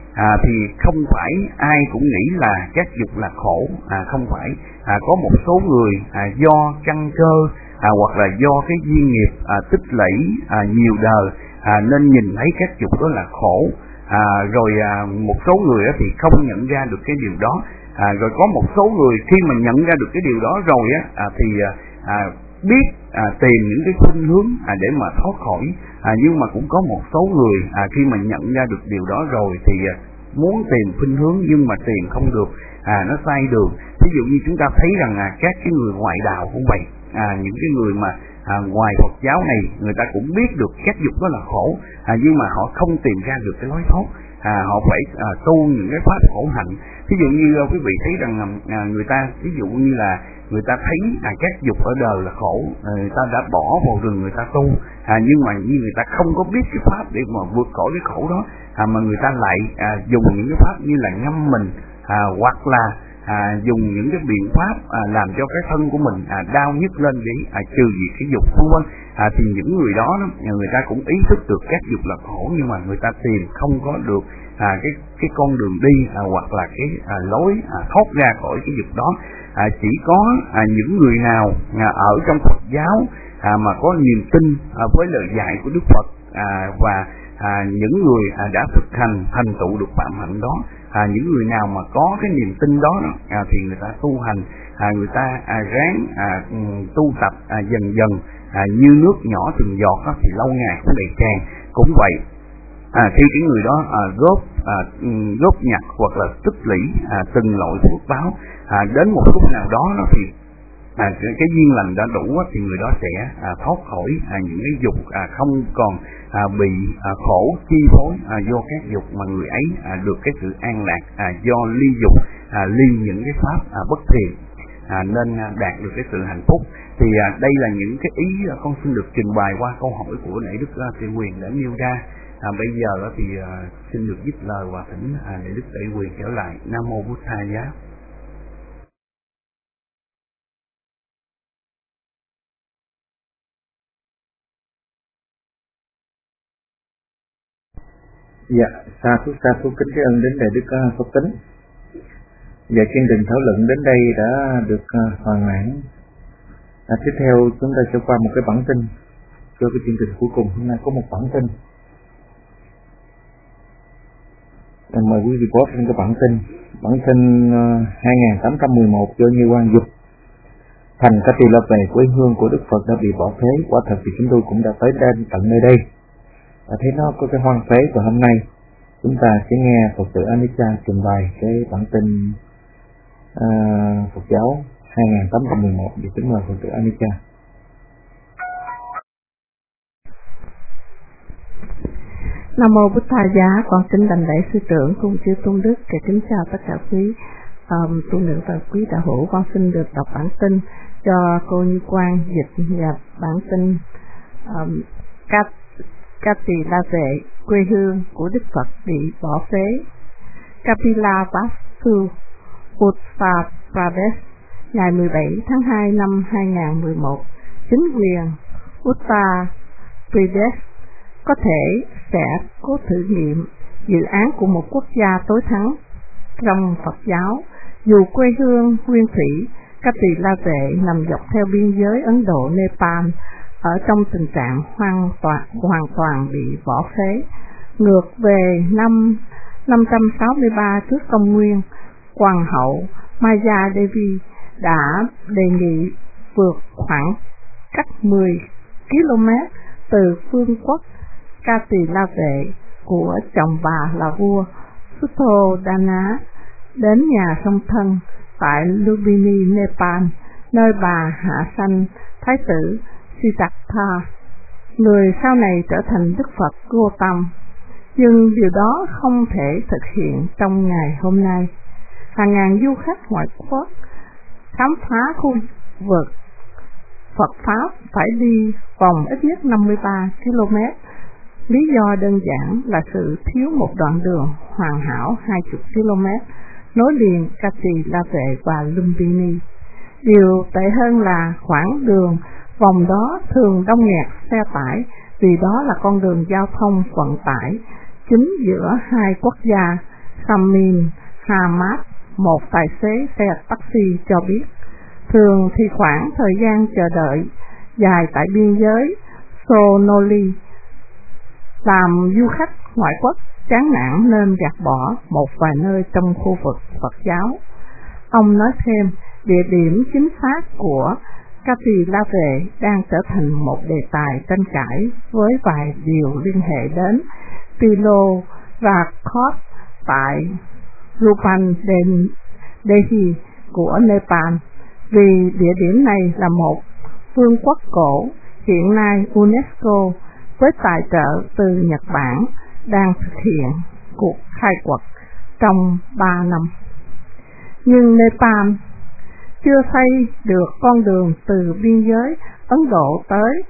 thì không phải ai cũng nghĩ là các dục là khổ, không phải. Có một số người do căn cơ hoặc là do cái duyên nghiệp tích lũy nhiều đời nên nhìn thấy các dục đó là khổ. Rồi một số người thì không nhận ra được cái điều đó. Rồi có một số người khi mà nhận ra được cái điều đó rồi thì biết tìm những cái khuynh hướng để mà thoát khỏi. Nhưng mà cũng có một số người khi mà nhận ra được điều đó rồi thì muốn tìm khuynh hướng nhưng mà tìm không được, nó sai đường. Ví dụ như chúng ta thấy rằng các cái người ngoại đạo cũng vậy, những cái người mà ngoài Phật giáo này, người ta cũng biết được các dục đó là khổ, nhưng mà họ không tìm ra được cái lối thoát. Họ phải tu những cái pháp khổ hạnh. Ví dụ như quý vị thấy rằng người ta, ví dụ như là người ta thấy các dục ở đời là khổ, người ta đã bỏ vào rừng người ta tu, nhưng mà như người ta không có biết cái pháp để mà vượt khỏi cái khổ đó, mà người ta lại dùng những cái pháp như là ngâm mình, hoặc là dùng những cái biện pháp làm cho cái thân của mình đau nhức lên để trừ diệt cái dục vân vân. Thì những người đó người ta cũng ý thức được các dục là khổ, nhưng mà người ta tìm không có được cái con đường đi hoặc là cái lối thoát ra khỏi cái dục đó. Chỉ có những người nào ở trong Phật giáo mà có niềm tin với lời dạy của Đức Phật, và những người đã thực hành thành tựu được phạm hạnh đó, những người nào mà có cái niềm tin đó thì người ta tu hành, người ta ráng tu tập dần dần như nước nhỏ từng giọt thì lâu ngày cũng đầy tràn. Cũng vậy, khi cái người đó góp nhặt hoặc là tích lũy từng loại phước báo, đến một lúc nào đó thì cái duyên lành đã đủ thì người đó sẽ thoát khỏi những cái dục, không còn bị khổ chi phối do các dục, mà người ấy được cái sự an lạc do ly dục, ly những cái pháp bất thiện, nên đạt được cái sự hạnh phúc. Thì đây là những cái ý con xin được trình bày qua câu hỏi của Đại Đức Tệ Quyền đã nêu ra. Bây giờ thì xin được dứt lời và thỉnh Đại Đức Tệ Quyền trở lại. Nam mô Bụt Tha Giá. Dạ, sa thú kính tri ân đến Đại Đức Phật Tính. Dạ, chương trình thảo luận đến đây đã được hoàn mãn. Tiếp theo chúng ta sẽ qua một cái bản tin cho cái chương trình cuối cùng. Hôm nay có một bản tin. Mời quý vị có trên cái bản tin. Bản tin 2811 do Như Quan Dục. Thành Ca Tỳ La Về, quê hương của Đức Phật đã bị bỏ phế. Quả thật thì chúng tôi cũng đã tới đến tận nơi đây và thấy nó có cái hoang phế. Và hôm nay chúng ta sẽ nghe Phật tử Anicca trình bày cái bản tin Phật giáo 2811. Để kính mời Phật tử Anicca. Nam mô Bụt Tha Giá. Con kính đảnh lễ sư trưởng cùng chư tôn đức. Kính chào tất cả quý tu nữ và quý đạo hữu. Con xin được đọc bản tin cho cô Như Quang dịch và bản tin Ca Tỳ La Vệ, quê hương của Đức Phật bị bỏ phế. Kapila Vastu, Uttar Pradesh, ngày 17 tháng 2 năm 2011. Chính quyền Uttar Pradesh có thể sẽ có thử nghiệm dự án của một quốc gia tối thắng trong Phật giáo, dù quê hương nguyên thủy Ca Tỳ La Vệ nằm dọc theo biên giới Ấn Độ Nepal ở trong tình trạng hoàn toàn bị bỏ phế. Ngược về năm 563 trước công nguyên, Hoàng hậu Maya Devi đã đề nghị vượt khoảng cách 10 km từ vương quốc Ca Tỳ La Vệ của chồng bà là vua Suddhodana đến nhà song thân tại Lumbini, Nepal, nơi bà hạ sanh Thái tử Siddhartha, người sau này trở thành Đức Phật Gautam. Nhưng điều đó không thể thực hiện trong ngày hôm nay. Hàng ngàn du khách ngoại quốc khám phá khu vực Phật Pháp phải đi vòng ít nhất 53 km. Lý do đơn giản là sự thiếu một đoạn đường hoàn hảo 20 km nối liền Ca Tỳ La Vệ và Lumbini. Điều tệ hơn là khoảng đường vòng đó thường đông nghẹt xe tải, vì đó là con đường giao thông vận tải chính giữa hai quốc gia. Samin Hamad, một tài xế xe taxi cho biết, thường thì khoảng thời gian chờ đợi dài tại biên giới Sonoli làm du khách ngoại quốc chán nản nên gạt bỏ một vài nơi trong khu vực Phật giáo. Ông nói thêm, địa điểm chính xác của Cati La Vệ đang trở thành một đề tài tranh cãi với vài điều liên hệ đến Pilo và Kot tại Rupandehi của Nepal, vì địa điểm này là một vương quốc cổ hiện nay UNESCO với tài trợ từ Nhật Bản đang thực hiện cuộc khai quật trong 3 năm. Nhưng Nepal chưa xây được con đường từ biên giới Ấn Độ tới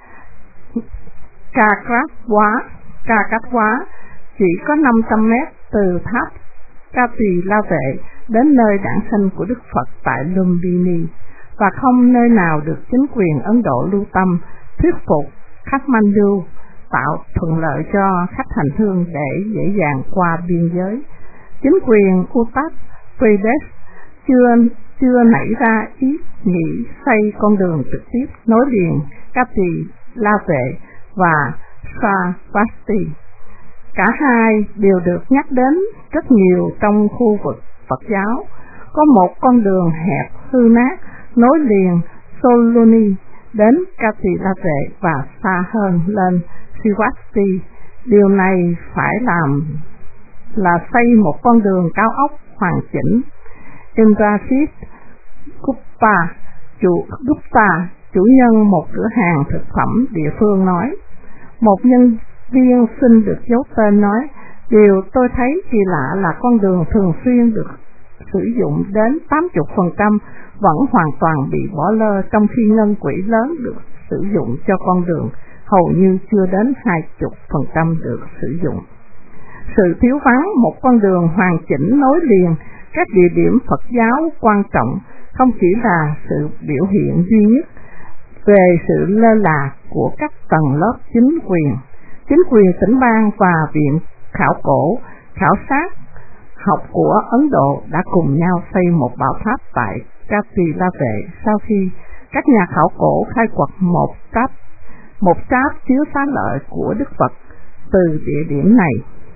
Kakatwa, chỉ có 500 mét từ tháp Cati La Vệ đến nơi đản sinh của Đức Phật tại Lumbini, và không nơi nào được chính quyền Ấn Độ lưu tâm thuyết phục Kathmandu tạo thuận lợi cho khách hành hương để dễ dàng qua biên giới. Chính quyền Uttar Pradesh chưa nảy ra ý nghĩ xây con đường trực tiếp nối liền Cati La Vệ và Saravati. Cả hai đều được nhắc đến rất nhiều trong khu vực Phật giáo. Có một con đường hẹp hư nát nối liền Soluni đến Cati La Vệ và xa hơn lên Sivasti. Điều này phải làm là xây một con đường cao ốc hoàn chỉnh. Indrajit Gupta, chủ nhân một cửa hàng thực phẩm địa phương nói. Một nhân viên xin được giấu tên nói, điều tôi thấy kỳ lạ là con đường thường xuyên được sử dụng đến 80% vẫn hoàn toàn bị bỏ lơ, trong khi ngân quỹ lớn được sử dụng cho con đường hầu như chưa đến 20% được sử dụng. Sự thiếu vắng một con đường hoàn chỉnh nối liền các địa điểm Phật giáo quan trọng không chỉ là sự biểu hiện duy nhất về sự lơ là của các tầng lớp chính quyền tỉnh bang và Viện Khảo cổ khảo sát học của Ấn Độ đã cùng nhau xây một bảo tháp tại Cati La Vệ sau khi các nhà khảo cổ khai quật một tráp chiếu xá lợi của Đức Phật từ địa điểm này.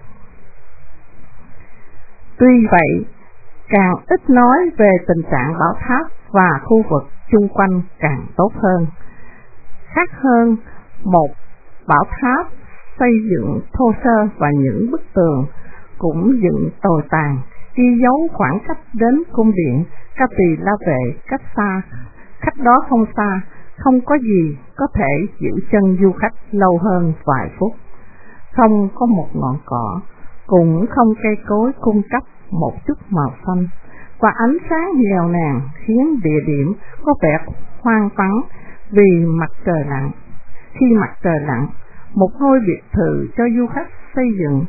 Tuy vậy, càng ít nói về tình trạng bảo tháp và khu vực chung quanh càng tốt hơn. Khác hơn, một bảo tháp xây dựng thô sơ và những bức tường cũng dựng tồi tàn, ghi dấu khoảng cách đến cung điện Cati La Vệ cách đó không xa, không có gì có thể giữ chân du khách lâu hơn vài phút. Không có một ngọn cỏ, cũng không cây cối cung cấp một chút màu xanh, và ánh sáng nghèo nàn khiến địa điểm có vẻ hoang vắng vì mặt trời lặn. Khi mặt trời lặn, một ngôi biệt thự cho du khách xây dựng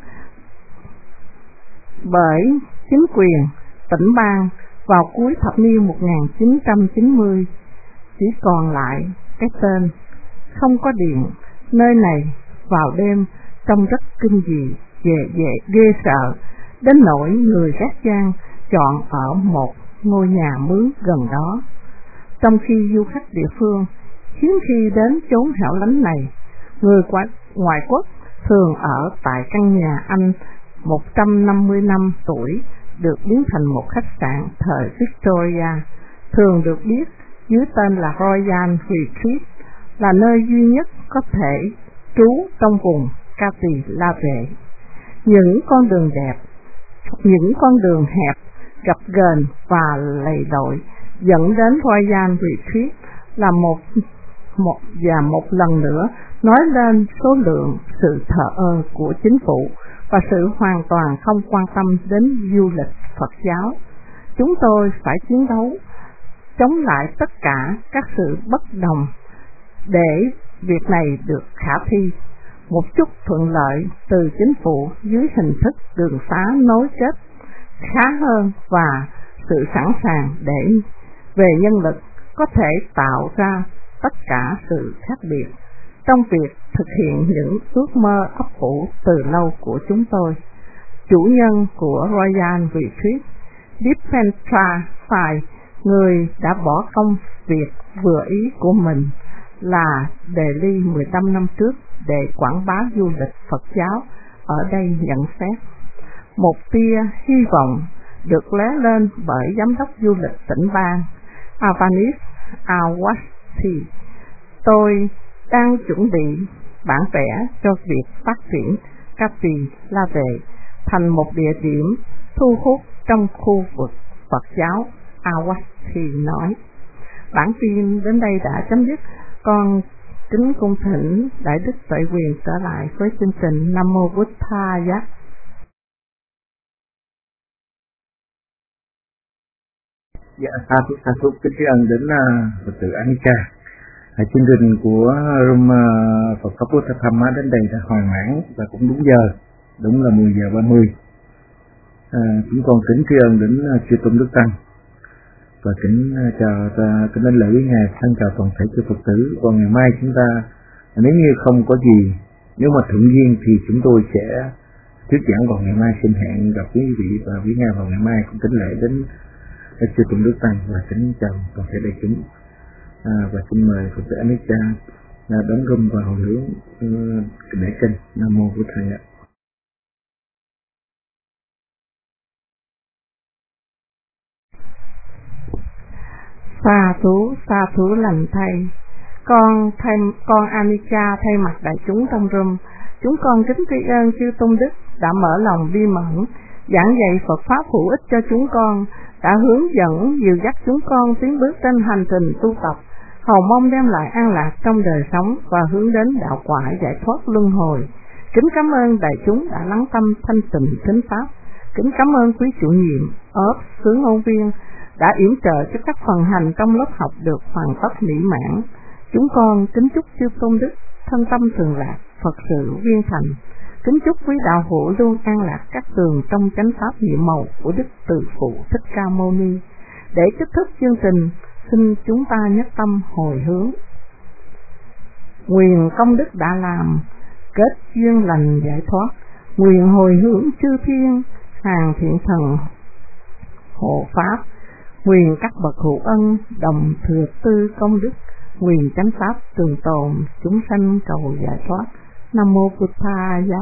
bởi chính quyền tỉnh bang vào cuối thập niên 1990 chỉ còn lại cái tên, không có điện. Nơi này vào đêm trông rất kinh dị, ghê sợ, đến nỗi người gác gian chọn ở một ngôi nhà mướn gần đó. Trong khi du khách địa phương hiếm khi đến chốn hẻo lánh này, người ngoại quốc thường ở tại căn nhà Anh 150 năm tuổi được biến thành một khách sạn thời Victoria, thường được biết dưới tên là Royal Retreat, là nơi duy nhất có thể trú trong vùng Cati La Vệ. Những con đường đẹp, những con đường hẹp, gập ghềnh và lầy lội dẫn đến Royal Retreat là một lần nữa nói lên số lượng sự thờ ơ của chính phủ và sự hoàn toàn không quan tâm đến du lịch Phật giáo. Chúng tôi phải chiến đấu chống lại tất cả các sự bất đồng để việc này được khả thi. Một chút thuận lợi từ chính phủ dưới hình thức đường xá nối kết khá hơn và sự sẵn sàng để về nhân lực có thể tạo ra tất cả sự khác biệt trong việc thực hiện những ước mơ ấp ủ từ lâu của chúng tôi. chủ nhân của Royal Retreat, Dipetra Phai, người đã bỏ công việc vừa ý của mình là Delhi 15 năm trước để quảng bá du lịch Phật giáo ở đây nhận xét. Một tia hy vọng được lóe lên bởi giám đốc du lịch tỉnh bang Avanis Awasthi. Tôi đang chuẩn bị bản vẽ cho việc phát triển Kapi La Vệ thành một địa điểm thu hút trong khu vực Phật giáo. Awasthi nói. Bản tin đến đây đã chấm dứt. Con kính cung thỉnh Đại Đức Tuệ Quyền trở lại với chương trình Nam Mô Buddhaya. Dạ, sa thúc kính tri ân đến Phật tử Anika. Chương trình của Room Phật Pháp Buddha Dhamma đến đây đã hoàn mãn và cũng đúng giờ, đúng là 10 giờ 30. Chúng con kính tri ân đến chư tôn đức tăng và kính đảnh lễ ngài, thân chào toàn thể chư Phật tử. Còn ngày mai chúng ta, nếu như không có gì, nếu mà thuận duyên thì chúng tôi sẽ thuyết giảng vào ngày mai. Xin hẹn gặp quý vị và quý ngài vào ngày mai. Cũng kính lễ đến chư tôn đức tăng và kính chào toàn thể đại chúng. Và xin mời Phật tử Anika đóng gom vào hướng để kênh Nam Mô Buddhaya. Sa thú lành thầy. Con Anika thay mặt đại chúng trong room, chúng con kính tri ân chư tôn đức đã mở lòng bi mẫn giảng dạy Phật pháp hữu ích cho chúng con, đã hướng dẫn dìu dắt chúng con tiến bước trên hành trình tu tập, hầu mong đem lại an lạc trong đời sống và hướng đến đạo quả giải thoát luân hồi. Kính cảm ơn đại chúng đã lắng tâm thanh tịnh thính pháp. Kính cảm ơn quý chủ nhiệm ốp xứ ngôn viên đã yểm trợ cho các phần hành trong lớp học được hoàn tất mỹ mãn. Chúng con kính chúc chư tôn đức thân tâm thường lạc, Phật sự viên thành. Kính chúc quý đạo hữu luôn an lạc các tường trong chánh pháp nhiệm màu của Đức Từ Phụ Thích Ca Mâu Ni. Để kết thúc chương trình, xin chúng ta nhất tâm hồi hướng. Nguyện công đức đã làm, kết duyên lành giải thoát. Nguyện hồi hướng chư thiên, hàng thiện thần hộ pháp. Nguyện các bậc hữu ân đồng thừa tư công đức. Nguyện chánh pháp trường tồn, chúng sanh cầu giải thoát. Nam Mô Buddhaya.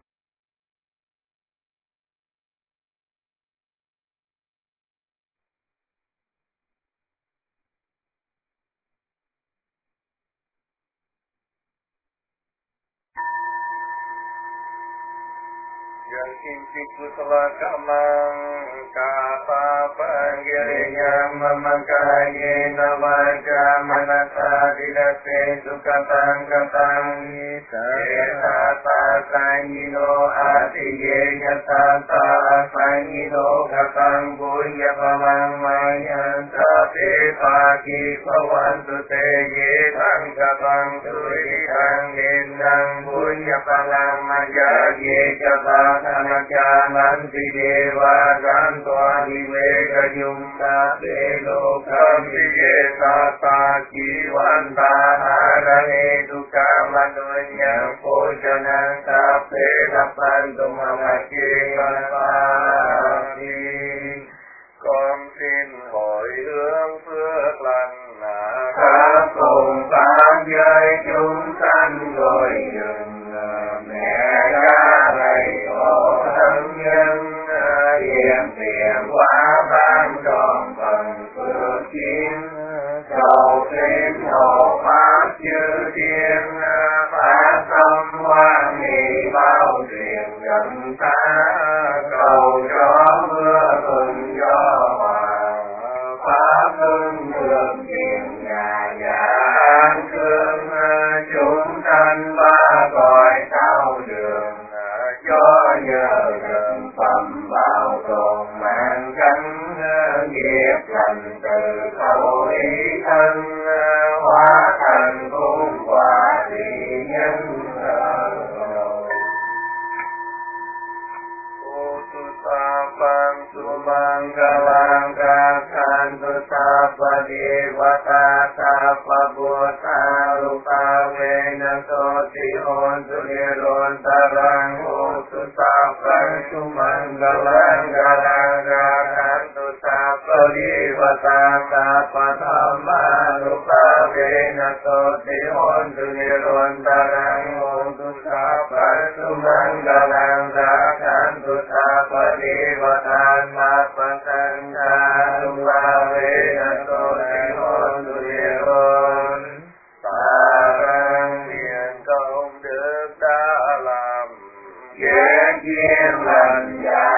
Kusala kamang kapa panggiriyam mamakaye navaja manasa dilase sukatang katang yatata sangino atiye yatata sangino katang buya pamang mayanta te paki pawantu te yetang katang turitang nindang buya pamang maya ye katang Nanti dewa gantua diveka yumna deloka vijeta kiwanta harane duka manunya pojana kape dapantu mamaki ngapati. Con xin hồi hướng phước lành khắp cùng pháp giới chúng sanh rồi dừng mẹ cha thầy tổ thân nhân hiện tiền quả ban tròn phần phước kiến cầu xin hộ pháp chư thiên phát tâm hoan hỷ bao truyền gần ta cầu cho mưa thuận gió hòa pháp hưng thường tiền nhà an cương chúng sanh ba cõi sao đường cho nhờ gần phẩm bảo tồn mạng cánh nghiệp lành từ khẩu ý thân hóa thành cung quả thị nhân Sumanggalang kasantu sapa devata sapa bhutta rupa vena soti ontu niruntarang utu sapa sumang ตาตาปะธรรมานุภาเวนะโสติโหตุนิโรธตรังโหตุสัพพะสุมังกลังสาคันตุสัพพะเทวตานาปะสังฆานุภาเวนะโสติโหตุนิโรธตรังเมียนcông đức đã làm ghé chiên lành